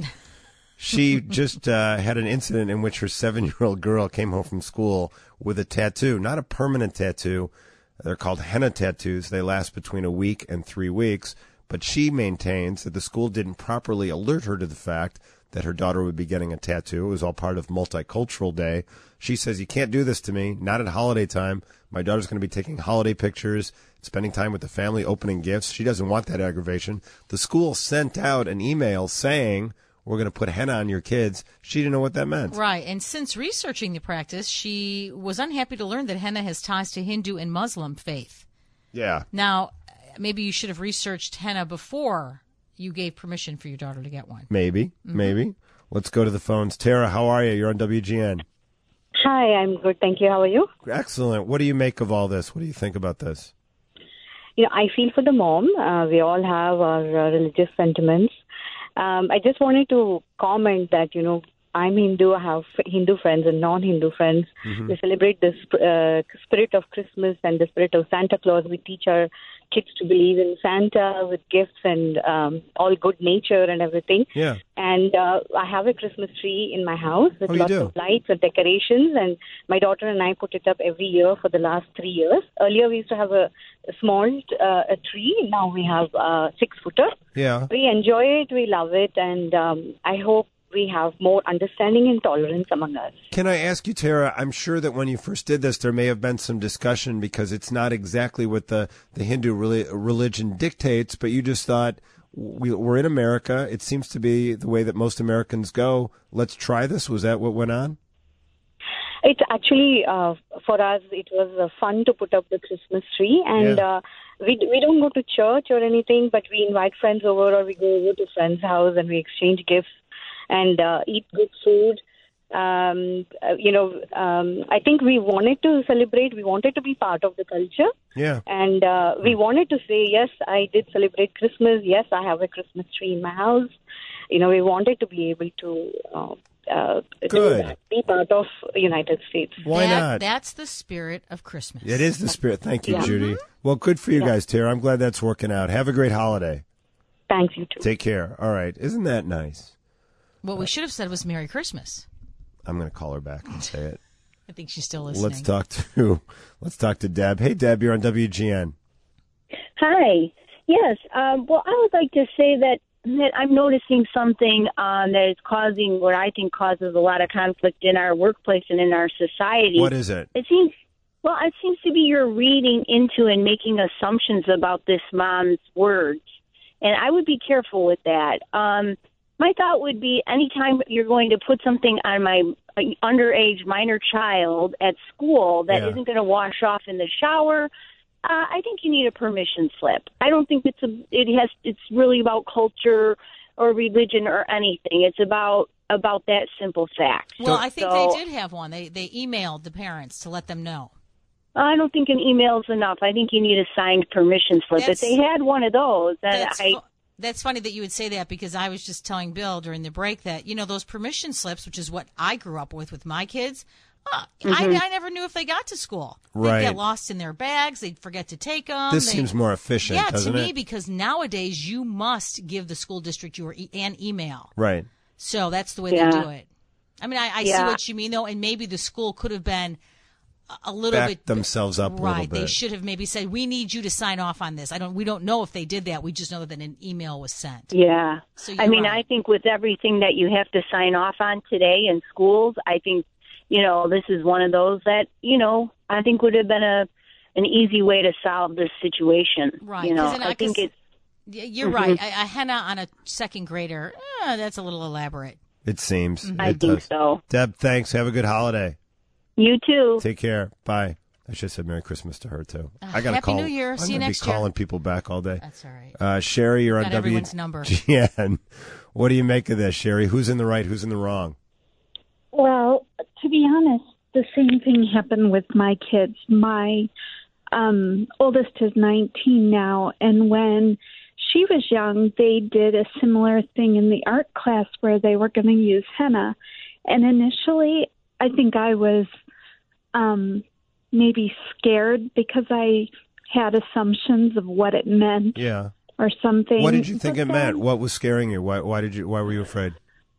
She just uh, had an incident in which her seven-year-old girl came home from school with a tattoo, not a permanent tattoo. They're called henna tattoos. They last between a week and three weeks. But she maintains that the school didn't properly alert her to the fact that her daughter would be getting a tattoo. It was all part of Multicultural Day. She says, you can't do this to me, not at holiday time. My daughter's going to be taking holiday pictures, spending time with the family, opening gifts. She doesn't want that aggravation. The school sent out an email saying, we're going to put henna on your kids. She didn't know what that meant. Right. And since researching the practice, she was unhappy to learn that henna has ties to Hindu and Muslim faith. Yeah. Now, maybe you should have researched henna before you gave permission for your daughter to get one. Maybe. Mm-hmm. Maybe. Let's go to the phones. Tara, how are you? You're on W G N. Hi, I'm good. Thank you. How are you? Excellent. What do you make of all this? What do you think about this? You know, I feel for the mom. Uh, we all have our uh, religious sentiments. Um, I just wanted to comment that, you know, I'm Hindu. I have Hindu friends and non-Hindu friends. Mhm. We celebrate the sp- uh, spirit of Christmas and the spirit of Santa Claus. We teach our kids to believe in Santa with gifts and um, all good nature and everything. Yeah. And uh, I have a Christmas tree in my house with Oh, you lots do? of lights and decorations. And my daughter and I put it up every year for the last three years. Earlier, we used to have a, a small uh, a tree. Now we have a six-footer. Yeah. We enjoy it. We love it. And um, I hope we have more understanding and tolerance among us. Can I ask you, Tara, I'm sure that when you first did this, there may have been some discussion because it's not exactly what the, the Hindu reli- religion dictates, but you just thought, we, we're in America. It seems to be the way that most Americans go. Let's try this. Was that what went on? It actually, uh, for us, it was uh, fun to put up the Christmas tree. And Yeah. uh, we we don't go to church or anything, but we invite friends over or we go over to friends' house and we exchange gifts and uh, eat good food. Um, uh, you know, um, I think we wanted to celebrate. We wanted to be part of the culture. Yeah. And uh, we wanted to say, yes, I did celebrate Christmas. Yes, I have a Christmas tree in my house. You know, we wanted to be able to uh, uh, do Good. that, be part of United States. Why That- not? That's the spirit of Christmas. It is the spirit. Thank you, Yeah. Judy. Well, good for you guys, Tara. I'm glad that's working out. Have a great holiday. Thanks, you too. Take care. All right. Isn't that nice? What we should have said was Merry Christmas. I'm going to call her back and say it. I think she's still listening. Let's talk to let's talk to Deb. Hey, Deb, you're on W G N. Hi. Yes. Um, well, I would like to say that, that I'm noticing something um, that is causing what I think causes a lot of conflict in our workplace and in our society. What is it? It seems, well, it seems to be you're reading into and making assumptions about this mom's words. And I would be careful with that. Um, my thought would be anytime you're going to put something on my uh, underage minor child at school that Yeah. isn't going to wash off in the shower, uh, I think you need a permission slip. I don't think it's a. It has. It's really about culture or religion or anything. It's about about that simple fact. Well, I think So, they did have one. They they emailed the parents to let them know. I don't think an email is enough. I think you need a signed permission slip. That's- if they had one of those, then That's, I. fu- that's funny that you would say that, because I was just telling Bill during the break that, you know, those permission slips, which is what I grew up with with my kids, uh, Mhm. I, I never knew if they got to school. They'd Right. get lost in their bags. They'd forget to take them. This they, seems more efficient, yeah, doesn't to me, it? because nowadays you must give the school district your e- an email. Right. So that's the way Yeah. they do it. I mean, I, I see Yeah. what you mean, though, and maybe the school could have been a- a little Back bit themselves up a right. little bit. They should have maybe said, "We need you to sign off on this." I don't. We don't know if they did that. We just know that an email was sent. Yeah. So I you're mean, right. I think with everything that you have to sign off on today in schools, I think, you know, this is one of those that, you know, I think would have been a an easy way to solve this situation. Right. You know, 'Cause then I I think guess- it's. Yeah, You're Mhm. right. A, a henna on a second grader, eh, that's a little elaborate. It seems. Mhm. It I think does. so. Deb, thanks. Have a good holiday. You too. Take care. Bye. I should have said Merry Christmas to her, too. Uh, I got to Happy call. New Year. I'm See you gonna next be year. calling people back all day. That's all right. Uh, Sherry, you're on Got W. everyone's number. Yeah. and What do you make of this, Sherry? Who's in the right? Who's in the wrong? Well, to be honest, the same thing happened with my kids. My um, oldest is nineteen now, and when she was young, they did a similar thing in the art class where they were going to use henna. And initially, I think I was um, maybe scared because I had assumptions of what it meant Yeah. or something. What did you think But it meant? then What was scaring you? Why, why did you? Why were you afraid?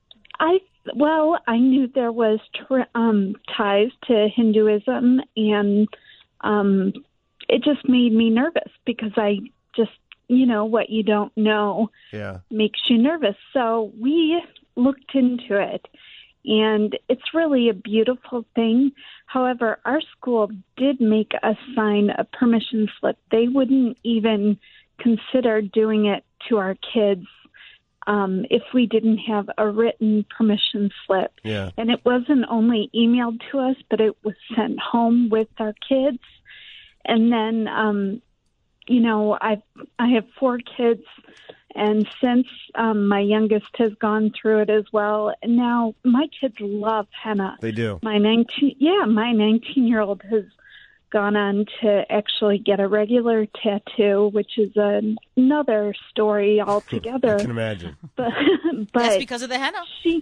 I well, I knew there was tr- um, ties to Hinduism, and um, it just made me nervous because I just, you know, what you don't know Yeah. makes you nervous. So we looked into it, and it's really a beautiful thing. However, our school did make us sign a permission slip. They wouldn't even consider doing it to our kids um, if we didn't have a written permission slip. Yeah. And it wasn't only emailed to us, but it was sent home with our kids. And then, um, you know, I I have four kids, and since um, my youngest has gone through it as well, and now my kids love henna. They do. My nineteen, yeah, my nineteen-year-old has gone on to actually get a regular tattoo, which is an, another story altogether. I can imagine. But, but That's because of the henna. She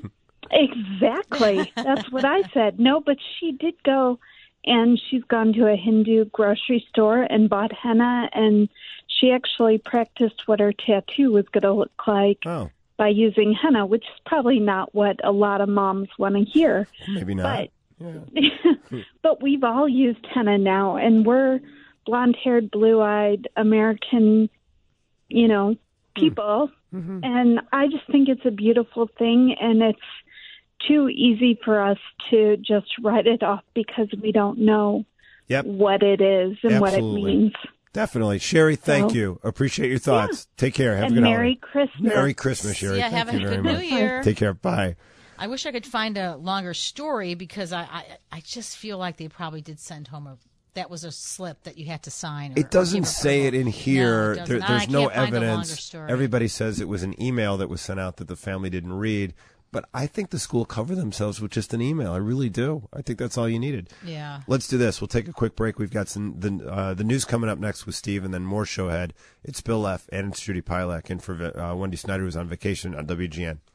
exactly. That's what I said. No, but she did go, and she's gone to a Hindu grocery store and bought henna, and she actually practiced what her tattoo was going to look like Oh. by using henna, which is probably not what a lot of moms want to hear. Maybe not. But, but we've all used henna now, and we're blonde-haired, blue-eyed American, you know, people. Mm-hmm. And I just think it's a beautiful thing, and it's too easy for us to just write it off because we don't know Yep. what it is and what it Absolutely. means. Definitely. Sherry, thank So- you. Appreciate your thoughts. Take care. Have And a good Merry holiday. Christmas. Merry Christmas, Sherry. Yeah, Thank have a you very good New much. Year. Take care. Bye. I wish I could find a longer story because I, I, I just feel like they probably did send home a that was a slip that you had to sign. Or, It doesn't say it in No, here. it doesn't. There, I there's no can't find a longer evidence. story. Everybody says it was an email that was sent out that the family didn't read. But I think the school covered themselves with just an email. I really do. I think that's all you needed. Yeah. Let's do this. We'll take a quick break. We've got some the uh, the news coming up next with Steve, and then more showhead. It's Bill Leff and it's Judy Pilak in for uh, Wendy Snyder, who's on vacation on W G N.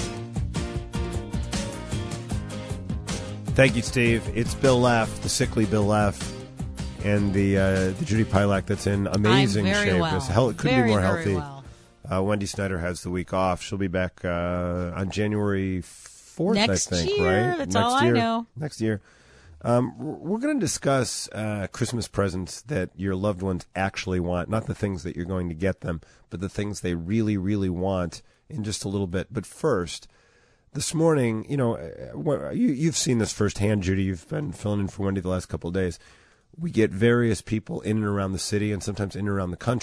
Thank you, Steve. It's Bill Leff, the sickly Bill Leff, and the uh, the Judy Pilak that's in amazing I'm very shape. well. It's hell, it couldn't Very, be more very healthy. well. Uh, Wendy Snyder has the week off. She'll be back uh, on January fourth, Next I think, year. right? That's Next all I year. know. Next year. Um, we're going to discuss uh, Christmas presents that your loved ones actually want, not the things that you're going to get them, but the things they really, really want in just a little bit. But first, this morning, you know, uh, you, you've seen this firsthand, Judy. You've been filling in for Wendy the last couple of days. We get various people in and around the city and sometimes in and around the country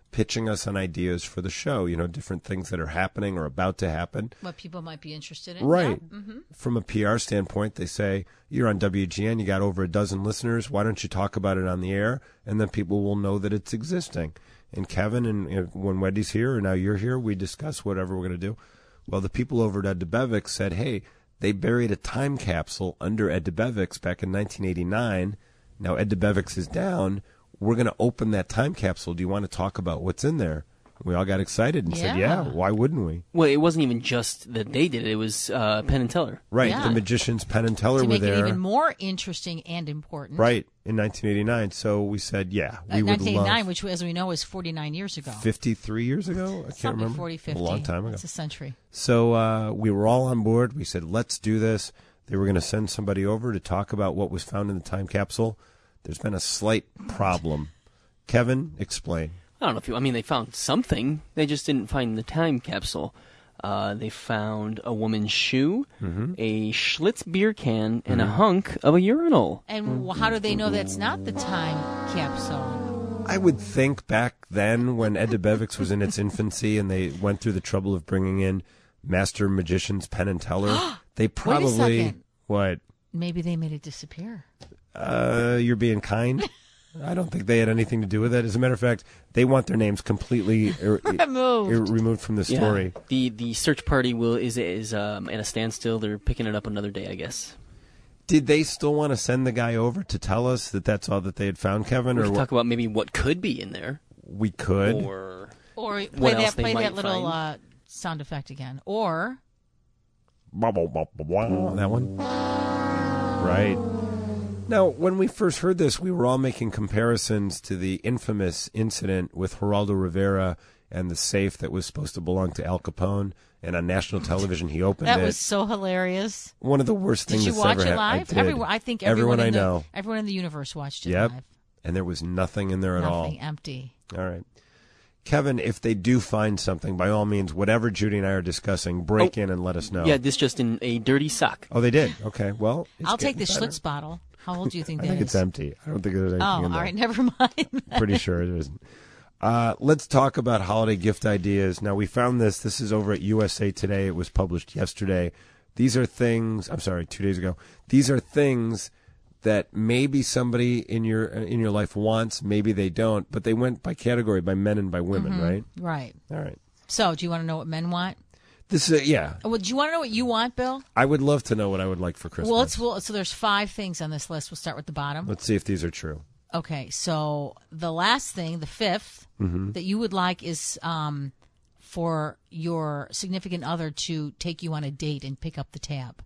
pitching us on ideas for the show, you know, different things that are happening or about to happen. What people might be interested in. Right. Yeah. Mm-hmm. From a P R standpoint, they say, you're on W G N, you got over a dozen listeners, why don't you talk about it on the air? And then people will know that it's existing. And Kevin, and you know, when Wendy's here, and now you're here, we discuss whatever we're going to do. Well, the people over at Ed DeBevick said, hey, they buried a time capsule under Ed DeBevick's back in nineteen eighty-nine. Now Ed DeBevick's is down. We're going to open that time capsule. Do you want to talk about what's in there? We all got excited and Yeah. said, yeah, why wouldn't we? Well, it wasn't even just that they did it. It was uh, Penn and Teller. Right. Yeah. The magicians Penn and Teller To were make there. it even more interesting and important. Right. In nineteen eighty-nine. So we said, yeah, we Uh, would nineteen eighty-nine, love which, as we know, was forty-nine years ago. fifty-three years ago? I can't Something remember. forty, fifty. A long time ago. It's a century. So uh, we were all on board. We said, let's do this. They were going to send somebody over to talk about what was found in the time capsule. There's been a slight problem. Kevin, explain. I don't know if you. I mean, they found something. They just didn't find the time capsule. Uh, they found a woman's shoe, Mm-hmm. a Schlitz beer can, and a hunk of a urinal. And wh- how do they know that's not the time capsule? I would think back then when Ed DeBevick's was in its infancy and they went through the trouble of bringing in master magicians Penn and Teller, they probably... second. What? Maybe they made it disappear. Uh, you're being kind? I don't think they had anything to do with it. As a matter of fact, they want their names completely er- Removed. er- removed from the story. Yeah. The the search party will is is um, at a standstill. They're picking it up another day, I guess. Did they still want to send the guy over to tell us that that's all that they had found, Kevin? We or could what? talk about maybe what could be in there. We could. Or Or play what else that, they play might that little find. uh, sound effect again. Or Blah, blah, blah, blah, blah. That one? Right. Now, when we first heard this, we were all making comparisons to the infamous incident with Geraldo Rivera and the safe that was supposed to belong to Al Capone. And on national television, he opened that it. was so hilarious. One of the worst Did things you that's watch ever it happened. I live? did. Everyone, I think everyone, everyone I in the, know. everyone in the universe watched it Yep. live. And there was nothing in there at all. Nothing, empty. All right. Kevin, if they do find something, by all means, whatever Judy and I are discussing, break Oh, in and let us know. Yeah, this just in a dirty sock. Oh, they did? Okay. Well, it's I'll take the getting better. Schlitz bottle. How old do you think I that think is? it's empty. I don't think there's anything Oh, in there. all right. Never mind. Pretty sure it isn't. Uh, let's talk about holiday gift ideas. Now, we found this. This is over at U S A Today. It was published yesterday. These are things, I'm sorry, two days ago. These are things that maybe somebody in your in your life wants, maybe they don't, but they went by category, by men and by women, Mhm. right? Right. All right. So, do you want to know what men want? This is, a, yeah. Oh, well, do you want to know what you want, Bill? I would love to know what I would like for Christmas. Well, let's, well, so there's five things on this list. We'll start with the bottom. Let's see if these are true. Okay, so the last thing, the fifth, Mhm. that you would like is um, for your significant other to take you on a date and pick up the tab.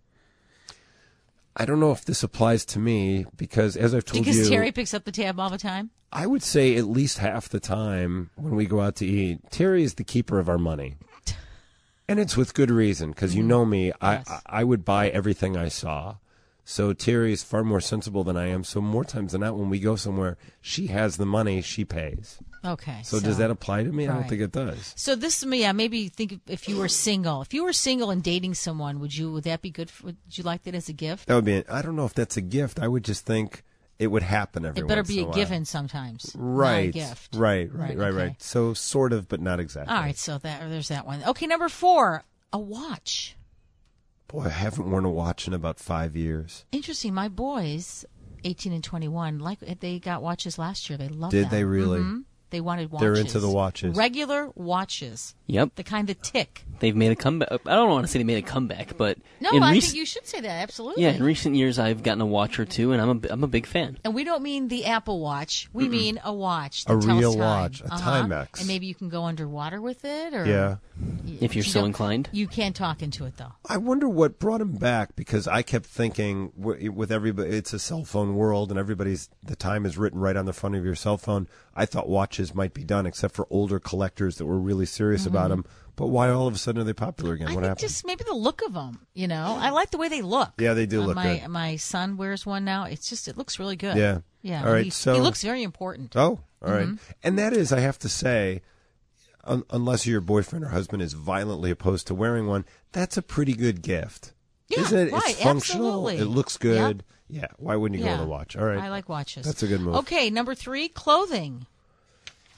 I don't know if this applies to me because, as I've told Because you, Terry picks up the tab all the time? I would say at least half the time when we go out to eat, Terry is the keeper of our money. And it's with good reason, because you know me, I, I I would buy everything I saw. So Terry is far more sensible than I am. So more times than not, when we go somewhere, she has the money, she pays. Okay. So, does that apply to me? I don't right. think it does. So this, yeah, maybe think if you were single. If you were single and dating someone, would you? Would that be good? For, would you like that as a gift? That would be. I don't know if that's a gift. I would just think it would happen every. It better once be in a while. given sometimes. Right. Not a gift. Right. Right. Right, Right. okay. Right. So sort of, but not exactly. All right. So that there's that one. Okay, number four, a watch. Boy, I haven't worn a watch in about five years. Interesting. My boys, eighteen and twenty-one, like they got watches last year. They love Did them. they really? Mhm. They wanted watches. They're into the watches. Regular watches. Yep. The kind that tick. They've made a comeback. I don't want to say they made a comeback, but No, in I rec- think you should say that. Absolutely. yeah, in recent years I've gotten a watch or two, and I'm a I'm a big fan. And we don't mean the Apple Watch. We Mm-mm. mean a watch. A that tells real time. watch, a Uh-huh. Timex. And maybe you can go underwater with it. Or Yeah. If you're You so don't- inclined. You can't talk into it, though. I wonder what brought him back, because I kept thinking w- with everybody, it's a cell phone world, and everybody's the time is written right on the front of your cell phone. I thought watches might be done, except for older collectors that were really serious about Mhm. them. But why all of a sudden are they popular again? I what think happened? just maybe the look of them. You know, I like the way they look. Yeah, they do Uh, look my, good. My son wears one now. It's just it looks really good. Yeah. Yeah. All right, He, so- he looks very important. Oh, all right. Mhm. And that is, I have to say, un- unless your boyfriend or husband is violently opposed to wearing one, that's a pretty good gift. Yeah, Isn't it? right, It's functional. absolutely. It looks good. Yeah. Why wouldn't you Yeah. go with a watch? All right. I like watches. That's a good move. Okay, number three, clothing.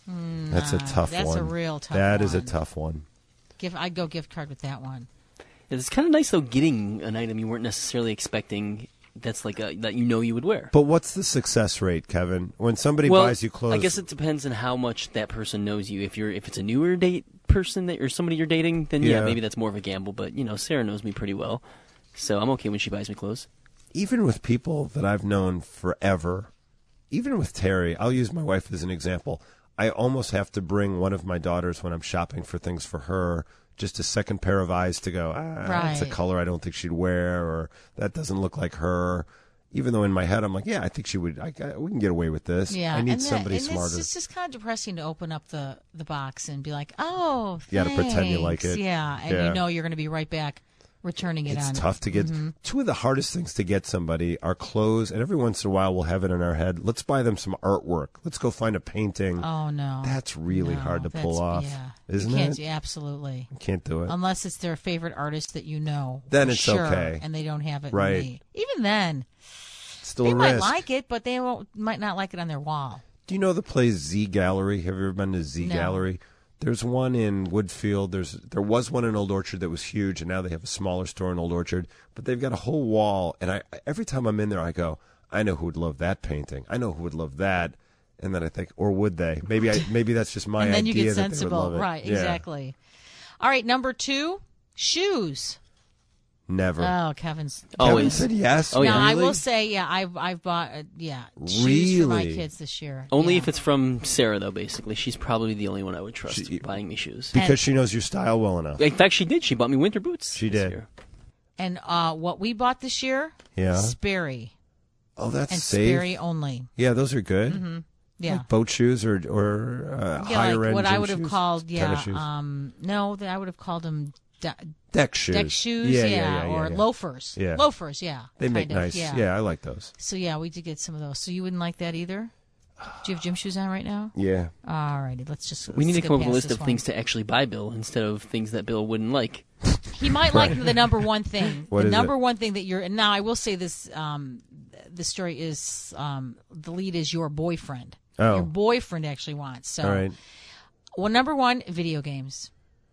Mm, That's a tough that's one. a real tough That one. is a tough one. Give, I'd go gift card with that one. It's kind of nice though, getting an item you weren't necessarily expecting. That's like a, that you know you would wear. But what's the success rate, Kevin? When somebody well, buys you clothes, I guess it depends on how much that person knows you. If you're if it's a newer date person that or somebody you're dating, then yeah, Yeah. maybe that's more of a gamble. But you know, Sarah knows me pretty well, so I'm okay when she buys me clothes. even with people that I've known forever, even with Terry, I'll use my wife as an example. I almost have to bring one of my daughters when I'm shopping for things for her, just a second pair of eyes to go, ah, that's a Right. color I don't think she'd wear, or that doesn't look like her. Even though in my head I'm like, yeah, I think she would. I, I, we can get away with this. Yeah, I need and that- somebody and smarter. It's just kind of depressing to open up the, the box and be like, oh, You gotta pretend you like thanks. it. Yeah, and Yeah. you know you're going to be right back returning it It's on. tough to get. Mhm. Two of the hardest things to get somebody are clothes, and every once in a while we'll have it in our head. Let's buy them some artwork. Let's go find a painting. Oh no, That's really No, hard to pull that's- off, Yeah, isn't you can't, it? yeah, absolutely. You can't do it. Unless it's their favorite artist that you know. Then for it's sure, okay. and they don't have it. in Right. the- Even then, Still they a might risk. like it, but they won't, might not like it on their wall. Do you know the place Z Gallery? Have you ever been to Z No. Gallery? There's one in Woodfield. There's there was one in Old Orchard that was huge, and now they have a smaller store in Old Orchard. But they've got a whole wall, and I every time I'm in there, I go, I know who would love that painting. I know who would love that. And then I think, or would they? Maybe I maybe that's just my and then idea you get that they would sensible, love it. right? Yeah. Exactly. All right, number two, shoes. Never. Oh, Kevin's Kevin Always. said yes. Oh, yeah. Now I Really? will say, yeah, I've I've bought uh, yeah shoes for my Really? kids this year. Only yeah. if it's from Sarah, though. Basically, she's probably the only one I would trust buying me shoes. because she knows your style well enough. In fact, she did. She bought me winter boots. She this did. year. And uh, what we bought this year, Yeah. Sperry Oh, that's and safe. Sperry only. Yeah, those are good. hmm Yeah. Like boat shoes or or uh, Yeah, higher like end what I gym would have shoes? called, yeah, Tennis shoes. um, no, that I would have called them de- Deck shoes. deck shoes, Yeah, yeah, yeah, yeah, yeah, or yeah. loafers, Yeah. loafers, yeah. They make kind of, nice. yeah. Yeah, I like those. So yeah, we did get some of those. So you wouldn't like that either? Do you have gym shoes on right now? Yeah. All righty, let's just. We need to skip come up with a past list this of one. things to actually buy Bill instead of things that Bill wouldn't like. He might like the number one thing. What the is number it? one thing that you're. And now I will say this: um, the story is um, the lead is your boyfriend. Oh. Your boyfriend actually wants. So, All right. well, number one, video games.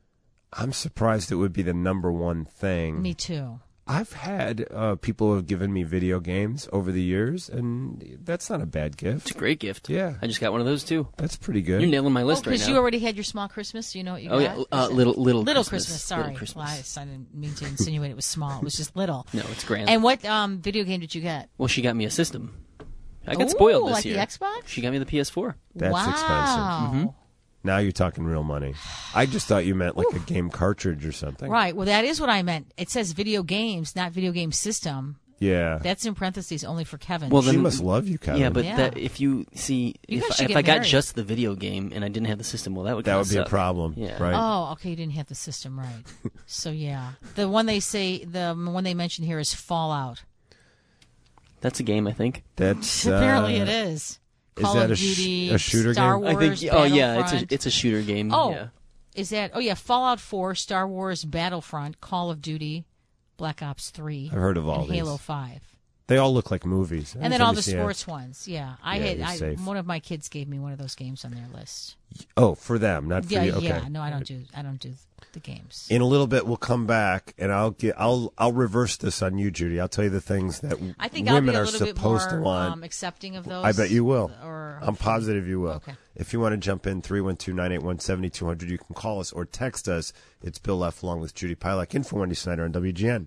I'm surprised it would be the number one thing. Me too. I've had uh, people who have given me video games over the years, and that's not a bad gift. It's a great gift. Yeah. I just got one of those too. That's pretty good. You're nailing my Oh, list right because now. you already had your small Christmas. You know what you Oh, got? yeah, uh, Is it- little- little little Christmas. Christmas. Sorry, Little Christmas. Well, I, I didn't mean to insinuate it was small. It was just little. No, it's grand. And what um, video game did you get? Well, she got me a system. I got Ooh, spoiled this like the year. Xbox? She got me the P S four. That's wow. expensive. Mhm. Now you're talking real money. I just thought you meant like a game cartridge or something. Right. Well, that is what I meant. It says video games, not video game system. Yeah. That's in parentheses only for Kevin. Well, she then, must love you, Kevin. Yeah, but Yeah. that if you see, You guys if, should if get I got married. just the video game and I didn't have the system, well, that would That kinda would be a suck. problem, Yeah. right? Oh, okay. You didn't have the system right. So yeah, the one they say, the one they mention here is Fallout. That's a game, I think. That's Apparently, uh, it is. is Call that of a sh- Duty, a shooter Star game? Wars. I think. Oh yeah, it's a Battlefront. it's a shooter game. Oh, yeah. is that? Oh yeah, Fallout four, Star Wars Battlefront, Call of Duty, Black Ops three. I've heard of all and these. Halo five. They all look like movies. And then Every all time the you see sports ads- ones. Yeah, I Yeah, had. you're I, safe. one of my kids gave me one of those games on their list. Oh, for them, not for yeah, you. Okay. yeah. No, I don't do. I don't do the games. In a little bit, we'll come back, and I'll get. I'll I'll reverse this on you, Judy. I'll tell you the things that I think I'll women be a are little bit supposed more to want. um, accepting of those. I bet you will. Or I'm positive you will. Okay. If you want to jump in, three one two, nine eight one, seven two zero zero, you can call us or text us. It's Bill F. along with Judy Pilak in for Wendy Snyder on W G N.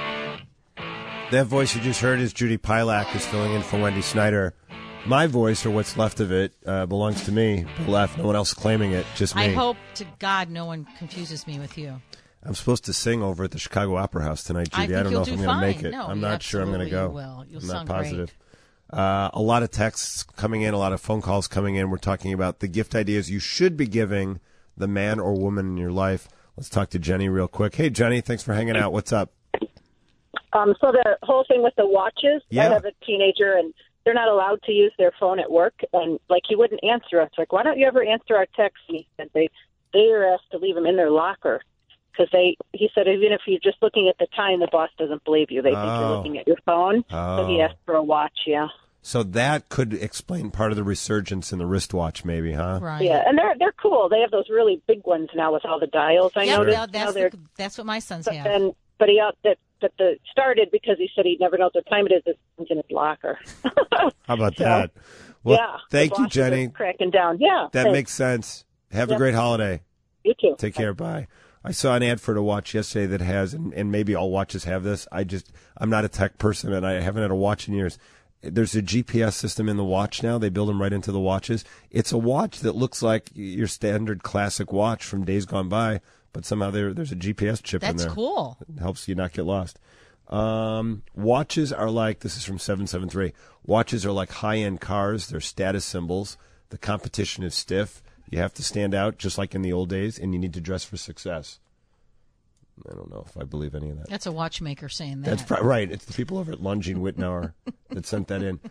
That voice you just heard is Judy Pilak, who's filling in for Wendy Snyder. My voice, or what's left of it, uh, belongs to me, Bill F. No one else claiming it, just me. I hope to God no one confuses me with you. I'm supposed to sing over at the Chicago Opera House tonight, I Judy. think I, don't you'll know if do I'm going to make fine. it. No, I'm you not sure I'm going to go. absolutely will. You'll I'm sound not great. positive. Uh, a lot of texts coming in, a lot of phone calls coming in. We're talking about the gift ideas you should be giving the man or woman in your life. Let's talk to Jenny real quick. Hey, Jenny, thanks for hanging out. What's up? Um, so the whole thing with the watches, Yeah. I have a teenager and they're not allowed to use their phone at work. And like he wouldn't answer us. Like, why don't you ever answer our texts? And he said they, they are asked to leave them in their locker. Because they, he said, even if you're just looking at the time, the boss doesn't believe you. They think Oh. you're looking at your phone. So he Oh. asked for a watch, yeah. So that could explain part of the resurgence in the wristwatch, maybe, huh? Right. Yeah, and they're they're cool. They have those really big ones now with all the dials. I Yeah, noticed. now that's, Now they're- the, that's what my sons but have. then, but he out that that the started because he said he never knows what time it is. It's in his locker. How about So, that? Well, yeah, thank the you, bosses are Jenny. Cracking down. Yeah, That thanks. makes sense. Have a Yep. great holiday. You too. Take care. Bye. I saw an ad for a watch yesterday that has, and, and maybe all watches have this. I just, I'm not a tech person, and I haven't had a watch in years. There's a G P S system in the watch now. They build them right into the watches. It's a watch that looks like your standard classic watch from days gone by, but somehow there, there's a G P S chip in That's there. cool. It helps you not get lost. Um, watches are like, this is from seven seven three. Watches are like high-end cars. They're status symbols. The competition is stiff. You have to stand out just like in the old days, and you need to dress for success. I don't know if I believe any of that. That's a watchmaker saying that. That's pro- right. It's the people over at Longine Whitnauer that sent that in.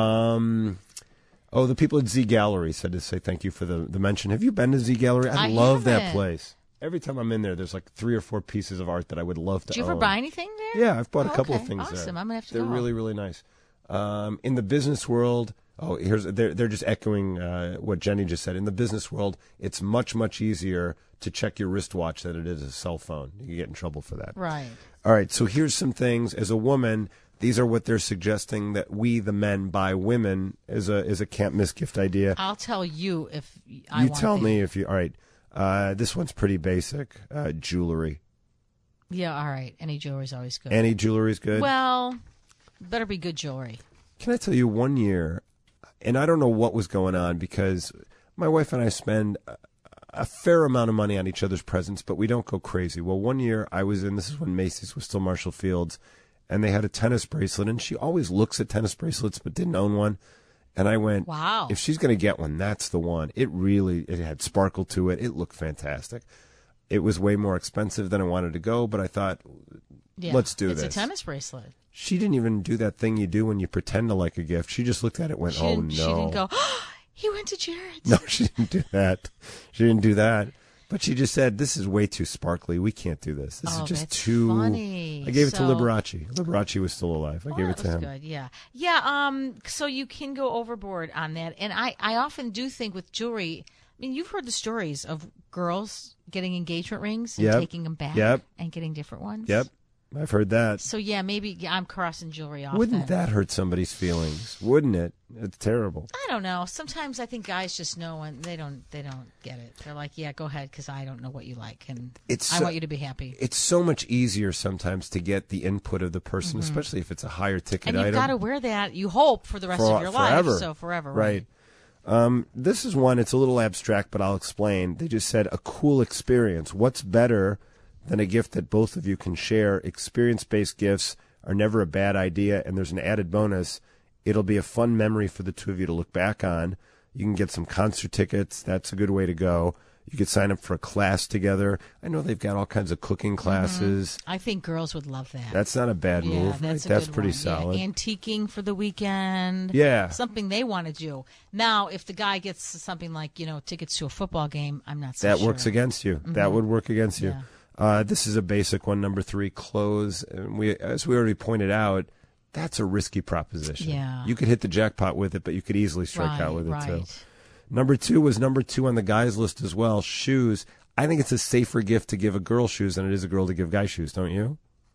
Um, oh, the people at Z Gallery said to say thank you for the, the mention. Have you been to Z Gallery? I, I love that haven't. place. Every time I'm in there, there's like three or four pieces of art that I would love to Did you ever own. buy anything there? Yeah, I've bought Oh, a couple okay. of things there. Awesome. I'm gonna have to They're go. really, really nice. Um, in the business world, oh, here's they're they're just echoing uh, what Jenny just said. In the business world, it's much much easier to check your wristwatch than it is a cell phone. You can get in trouble for that. Right. All right. So here's some things. As a woman, these are what they're suggesting that we, the men, buy women as a as a can't miss gift idea. I'll tell you if I You want tell the- me if you. All right. Uh, this one's pretty basic. Uh, jewelry. Yeah, all right. Any jewelry's always good. Any jewelry's good. Well, better be good jewelry. Can I tell you one year, and I don't know what was going on because my wife and I spend a, a fair amount of money on each other's presents, but we don't go crazy. Well, one year I was in, this is when Macy's was still Marshall Fields, and they had a tennis bracelet, and she always looks at tennis bracelets but didn't own one. And I went, wow, if she's going to get one, that's the one. It really, it had sparkle to it. It looked fantastic. It was way more expensive than I wanted to go, but I thought, Yeah, let's do it's this. It's a tennis bracelet. She didn't even do that thing you do when you pretend to like a gift. She just looked at it and went, She oh, didn't, no. She didn't go, oh, he went to Jared's. No, she didn't do that. She didn't do that. But she just said, this is way too sparkly. We can't do this. This Oh, is just that's too. funny. I gave it So- to Liberace. Liberace was still alive. I Oh, gave that it to was him. good. Yeah, yeah. Um, so you can go overboard on that, and I, I often do think with jewelry. I mean, you've heard the stories of girls getting engagement rings and Yep. taking them back Yep. and getting different ones. Yep. I've heard that. So yeah, maybe yeah, I'm crossing jewelry off. Wouldn't then. that hurt somebody's feelings? Wouldn't it? It's terrible. I don't know. Sometimes I think guys just know and they don't. They don't get it. They're like, yeah, go ahead, because I don't know what you like, and It's I so- want you to be happy. It's so much easier sometimes to get the input of the person, Mhm. especially if it's a higher ticket And you've item. got to wear that. You hope for the rest For- of your forever. life. So forever, right? Um, this is one. It's a little abstract, but I'll explain. They just said a cool experience. What's better than a gift that both of you can share? Experience-based gifts are never a bad idea, and there's an added bonus. It'll be a fun memory for the two of you to look back on. You can get some concert tickets. That's a good way to go. You could sign up for a class together. I know they've got all kinds of cooking classes. I think girls would love that. That's not a bad yeah, move. That's, right? a That's good pretty one. solid. Yeah, antiquing for the weekend. Yeah. Something they want to do. Now, if the guy gets something like, you know, tickets to a football game, I'm not so That sure. works against you. That Mhm. would work against you. Yeah. Uh, this is a basic one. Number three, clothes. And we, as we already pointed out, that's a risky proposition. Yeah. You could hit the jackpot with it, but you could easily strike Right, out with it too. right. Number two was number two on the guys list as well. Shoes. I think it's a safer gift to give a girl shoes than it is a girl to give guy shoes. Don't you?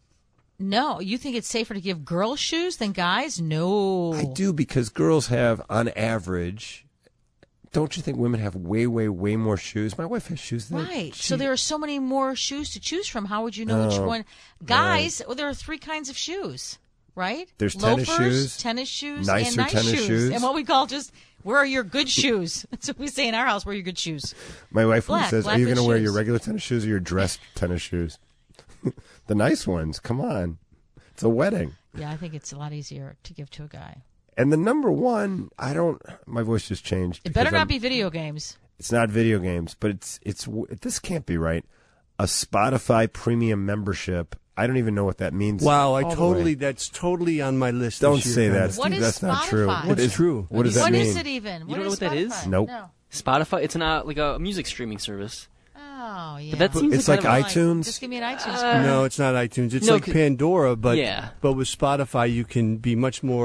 No, you think it's safer to give girls shoes than guys? No. I do, because girls have, on average, don't you think women have way, way, way more shoes? My wife has shoes that Right. she- So there are so many more shoes to choose from. How would you know which Oh, one? Guys, well, there are three kinds of shoes, right? There's tennis Loafers, shoes, tennis shoes, nicer and nice tennis shoes. shoes. And what we call just, where are your good shoes? That's what we say in our house, where are your good shoes? My wife always Black, says, black are you good going to wear shoes. your regular tennis shoes or your dress tennis shoes? The nice ones. Come on. It's a wedding. Yeah, I think it's a lot easier to give to a guy. And the number one, I don't, my voice just changed. It better because not I'm- be video games. It's not video games, but it's, it's, this can't be right. A Spotify premium membership. I don't even know what that means. Wow, I all the totally, way. that's totally on my list. Don't this year, say that, Dennis. Steve. What is That's not true. Spotify? What It's is, true. What does that What mean? is it even? You What don't know is what that is? Spotify? Nope. No. Spotify. It's not like a music streaming service. Oh, yeah. But that seems It's like, like kind of a- iTunes. Just give me an iTunes. No, it's not iTunes. It's No, like c- Pandora, but Yeah. but with Spotify, you can be much more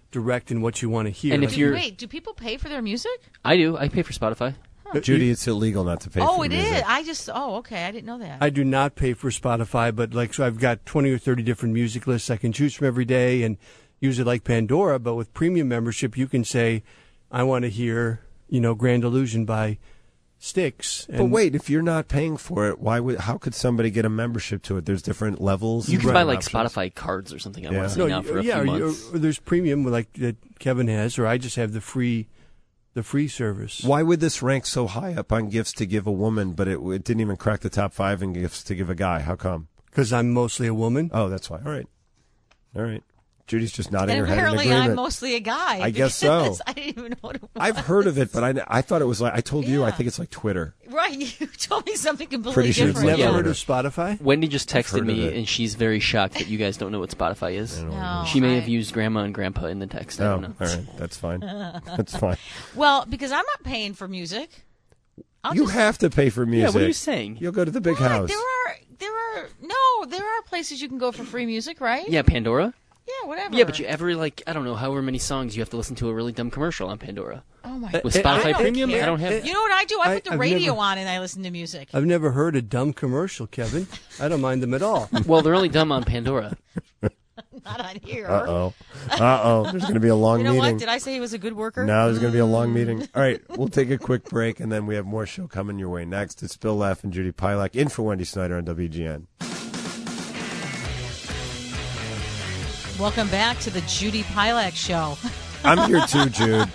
direct in what you want to hear. And if you're- Wait, do people pay for their music? I do. I pay for Spotify. Judy, it's illegal not to pay Oh, for it music. is. I just. Oh, okay. I didn't know that. I do not pay for Spotify, but like so, I've got twenty or thirty different music lists I can choose from every day, and use it like Pandora. But with premium membership, you can say, "I want to hear, you know, Grand Illusion by Styx." But wait, if you're not paying for it, why would? How could somebody get a membership to it? There's different levels. You can and buy like options. Spotify cards or something. I Yeah. want to say No, now you- for a yeah, few or you- months. or there's premium like that Kevin has, or I just have the free, the free service. Why would this rank so high up on gifts to give a woman, but it, it didn't even crack the top five in gifts to give a guy? How come? Because I'm mostly a woman. Oh, that's why. All right, all right. Judy's just nodding And her head in apparently, agreement. I'm mostly a guy. I guess so. because I didn't even know what it was. I've heard of it, but I, I thought it was like I told you. I think it's like Twitter. Right, you told me something completely Pretty sure it's different. like Never Yeah. heard of Spotify? Wendy just I've texted heard of me, it. and she's very shocked that you guys don't know what Spotify is. No, she may I- have used grandma and grandpa in the text. I Oh, don't know. all right, that's fine. That's fine. Well, because I'm not paying for music. I'll you just- have to pay for music. what are you saying? You'll go to the big What? house. There are, there are, no, there are places you can go for free music, right? Yeah, Pandora. Yeah, whatever. Yeah, but you every like I don't know however many songs you have to listen to a really dumb commercial on Pandora. Oh my With God. Spotify I don't Premium, care. I don't have. You know what I do? I, I- put the I've radio never- on and I listen to music. I've never heard a dumb commercial, Kevin. I don't mind them at all. Well, they're only dumb on Pandora. Not on here. Uh oh. Uh oh. There's going to be a long You know meeting. what? Did I say he was a good worker? No, there's going to be a long meeting. All right, we'll take a quick break, and then we have more show coming your way next. It's Bill Leff and Judy Pilak in for Wendy Snyder on W G N. Welcome back to the Judy Pilak Show. I'm here too, Jude.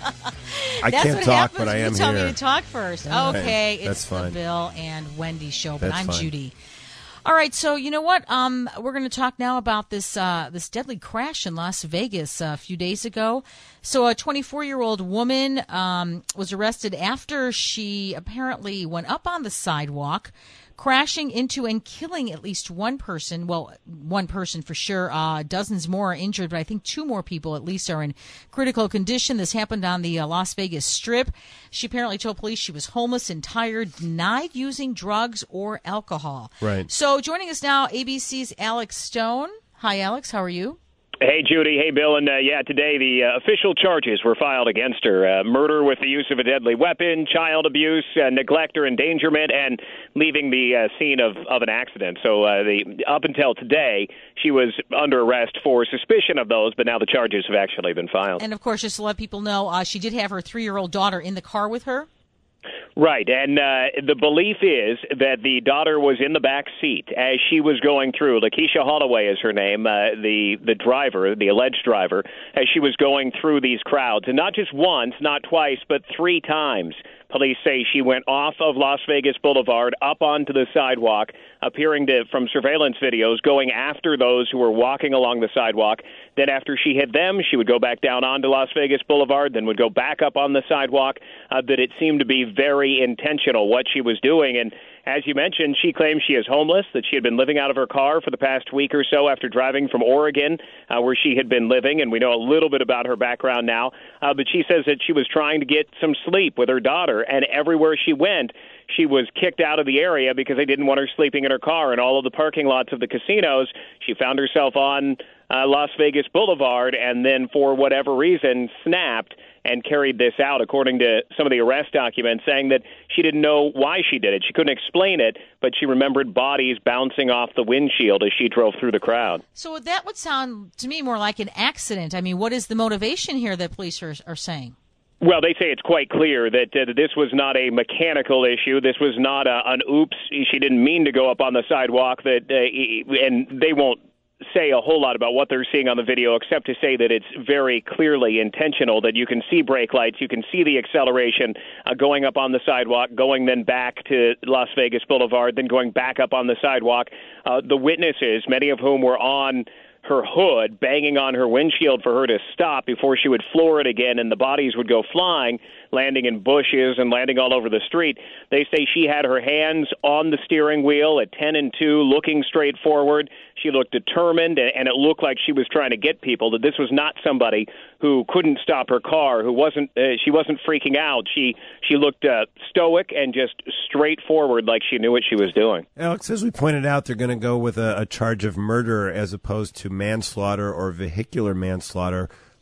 I That's can't what talk, happens but I when am you tell here. me to talk first. All right, Okay, that's it's fine. the Bill and Wendy show, but That's I'm fine. Judy. All right, so you know what? Um, we're going to talk now about this uh, this deadly crash in Las Vegas uh, a few days ago. So a twenty-four-year-old woman um, was arrested after she apparently went up on the sidewalk, crashing into and killing at least one person. Well, one person for sure. Uh, dozens more are injured, but I think two more people at least are in critical condition. This happened on the uh, Las Vegas Strip. She apparently told police she was homeless and tired, denied using drugs or alcohol. Right. So joining us now, A B C's Alex Stone. Hi, Alex. How are you? Hey, Judy. Hey, Bill. And, uh, yeah, today the uh, official charges were filed against her. Uh, murder with the use of a deadly weapon, child abuse, uh, neglect or endangerment, and leaving the uh, scene of, of an accident. So uh, the up until today, she was under arrest for suspicion of those, but now the charges have actually been filed. And, of course, just to let people know, uh, she did have her three-year-old daughter in the car with her. Right, and uh, the belief is that the daughter was in the back seat as she was going through. Lakeisha Holloway is her name, uh, the the driver, the alleged driver, as she was going through these crowds, and not just once, not twice, but three times. Police say she went off of Las Vegas Boulevard up onto the sidewalk, appearing to from surveillance videos, going after those who were walking along the sidewalk. Then after she hit them, she would go back down onto Las Vegas Boulevard, then would go back up on the sidewalk. Uh, that it seemed to be very intentional what she was doing. And as you mentioned, she claims she is homeless, that she had been living out of her car for the past week or so after driving from Oregon, uh, where she had been living, and we know a little bit about her background now. Uh, but she says that she was trying to get some sleep with her daughter, and everywhere she went, she was kicked out of the area because they didn't want her sleeping in her car. In all of the parking lots of the casinos, she found herself on uh, Las Vegas Boulevard, and then for whatever reason snapped and carried this out, according to some of the arrest documents, saying that she didn't know why she did it. She couldn't explain it, but she remembered bodies bouncing off the windshield as she drove through the crowd. So that would sound to me more like an accident. I mean, what is the motivation here that police are, are saying? Well, they say it's quite clear that uh, this was not a mechanical issue. This was not a, an oops, she didn't mean to go up on the sidewalk. That uh, and they won't say a whole lot about what they're seeing on the video, except to say that it's very clearly intentional, that you can see brake lights, you can see the acceleration uh, going up on the sidewalk, going then back to Las Vegas Boulevard, then going back up on the sidewalk. Uh, the witnesses, many of whom were on her hood, banging on her windshield for her to stop before she would floor it again, and the bodies would go flying, landing in bushes and landing all over the street. They say she had her hands on the steering wheel at ten and two, looking straight forward. She looked determined, and it looked like she was trying to get people, that this was not somebody who couldn't stop her car, who wasn't, uh, she wasn't freaking out. She she looked uh, stoic and just straightforward, like she knew what she was doing. Alex, as we pointed out, they're going to go with a, a charge of murder as opposed to manslaughter or vehicular manslaughter.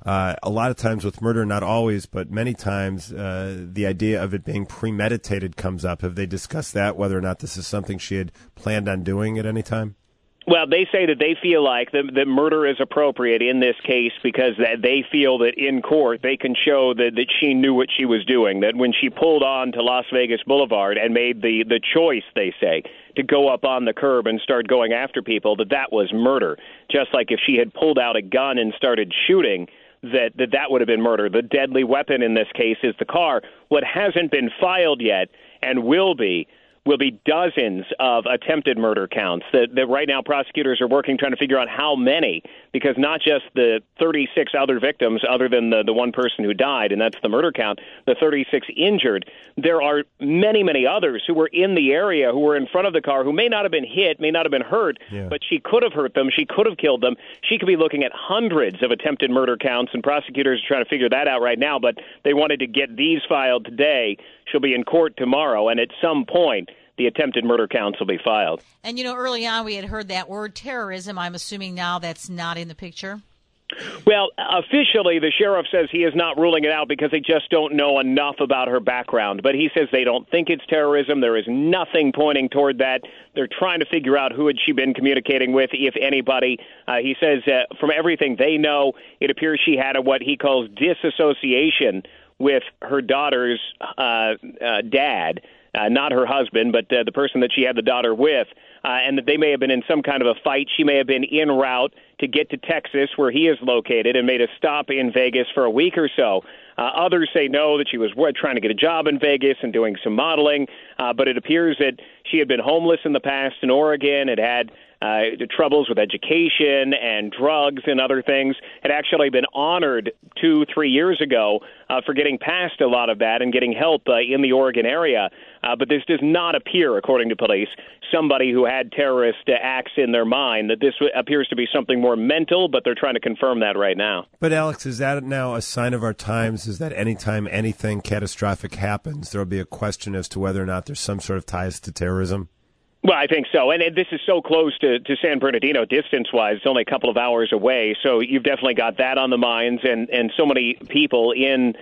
uh, a lot of times with murder, not always, but many times, uh, the idea of it being premeditated comes up. Have they discussed that, whether or not this is something she had planned on doing at any time? Well, they say that they feel like that, that murder is appropriate in this case because that they feel that in court they can show that, that she knew what she was doing, that when she pulled on to Las Vegas Boulevard and made the, the choice, they say, to go up on the curb and start going after people, that that was murder. Just like if she had pulled out a gun and started shooting, that that, that would have been murder. The deadly weapon in this case is the car. What hasn't been filed yet and will be will be dozens of attempted murder counts that, that right now prosecutors are working trying to figure out how many, because not just the thirty-six other victims, other than the, the one person who died, and that's the murder count, the thirty-six injured, there are many, many others who were in the area, who were in front of the car, who may not have been hit, may not have been hurt, yeah. but she could have hurt them, she could have killed them. She could be looking at hundreds of attempted murder counts, and prosecutors are trying to figure that out right now, but they wanted to get these filed today. She'll be in court tomorrow, and at some point, the attempted murder counts will be filed. And, you know, early on we had heard that word terrorism. I'm assuming now that's not in the picture? Well, officially, the sheriff says he is not ruling it out because they just don't know enough about her background. But he says they don't think it's terrorism. There is nothing pointing toward that. They're trying to figure out who had she been communicating with, if anybody. Uh, he says uh, from everything they know, it appears she had a, what he calls disassociation with her daughter's uh, uh, dad. Uh, not her husband, but uh, the person that she had the daughter with, uh, and that they may have been in some kind of a fight. She may have been en route to get to Texas, where he is located, and made a stop in Vegas for a week or so. Uh, others say no, that she was trying to get a job in Vegas and doing some modeling, uh, but it appears that she had been homeless in the past in Oregon, had had Uh, troubles with education and drugs and other things, had actually been honored two, three years ago uh, for getting past a lot of that and getting help uh, in the Oregon area. Uh, but this does not appear, according to police, somebody who had terrorist uh, acts in their mind, that this w- appears to be something more mental, but they're trying to confirm that right now. But, Alex, is that now a sign of our times? Is that anytime anything catastrophic happens, there will be a question as to whether or not there's some sort of ties to terrorism? Well, I think so. And this is so close to, to San Bernardino distance-wise. It's only a couple of hours away. So you've definitely got that on the minds. And, and so many people in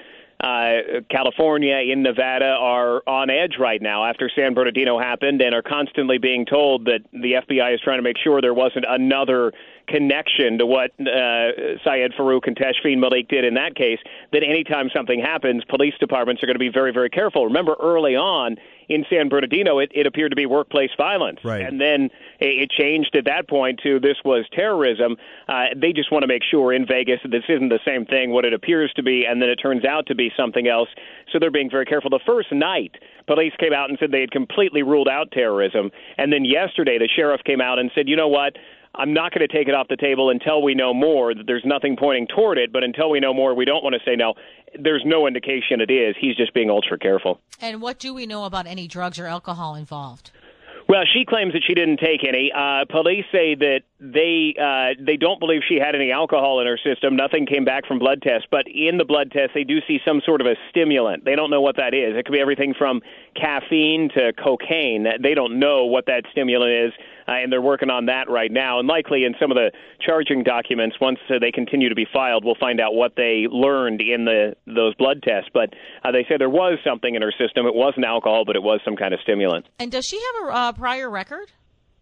uh, California, in Nevada, are on edge right now after San Bernardino happened and are constantly being told that the F B I is trying to make sure there wasn't another connection to what uh, Syed Farouk and Tashfeen Malik did in that case, that anytime something happens, police departments are going to be very, very careful. Remember, early on in San Bernardino, it, it appeared to be workplace violence. Right. And then it changed at that point to this was terrorism. Uh, they just want to make sure in Vegas that this isn't the same thing, what it appears to be, and then it turns out to be something else. So they're being very careful. The first night, police came out and said they had completely ruled out terrorism. And then yesterday, the sheriff came out and said, you know what? I'm not going to take it off the table until we know more, that there's nothing pointing toward it, but until we know more, we don't want to say no. There's no indication it is. He's just being ultra careful. And what do we know about any drugs or alcohol involved? Well, she claims that she didn't take any. Uh, police say that they uh, they don't believe she had any alcohol in her system. Nothing came back from blood tests. But in the blood test, they do see some sort of a stimulant. They don't know what that is. It could be everything from caffeine to cocaine. They don't know what that stimulant is, uh, and they're working on that right now. And likely in some of the charging documents, once uh, they continue to be filed, we'll find out what they learned in the those blood tests. But uh, they said there was something in her system. It wasn't alcohol, but it was some kind of stimulant. And does she have a uh, prior record?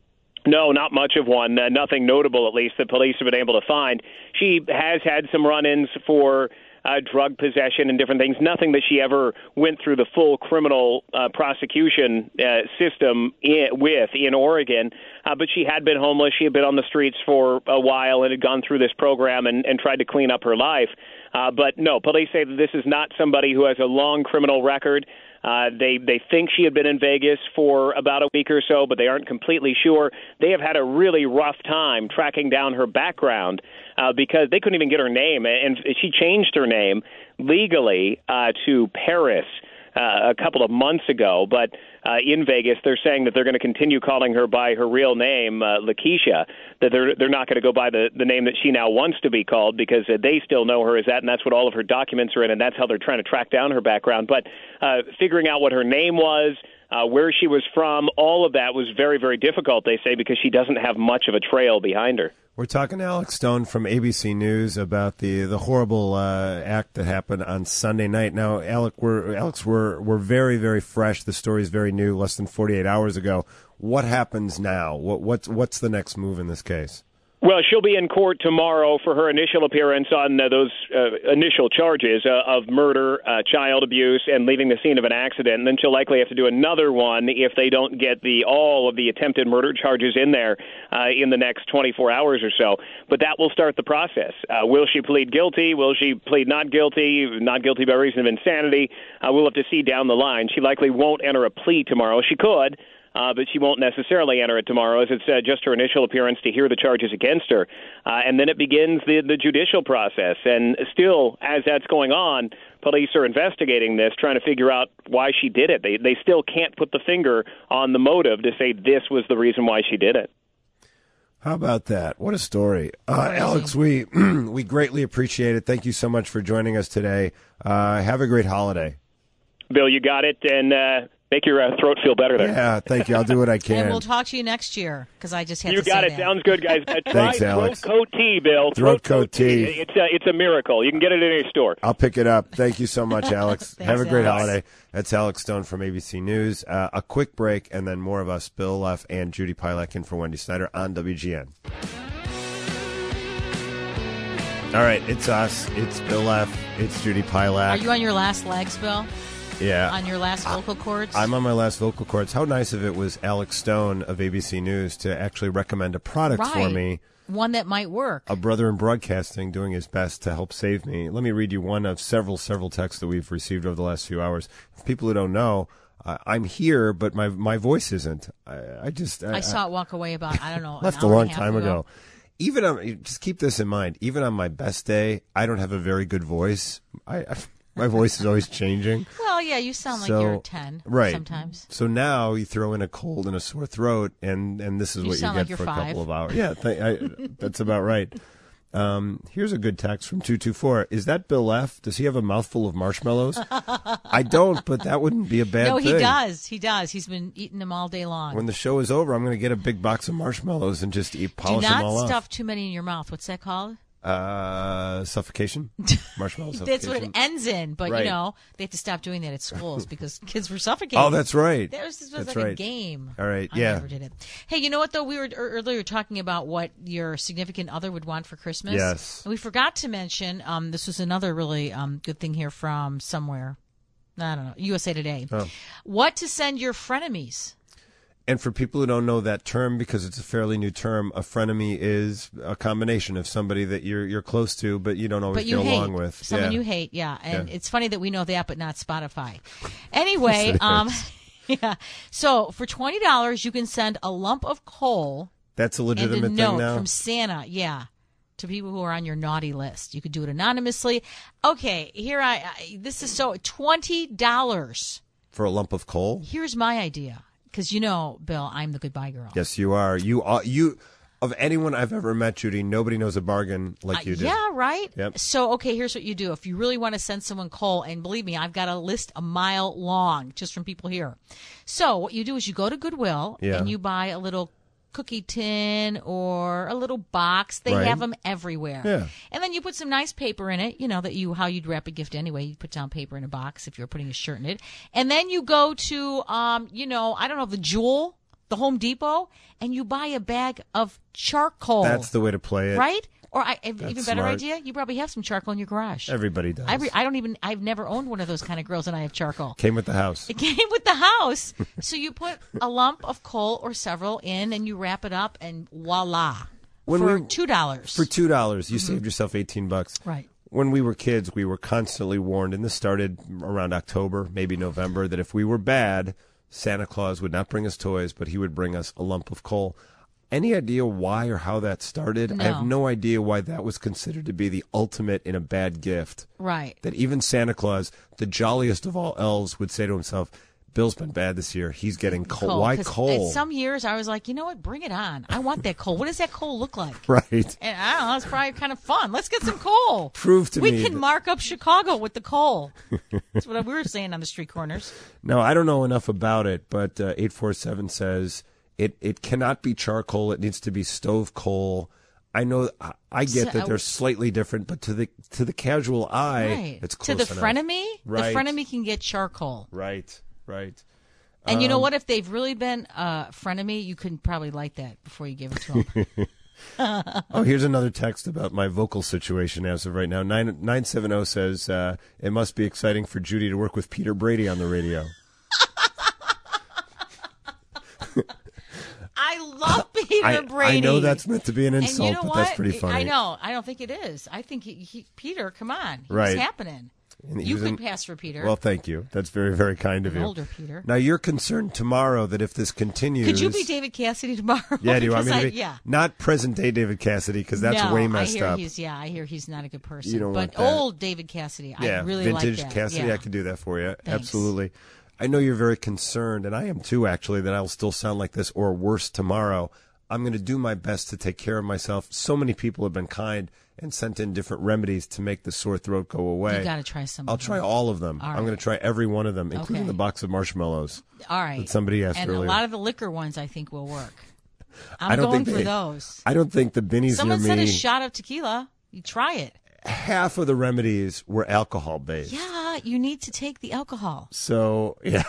No, not much of one. Uh, nothing notable, at least, that police have been able to find. She has had some run-ins for uh, drug possession and different things. Nothing that she ever went through the full criminal uh, prosecution uh, system in, with in Oregon. Uh, but she had been homeless. She had been on the streets for a while and had gone through this program and, and tried to clean up her life. Uh, but no, police say that this is not somebody who has a long criminal record. Uh, they they think she had been in Vegas for about a week or so, but they aren't completely sure. They have had a really rough time tracking down her background uh, because they couldn't even get her name, and she changed her name legally uh, to Paris uh, a couple of months ago. But uh, in Vegas, they're saying that they're going to continue calling her by her real name, uh, Lakeisha, that they're they're not going to go by the, the name that she now wants to be called because uh, they still know her as that, and that's what all of her documents are in, and that's how they're trying to track down her background. But uh, figuring out what her name was, uh, where she was from. All of that was very, very difficult, they say, because she doesn't have much of a trail behind her. We're talking to Alex Stone from A B C News about the the horrible uh, act that happened on Sunday night. Now, Alex, we're Alex, we're we're very, very fresh. The story is very new, less than forty-eight hours ago. What happens now? What what's what's the next move in this case? Well, she'll be in court tomorrow for her initial appearance on uh, those uh, initial charges uh, of murder, uh, child abuse, and leaving the scene of an accident. And then she'll likely have to do another one if they don't get the all of the attempted murder charges in there uh, in the next twenty-four hours or so. But that will start the process. Uh, will she plead guilty? Will she plead not guilty? Not guilty by reason of insanity? Uh, we'll have to see down the line. She likely won't enter a plea tomorrow. She could. Uh, but she won't necessarily enter it tomorrow, as it's uh, just her initial appearance to hear the charges against her. Uh, and then it begins the, the judicial process. And still, as that's going on, police are investigating this, trying to figure out why she did it. They, they still can't put the finger on the motive to say this was the reason why she did it. How about that? What a story. Uh, Alex, we we greatly appreciate it. Thank you so much for joining us today. Uh, have a great holiday. Bill, you got it. And uh, make your uh, throat feel better there. Yeah, thank you. I'll do what I can. And we'll talk to you next year, because I just had you to say got it. that. Sounds good, guys. Uh, try Thanks, Throat Alex. Coat Tea, Bill. Throat Coat Tea. It's a, it's a miracle. You can get it in any store. I'll pick it up. Thank you so much, Alex. Thanks, Have a great Alex. holiday. That's Alex Stone from A B C News. Uh, a quick break, and then more of us, Bill Leff and Judy Pilak in for Wendy Snyder on W G N. All right, it's us. It's Bill Leff. It's Judy Pilak. Are you on your last legs, Bill? Yeah. On your last vocal cords? I'm on my last vocal cords. How nice of it was Alex Stone of A B C News to actually recommend a product right. for me. One that might work. A brother in broadcasting doing his best to help save me. Let me read you one of several, several texts that we've received over the last few hours. For people who don't know, uh, I'm here, but my my voice isn't. I, I just... I, I saw it walk away about, I don't know, left an hour a long and a half time ago. ago. Even on, just keep this in mind. Even on my best day, I don't have a very good voice. I, I my voice is always changing. Well, yeah, you sound like So- you're a ten right. sometimes. So now you throw in a cold and a sore throat, and, and this is You what you sound get like you're for a five. couple of hours. Yeah, th- I, that's about right. Um, here's a good text from two two four. Is that Bill Leff? Does he have a mouthful of marshmallows? I don't, but that wouldn't be a bad no, thing. he does. He does. He's been eating them all day long. When the show is over, I'm going to get a big box of marshmallows and just eat, Do polish them all not off. stuff too many in your mouth. What's that called? Uh, suffocation? Marshmallow suffocation. That's what it ends in. But, Right. you know, they have to stop doing that at schools because kids were suffocating. Oh, that's right. That was, this was That's like a right. game. All right, I yeah. never did it. Hey, you know what, though? We were er- earlier talking about what your significant other would want for Christmas. Yes. And we forgot to mention, um, this was another really um, good thing here from somewhere. I don't know, U S A Today. Oh. What to send your frenemies. And for people who don't know that term, because it's a fairly new term, a frenemy is a combination of somebody that you're you're close to, but you don't always But you get hate along with. someone yeah. you hate, yeah. And Yeah. it's funny that we know that, but not Spotify. Anyway, Yes, it um, is. yeah. So for twenty dollars, you can send a lump of coal That's a and legitimate a thing note now. from Santa, yeah, to people who are on your naughty list. You could do it anonymously. Okay, here I. I this is so twenty dollars. For a lump of coal? Here's my idea, because you know, Bill, I'm the goodbye girl. Yes, you are. You are you. Of anyone I've ever met, Judy, nobody knows a bargain like you Uh, do. yeah, right? Yep. So, okay, here's what you do. If you really want to send someone coal, and believe me, I've got a list a mile long just from people here. So, what you do is you go to Goodwill Yeah. and you buy a little cookie tin or a little box. They Right. have them everywhere. Yeah. And then you put some nice paper in it, you know, that you how you'd wrap a gift anyway. You put down paper in a box if you're putting a shirt in it. And then you go to, um, you know, I don't know, the Jewel, the Home Depot, and you buy a bag of charcoal. That's the way to play it. Right? Or I, even That's better smart. idea, you probably have some charcoal in your garage. Everybody does. I, re- I don't even. I've never owned one of those kind of grills, and I have charcoal. Came with the house. It came with the house. So you put a lump of coal or several in, and you wrap it up, and voila, When for we- two dollars. For two dollars, you Mhm. saved yourself eighteen bucks. Right. When we were kids, we were constantly warned, and this started around October, maybe November, that if we were bad, Santa Claus would not bring us toys, but he would bring us a lump of coal. Any idea why or how that started? I have No. no idea why that was considered to be the ultimate in a bad gift. Right. That even Santa Claus, the jolliest of all elves, would say to himself, Bill's been bad this year. He's getting cold. Cold, Why 'cause cold? At some years, I was like, you know what? Bring it on. I want that coal. What does that coal look like? Right. And I don't know. It's probably kind of fun. Let's get some coal. Prove to we me We can that- mark up Chicago with the coal. That's what we were saying on the street corners. No, I don't know enough about it, but uh, eight four seven says it, it cannot be charcoal. It needs to be stove coal. I know. I, I get So, that uh, they're slightly different, but to the to the casual eye, Right. it's To close the enough. frenemy, Right. the frenemy can get charcoal. Right. Right. And you know Um, what? If they've really been uh, frenemy, you can probably light that before you give it to them. Oh, here's another text about my vocal situation as of right now. Nine nine seven zero says uh, it must be exciting for Judy to work with Peter Brady on the radio. I love Peter I, Brady. I know that's meant to be an And insult, you know but what? that's pretty funny. I know. I don't think it is. I think he, he, Peter, come on, Right. what's happening? And he You was could in- pass for Peter. Well, thank you. That's very, very kind of An you. older Peter. Now, you're concerned tomorrow that if this continues... Could you be David Cassidy tomorrow? Yeah, do you want me Because to I- be? Yeah. Not present-day David Cassidy, because that's no, way messed I hear up. He's, yeah, I hear he's not a good person. You don't but want that. old David Cassidy, Yeah, I really vintage like that. Cassidy, yeah. I could do that for you. Thanks. Absolutely. I know you're very concerned, and I am too, actually, that I'll still sound like this or worse tomorrow. I'm going to do my best to take care of myself. So many people have been kind and sent in different remedies to make the sore throat go away. You got to try some. I'll of them. try all of them. All I'm right. going to try every one of them, including Okay. the box of marshmallows. All right. That somebody asked and earlier. a lot of the liquor ones, I think, will work. I'm I don't going think for they- those. I don't think the Binnies Someone near said me. a shot of tequila. You try it. Half of the remedies were alcohol based. Yeah, you need to take the alcohol. So yeah.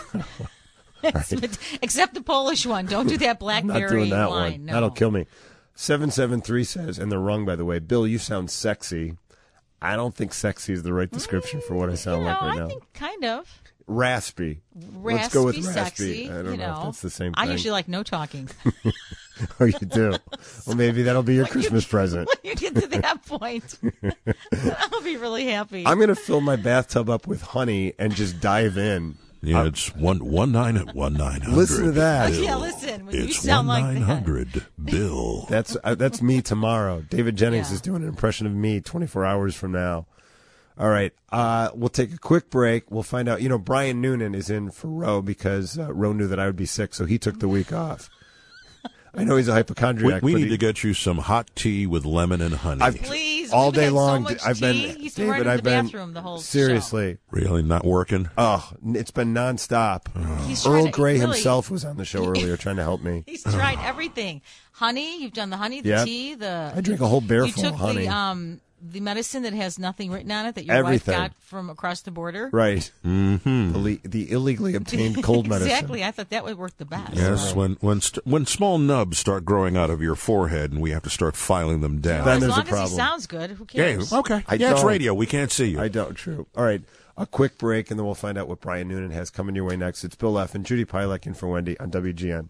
Except the Polish one. Don't do that I'm blackberry not doing that wine. one. No. That'll kill me. seven seven three says, and they're wrong, by the way, Bill, you sound sexy. I don't think sexy is the right description for what I sound You like know, right I now. think kind of. Raspy. Raspy, Let's go with raspy. sexy. I don't you know, know, if that's the same I thing. usually like no talking. Oh, you do? Well, maybe that'll be your Christmas present. When you get to that point, I'll be really happy. I'm going to fill my bathtub up with honey and just dive in. Yeah, it's one one nine at one nine hundred. Listen to that. Oh, yeah, listen. When you It's sound one like nine that. hundred. Bill. That's uh, that's me tomorrow. David Jennings Yeah. is doing an impression of me twenty-four hours from now. All right, uh, we'll take a quick break. We'll find out. You know, Brian Noonan is in for Roe because uh, Roe knew that I would be sick, so he took the week off. I know he's a We, hypochondriac. we but need he- to get you some hot tea with lemon and honey. I've, Please, all we've day had so long. much I've been tea. He's been running David. to I've the been bathroom the whole show. seriously. Really not working? Oh, it's been nonstop. He's trying Earl to- Grey really- himself was on the show earlier trying to help me. He's tried everything. Honey, you've done the honey, the Yep. tea, the. I drank a whole bear You full took of honey. the um the medicine that has nothing written on it that your Everything. wife got from across the border. Right. Mm-hmm. The, the illegally obtained cold medicine. Exactly. I thought that would work the best. Yes, when when st- when small nubs start growing out of your forehead and we have to start filing them down. Well, as long as he sounds good, who Yeah, cares? okay. I yeah, it's don't. radio. We can't see you. I don't. True. All right. A quick break, and then we'll find out what Brian Noonan has coming your way next. It's Bill F. and Judy Pilek in for Wendy on W G N.